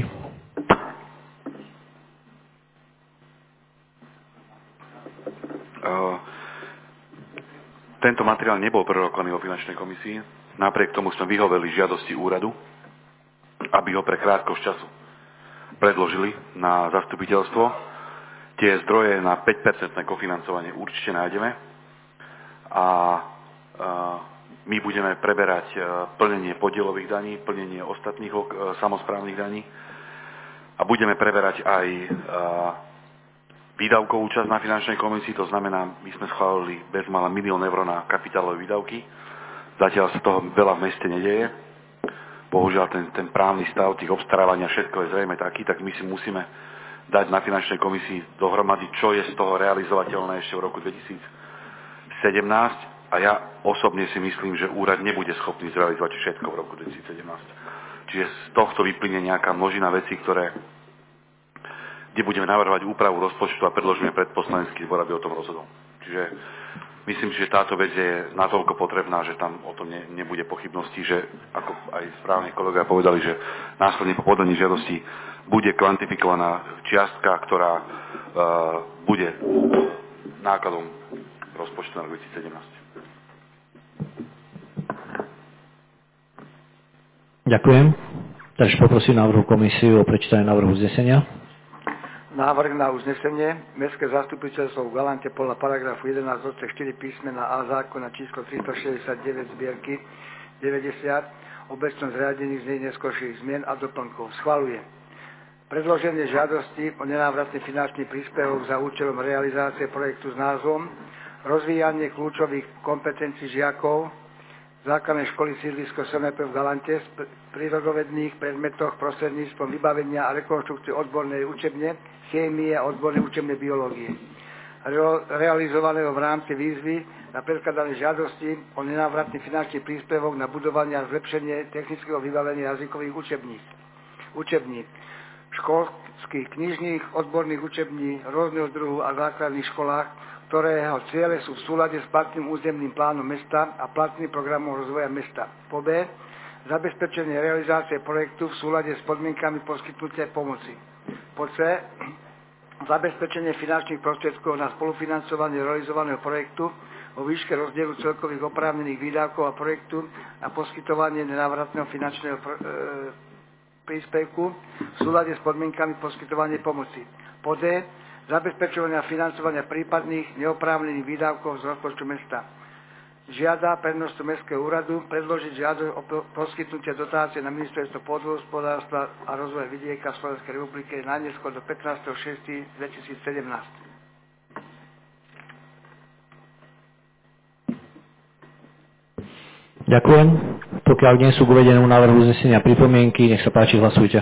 Uh, tento materiál nebol prerokovaný vo finančnej komisii. Napriek tomu sme vyhoveli žiadosti úradu, aby ho pre krátkosť času predložili na zastupiteľstvo. Tie zdroje na päť percent kofinancovanie určite nájdeme a my budeme preberať plnenie podielových daní, plnenie ostatných samosprávnych daní a budeme preberať aj výdavkovú časť na finančnej komisii, to znamená, my sme schválili bezmála milión eur na kapitálové výdavky. Zatiaľ sa toho veľa v meste nedeje. Bohužiaľ ten, ten právny stav tých obstarávania, všetko je zrejme taký, tak my si musíme dať na finančnej komisii dohromady, čo je z toho realizovateľné ešte v roku dvetisícsedemnásť a ja osobne si myslím, že úrad nebude schopný zrealizovať všetko v roku dvetisícsedemnásť. Čiže z tohto vyplynie nejaká množina vecí, ktoré, kde budeme navrhovať úpravu rozpočtu a predložíme pred poslanecký zbor, aby o tom rozhodol. Čiže myslím, že táto vec je natoľko potrebná, že tam o tom ne, nebude pochybnosti, že ako aj správne kolegovia povedali, že následne po podaní žiadosti bude kvantifikovaná čiastka, ktorá uh, bude nákladom rozpočtu na dvetisícsedemnásť. Ďakujem. Takže poprosím návrhu komisiu o prečítanie návrhu uznesenia. Návrh na uznesenie. Mestské zastupiteľstvo v Galante podľa paragrafu jedenásť odsek štyri písmena A zákona číslo tristošesťdesiatdeväť zbierky deväťdesiat o obecnom zriadení z nej neskôrších zmien a doplnkov. Schvaľuje predloženie žiadosti o nenávratný finančný príspevok za účelom realizácie projektu s názvom Rozvíjanie kľúčových kompetencií žiakov základnej školy sídlisko es en pé v Galante v prírodovedných predmetoch prostredníctvom vybavenia a rekonštrukcie odbornej učebne chémie a odbornej učebnej biológie, realizovaného v rámci výzvy na predkladané žiadosti o nenávratný finančný príspevok na budovanie a zlepšenie technického vybavenia jazykových učebníc, učebníc, školských, knižných, odborných učební rôzneho druhu a základných školách, ktorého ciele sú v súlade s platným územným plánom mesta a platným programom rozvoja mesta. Po B. Zabezpečenie realizácie projektu v súlade s podmienkami poskytnutia pomoci. Po C. Zabezpečenie finančných prostriedkov na spolufinancovanie realizovaného projektu vo výške rozdielu celkových oprávnených výdavkov a projektu a poskytovanie nenávratného finančného pr- e, príspevku v súlade s podmienkami poskytovania pomoci. Po D. Zabezpečovania a financovania prípadných neoprávnených výdavkov z rozpočtu mesta. žiada prednostu Mestského úradu predložiť žiadosť o poskytnutie dotácie na Ministerstvo pôdohospodárstva a rozvoja vidieka v Slovenskej republike najneskôr do pätnásteho šiesteho dvetisícsedemnásť. Ďakujem. Pokiaľ nie sú k uvedenému návrhu uznesenia pripomienky, nech sa páči, hlasujte.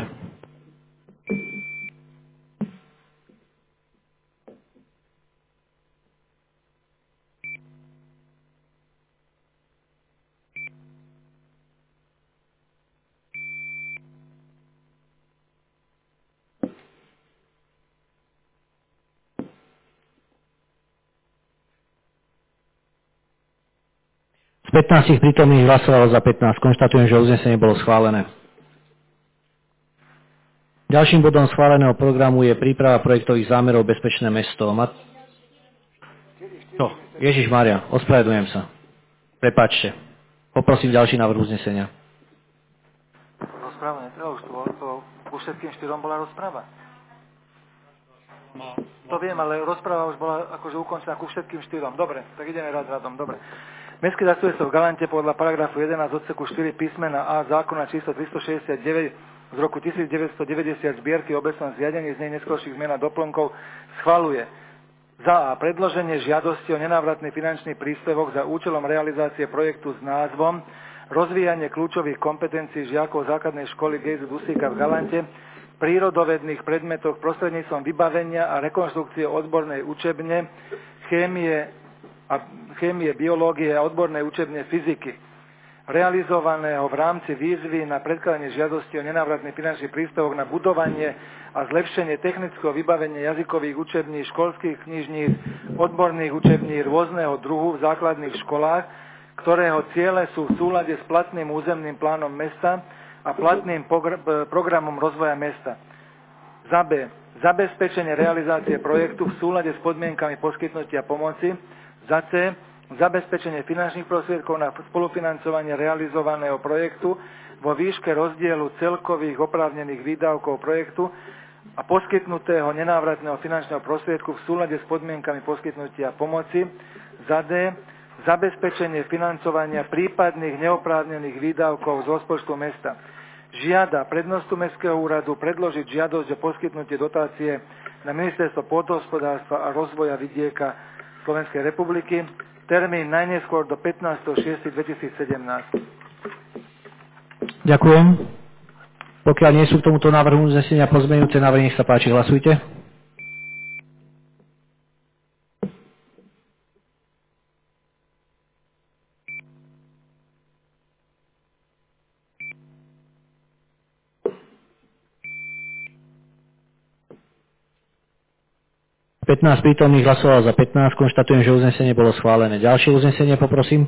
Z pätnásť prítomných hlasovalo za pätnásť. Konštatujem, že uznesenie bolo schválené. Ďalším bodom schváleného programu je príprava projektových zámerov Bezpečné mesto. Mat... No, Ježiš Mária, ospravedlňujem sa. Prepáčte. Poprosím ďalší návrh uznesenia. Rozpráva netreba, už to bolo, to ku všetkým štyrom bola rozpráva. To viem, ale rozpráva už bola akože ukončená ku všetkým štyrom. Dobre, tak ideme rád radom. Dobre. Mestské zastupiteľstvo v Galante podľa paragrafu jedenásť odseku štyri písmena A zákona číslo tristošesťdesiatdeväť z roku devätnásťstodeväťdesiat zbierky o obecnom zriadení z nej neskorších zmien a doplnkov schvaľuje za A predloženie žiadosti o nenávratný finančný príspevok za účelom realizácie projektu s názvom Rozvíjanie kľúčových kompetencií žiakov základnej školy Gejzu Dusíka v Galante v prírodovedných predmetoch prostredníctvom vybavenia a rekonštrukcie odbornej učebne chémie a chémie, biológie a odbornej učebne fyziky, realizovaného v rámci výzvy na predkladanie žiadosti o nenávratný finančný príspevok na budovanie a zlepšenie technického vybavenia jazykových učební, školských knižníc, odborných učební rôzneho druhu v základných školách, ktorého ciele sú v súlade s platným územným plánom mesta a platným programom rozvoja mesta. Za B. Zabezpečenie realizácie projektu v súlade s podmienkami poskytnutia pomoci. Za C. Zabezpečenie finančných prostriedkov na spolufinancovanie realizovaného projektu vo výške rozdielu celkových oprávnených výdavkov projektu a poskytnutého nenávratného finančného prostriedku v súlade s podmienkami poskytnutia pomoci. Za D. Zabezpečenie financovania prípadných neoprávnených výdavkov z rozpočtu mesta. Žiada prednostu Mestského úradu predložiť žiadosť o poskytnutie dotácie na Ministerstvo pôdohospodárstva a rozvoja vidieka Slovenskej republiky. Termín najneskôr do pätnásteho šiesteho dvetisícsedemnásť. Ďakujem. Pokiaľ nie sú k tomuto návrhu uznesenia pozmeňujúce návrhy, nech sa páči, hlasujte. pätnásť prítomných hlasovalo za pätnásť. Konštatujem, že uznesenie bolo schválené. Ďalšie uznesenie poprosím.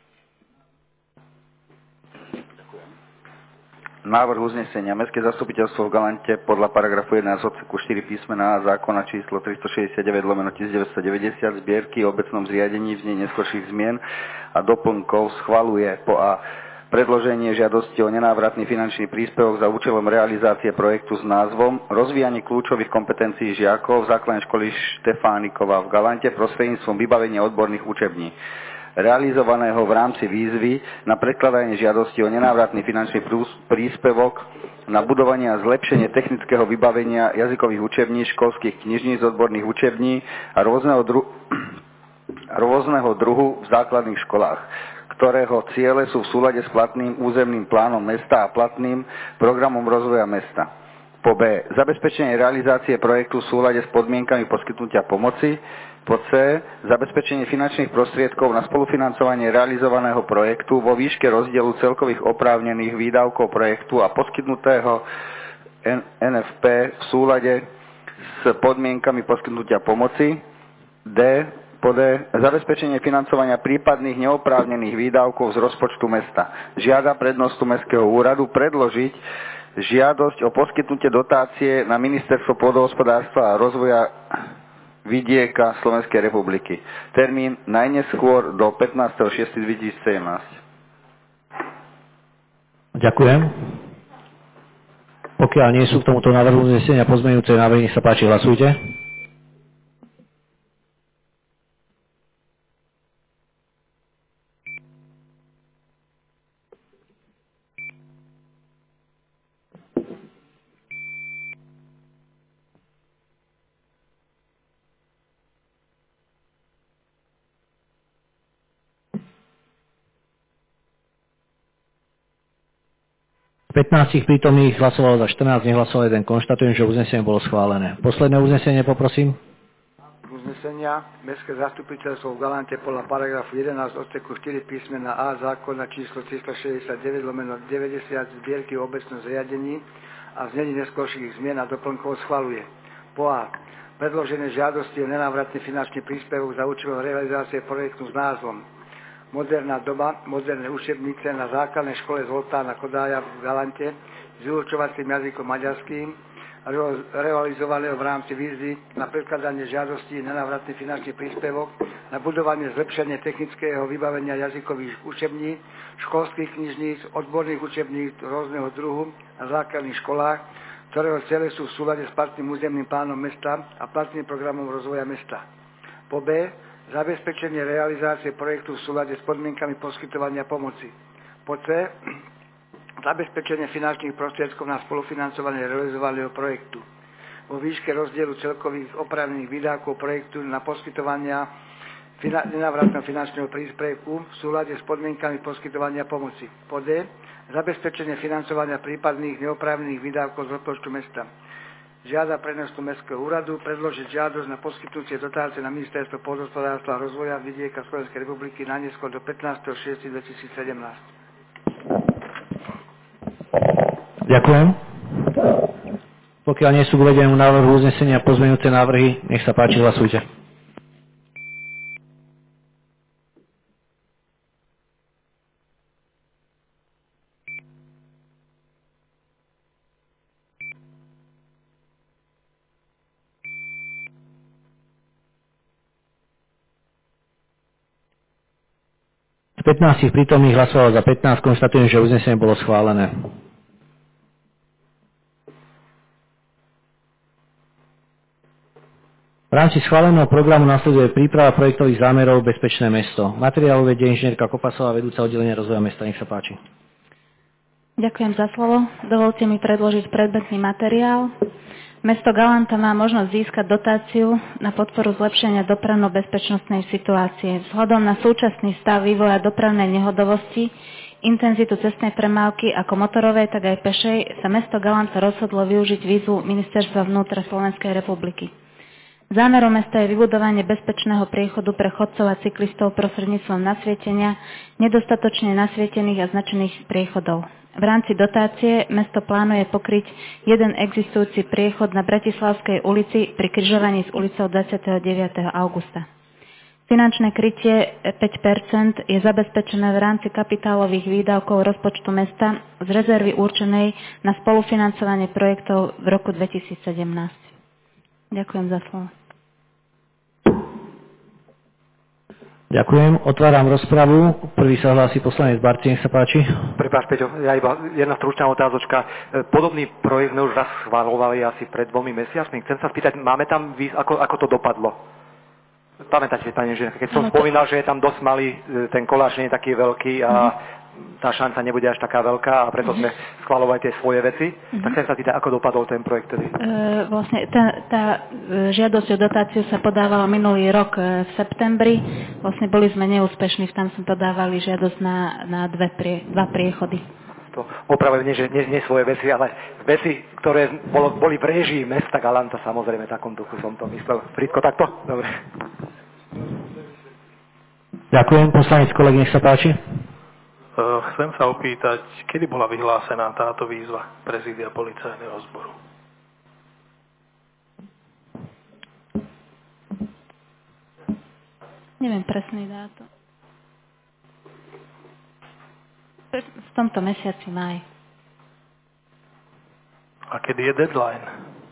Návrh uznesenia. Mestské zastupiteľstvo v Galante podľa paragrafu jedenásť odseku štyri písmena A zákona číslo tristošesťdesiatdeväť lomeno devätnásťstodeväťdesiat zbierky o obecnom zriadení v nej neskorších zmien a doplnkov schvaľuje po A predloženie žiadosti o nenávratný finančný príspevok za účelom realizácie projektu s názvom Rozvíjanie kľúčových kompetencií žiakov v základnej školy Štefánikova v Galante prostredníctvom vybavenia odborných učební, realizovaného v rámci výzvy na predkladanie žiadosti o nenávratný finančný príspevok na budovanie a zlepšenie technického vybavenia jazykových učební, školských knižníc, odborných učební a rôzneho, dru- rôzneho druhu v základných školách, ktorého ciele sú v súlade s platným územným plánom mesta a platným programom rozvoja mesta. Po B. Zabezpečenie realizácie projektu v súlade s podmienkami poskytnutia pomoci. Po C. Zabezpečenie finančných prostriedkov na spolufinancovanie realizovaného projektu vo výške rozdielu celkových oprávnených výdavkov projektu a poskytnutého en ef pé v súlade s podmienkami poskytnutia pomoci. D. Po D. Zabezpečenie financovania prípadných neoprávnených výdavkov z rozpočtu mesta. Žiada prednostu Mestského úradu predložiť žiadosť o poskytnutie dotácie na Ministerstvo pôdohospodárstva a rozvoja vidieka Slovenskej republiky. Termín najneskôr do pätnásteho šiesteho dvetisícsedemnásť. Ďakujem. Pokiaľ nie sú k tomuto návrhu uznesenia pozmeňujúce návrhy, nech sa páči, hlasujte. pätnásť prítomných hlasovalo za štrnásť, nehlasoval jeden. Konštatujem, že uznesenie bolo schválené. Posledné uznesenie poprosím. Uznesenia Mestské zastupiteľstvo v Galante podľa paragrafu jedenásť odseku štyri písmena A zákona číslo tristošesťdesiatdeväť lomeno deväťdesiat zbierky o obecnom zriadení a znení neskorších zmien a doplnkov schvaľuje. Po A. Predložené žiadosti o nenávratný finančný príspevok za účelom realizácie projektu s názvom Moderná doba, moderné učebnice na základnej škole Zoltána Kodája v Galante s vyučovacím jazykom maďarským realizovaného v rámci výzvy na predkladanie žiadosti nenávratný finančný príspevok na budovanie zlepšenie technického vybavenia jazykových učební, školských knižníc, odborných učebníc rôzneho druhu na základných školách, ktorého ciele sú v súlade s platným územným plánom mesta a platným programom rozvoja mesta. Po B. Zabezpečenie realizácie projektu v súlade s podmienkami poskytovania pomoci. Po C. Zabezpečenie finančných prostriedkov na spolufinancovanie realizovaného projektu. Vo výške rozdielu celkových oprávnených výdavkov projektu na poskytovania nenávratného finančného príspevku v súlade s podmienkami poskytovania pomoci. Po D. Zabezpečenie financovania prípadných neoprávnených výdavkov z rozpočtu mesta. Žiada prednostu Mestského úradu predložiť žiadosť na poskytnutie dotácie na Ministerstvo pôdohospodárstva a rozvoja vidieka Slovenskej republiky na neskôr do pätnásteho šiesteho dvetisícsedemnásť. Ďakujem. Pokiaľ nie sú k uvedenému návrhu uznesenia pozmeňujúce návrhy, nech sa páči, hlasujte. Z pätnásť prítomných hlasovalo za pätnásť, konštatujem, že uznesenie bolo schválené. V rámci schváleného programu nasleduje príprava projektových zámerov Bezpečné mesto. Materiál uvedie inžinierka Kopasová, vedúca oddelenia rozvoja mesta. Nech sa páči. Ďakujem za slovo. Dovolte mi predložiť predmetný materiál. Mesto Galanta má možnosť získať dotáciu na podporu zlepšenia dopravno-bezpečnostnej situácie. Vzhľadom na súčasný stav vývoja dopravnej nehodovosti, intenzitu cestnej premávky ako motorovej, tak aj pešej, sa mesto Galanta rozhodlo využiť výzvu Ministerstva vnútra Slovenskej republiky. Zámerom mesta je vybudovanie bezpečného priechodu pre chodcov a cyklistov prostredníctvom nasvietenia nedostatočne nasvietených a značených priechodov. V rámci dotácie mesto plánuje pokryť jeden existujúci priechod na Bratislavskej ulici pri križovaní s ulicou dvadsiateho deviateho augusta. Finančné krytie päť percent je zabezpečené v rámci kapitálových výdavkov rozpočtu mesta z rezervy určenej na spolufinancovanie projektov v roku dvetisícsedemnásť. Ďakujem za slovo. Ďakujem. Otváram rozpravu. Prvý sa hlási poslanec Barci, nech sa páči. Prepáč, Peťo, ja iba jedna stručná otázočka. Podobný projekt sme už raz schváľovali asi pred dvomi mesiacmi. Chcem sa spýtať, máme tam výz, ako, ako to dopadlo? Pamätáte, pani inžinierka, keď som spomínal, že je tam dosť malý, ten koláč nie je taký veľký a tá šanca nebude až taká veľká a preto sme schváľovali tie svoje veci. Mm-hmm. Tak chcem sa pýtať, ako dopadol ten projekt tedy? E, vlastne tá, tá žiadosť o dotáciu sa podávala minulý rok v septembri. Vlastne boli sme neúspešní, tam sme podávali žiadosť na, na dve prie, dva priechody. To opravujem, nie, že nie, nie svoje veci, ale veci, ktoré bolo, boli v réžii mesta Galanta, samozrejme, v takom duchu som to myslel. Fritko, takto? Dobre. Ďakujem. Poslanec koleg, nech sa páči. Chcem sa opýtať, kedy bola vyhlásená táto výzva prezídia policajného zboru? Neviem presný dátum. V tomto mesiaci maj. A kedy je deadline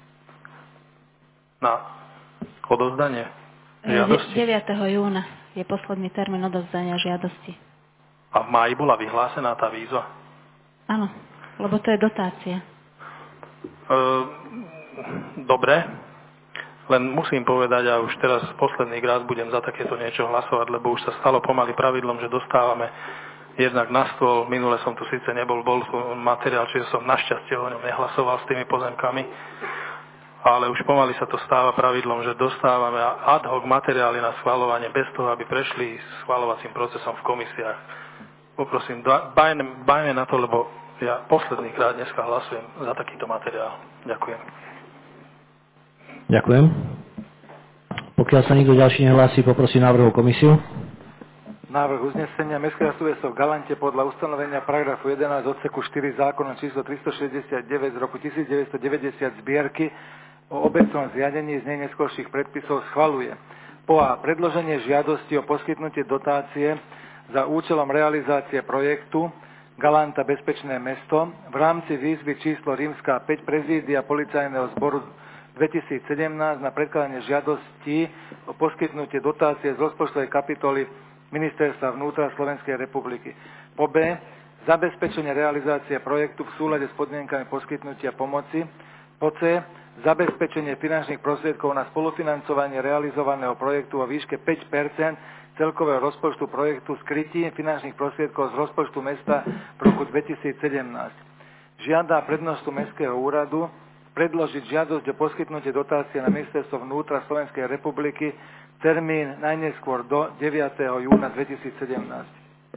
na odovzdanie žiadosti? deviateho júna je posledný termín odovzdania žiadosti. A v máji bola vyhlásená tá výzva? Áno, lebo to je dotácia. E, dobre, len musím povedať, a už teraz posledný raz budem za takéto niečo hlasovať, lebo už sa stalo pomaly pravidlom, že dostávame jednak na stôl, minule som tu síce nebol, bol materiál, čiže som našťastie o ňom nehlasoval s tými pozemkami, ale už pomaly sa to stáva pravidlom, že dostávame ad hoc materiály na schvaľovanie bez toho, aby prešli schvaľovacím procesom v komisiách. Poprosím, bajme, bajme na to, lebo ja posledný krát dneska hlasujem za takýto materiál. Ďakujem. Ďakujem. Pokiaľ sa nikto ďalší nehlási, poprosím návrhovú komisiu. Návrh uznesenia Mestské zastupiteľstvo v Galante podľa ustanovenia paragrafu jedenásť odseku štyri zákona číslo tristošesťdesiatdeväť z roku devätnásťstodeväťdesiat zbierky o obecnom zriadení z nej neskorších predpisov schvaľuje. Po A. Predloženie žiadosti o poskytnutie dotácie za účelom realizácie projektu Galanta Bezpečné mesto v rámci výzvy číslo rímska päť prezídia Policajného zboru dvetisícsedemnásť na predkladanie žiadosti o poskytnutie dotácie z rozpočtovej kapitoly Ministerstva vnútra Slovenskej republiky. Po B. Zabezpečenie realizácie projektu v súlade s podmienkami poskytnutia pomoci. Po C. Zabezpečenie finančných prostriedkov na spolufinancovanie realizovaného projektu o výške päť percent celkového rozpočtu projektu s krytím finančných prostriedkov z rozpočtu mesta v roku dvetisícsedemnásť. Žiada prednostu Mestského úradu predložiť žiadosť o poskytnutie dotácie na Ministerstvo vnútra Slovenskej republiky termín najneskôr do deviateho júna dvetisícsedemnásť.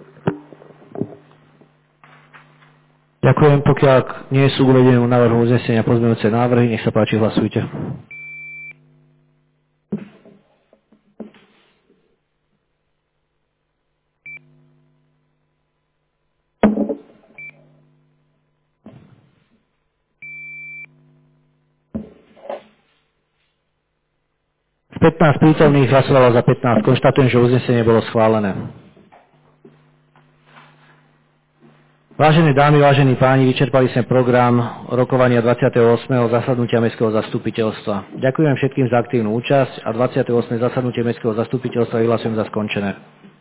Ďakujem. Pokiaľ nie sú uvedené v návrhu uznesenia pozmeňujúce návrhy, nech sa páči, hlasujte. pätnásť prítomných hlasovalo za pätnásť. Konštatujem, že uznesenie bolo schválené. Vážené dámy, vážení páni, vyčerpali sme program rokovania dvadsiateho ôsmeho zasadnutia Mestského zastupiteľstva. Ďakujem všetkým za aktívnu účasť a dvadsiate ôsme zasadnutie Mestského zastupiteľstva vyhlasujem za skončené.